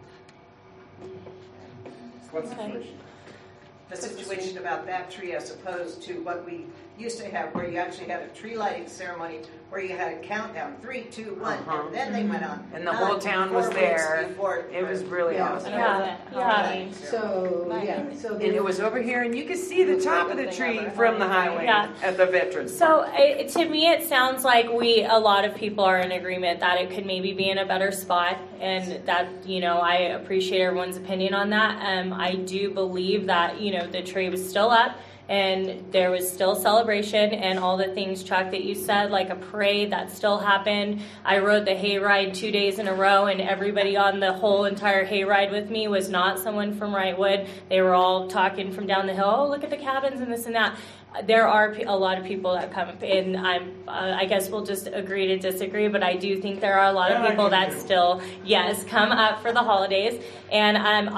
Speaker 17: What situation?
Speaker 15: The situation about that tree as opposed to what we used to have, where you actually had a tree lighting ceremony where you had a countdown, 3, 2, 1, and then they went on.
Speaker 13: And the whole town was there. It was really awesome.
Speaker 9: So
Speaker 13: and it was over here, and you could see the top of the tree from the highway at the Veterans
Speaker 3: So to me, it sounds like a lot of people are in agreement that it could maybe be in a better spot, and that, I appreciate everyone's opinion on that. I do believe that, the tree was still up, and there was still celebration, and all the things, Chuck, that you said, like a parade, that still happened. I rode the hayride 2 days in a row, and everybody on the whole entire hayride with me was not someone from Wrightwood. They were all talking from down the hill, oh, look at the cabins and this and that. There are a lot of people that come up, and I guess we'll just agree to disagree, but I do think there are a lot of people that still, come up for the holidays, and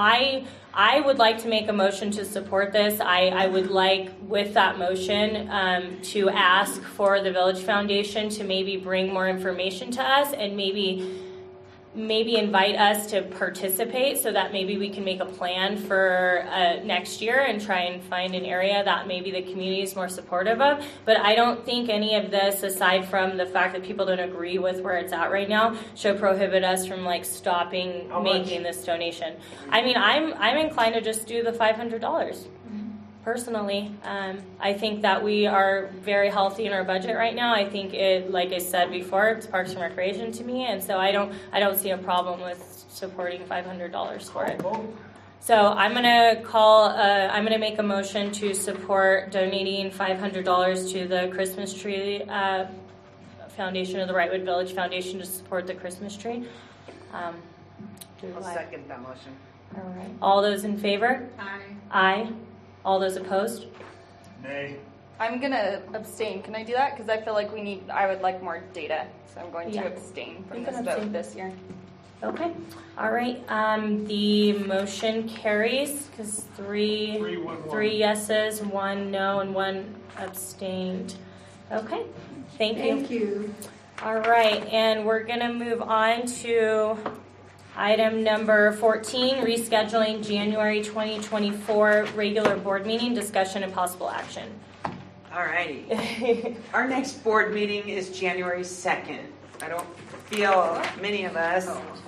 Speaker 3: I would like to make a motion to support this. I would like, with that motion, to ask for the Village Foundation to maybe bring more information to us, and maybe invite us to participate, so that maybe we can make a plan for next year and try and find an area that maybe the community is more supportive of. But I don't think any of this, aside from the fact that people don't agree with where it's at right now, should prohibit us from stopping making this donation. I mean, I'm inclined to just do the $500. Personally, I think that we are very healthy in our budget right now. I think it, like I said before, it's Parks and Recreation to me, and so I don't see a problem with supporting $500 for it. So I'm gonna make a motion to support donating $500 to the Christmas tree foundation of the Wrightwood Village Foundation to support the Christmas tree.
Speaker 16: I'll second that motion.
Speaker 3: All right. All those in favor?
Speaker 2: Aye.
Speaker 3: Aye. All those opposed?
Speaker 4: Nay.
Speaker 11: I'm going to abstain. Can I do that? Because I feel like I would like more data. So I'm going to abstain from this vote this year.
Speaker 3: Okay. All right. The motion carries because three yeses, 1 no, and 1 abstained. Okay. Thank you.
Speaker 9: Thank you.
Speaker 3: All right. And we're going to move on to item number 14, rescheduling January 2024 regular board meeting, discussion and possible action.
Speaker 13: All righty. Our next board meeting is January 2nd. I don't feel many of us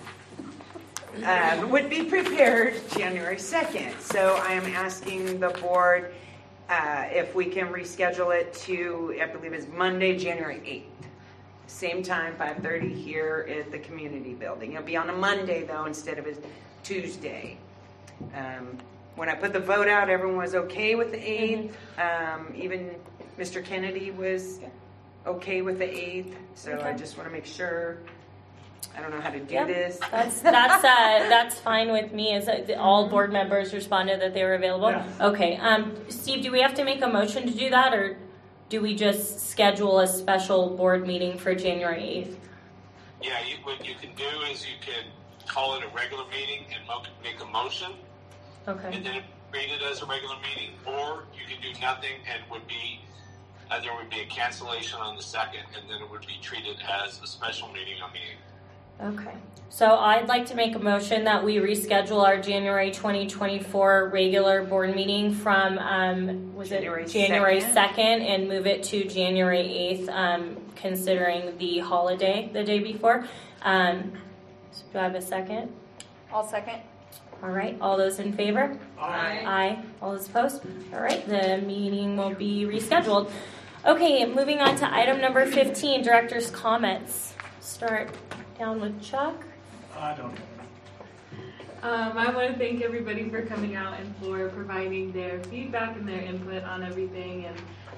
Speaker 13: would be prepared January 2nd. So I am asking the board if we can reschedule it to, I believe it's Monday, January 8th. Same time, 5:30 here at the community building. It'll be on a Monday, though, instead of a Tuesday. When I put the vote out, everyone was okay with the 8th. Even Mr. Kennedy was okay with the 8th. So I just want to make sure. I don't know how to do this.
Speaker 3: That's fine with me. Is that all board members responded that they were available?
Speaker 6: Yeah.
Speaker 3: Okay. Steve, do we have to make a motion to do that, or do we just schedule a special board meeting for January 8th?
Speaker 5: Yeah, what you can do is you can call it a regular meeting and make a motion.
Speaker 3: Okay.
Speaker 5: And then treat it as a regular meeting, or you can do nothing and there would be a cancellation on the 2nd, and then it would be treated as a special meeting on the 8th.
Speaker 3: Okay. So I'd like to make a motion that we reschedule our January 2024 regular board meeting from January 2nd and move it to January 8th, considering the holiday the day before. Do I have a second?
Speaker 11: I'll second.
Speaker 3: All right. All those in favor?
Speaker 6: Aye.
Speaker 3: Aye. All those opposed? All right. The meeting will be rescheduled. Okay. Moving on to item number 15, director's comments. Start down with Chuck.
Speaker 6: I don't know.
Speaker 2: I want to thank everybody for coming out and for providing their feedback and their input on everything.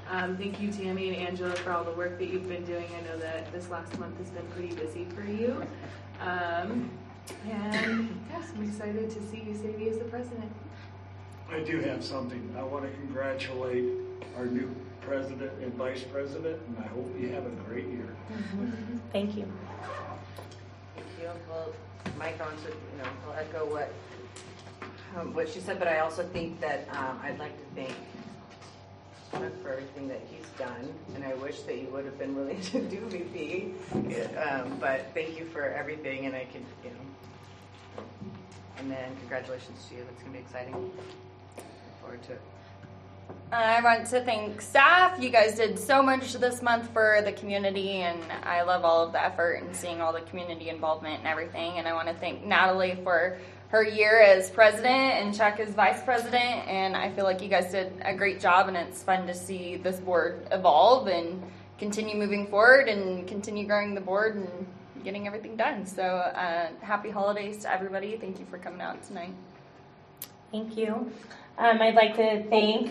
Speaker 2: Thank you, Tammy and Angela, for all the work that you've been doing. I know that this last month has been pretty busy for you. And yes, I'm excited to see Sadie as the president.
Speaker 6: I do have something. I want to congratulate our new president and vice president, and I hope you have a great year.
Speaker 3: Thank you.
Speaker 16: Thank you. Well, Mike, I want to, I'll echo what she said, but I also think that I'd like to thank Chuck for everything that he's done, and I wish that you would have been willing to do VP. But thank you for everything, and I could, and then congratulations to you. That's going to be exciting. Look forward to it.
Speaker 11: I want to thank staff. You guys did so much this month for the community, and I love all of the effort and seeing all the community involvement and everything. And I want to thank Natalie for her year as president and Chuck as vice president. And I feel like you guys did a great job, and it's fun to see this board evolve and continue moving forward and continue growing the board and getting everything done. So happy holidays to everybody. Thank you for coming out tonight.
Speaker 3: Thank you. I'd like to thank,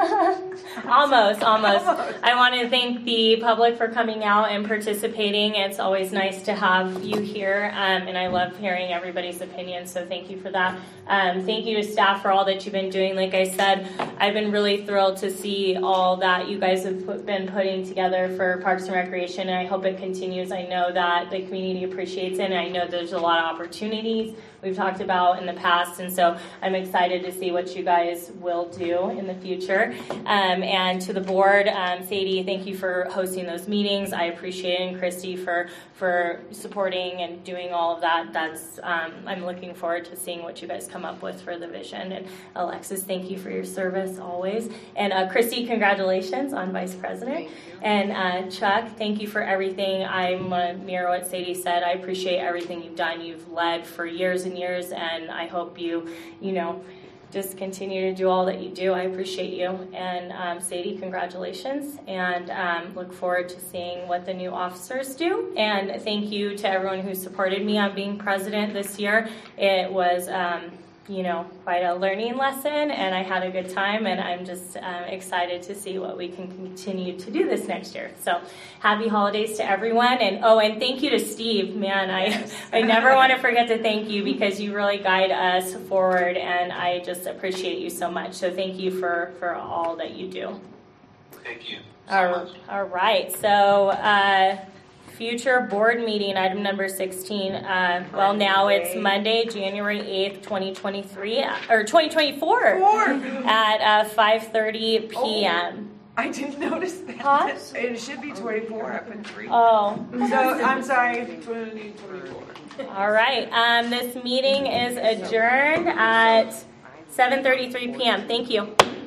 Speaker 3: almost. I want to thank the public for coming out and participating. It's always nice to have you here, and I love hearing everybody's opinions, so thank you for that. Thank you to staff for all that you've been doing. Like I said, I've been really thrilled to see all that you guys have been putting together for Parks and Recreation, and I hope it continues. I know that the community appreciates it, and I know there's a lot of opportunities we've talked about in the past, and so I'm excited to see what you guys will do in the future. And to the board, Sadie, thank you for hosting those meetings. I appreciate it, and Christy for supporting and doing all of that. That's I'm looking forward to seeing what you guys come up with for the vision. And Alexis, thank you for your service always. And Christy, congratulations on vice president. And Chuck, thank you for everything. I'm going to mirror what Sadie said. I appreciate everything you've done. You've led for years and years, and I hope you just continue to do all that you do. I appreciate you. And Sadie, congratulations, and look forward to seeing what the new officers do. And thank you to everyone who supported me on being president this year. It was quite a learning lesson, and I had a good time, and I'm just excited to see what we can continue to do this next year. So happy holidays to everyone, and thank you to Steve. Man, I never want to forget to thank you, because you really guide us forward, and I just appreciate you so much. So thank you for all that you do.
Speaker 5: Thank you.
Speaker 3: All right, so future board meeting, item number 16. Now it's Monday, January 8th, 2023, or 2024, at 5:30 p.m.
Speaker 13: I didn't notice that.
Speaker 3: Huh?
Speaker 13: It should be 24 up in 3.
Speaker 3: Oh.
Speaker 13: So, I'm sorry, 24.
Speaker 3: All right, this meeting is adjourned at 7:33 p.m. Thank you.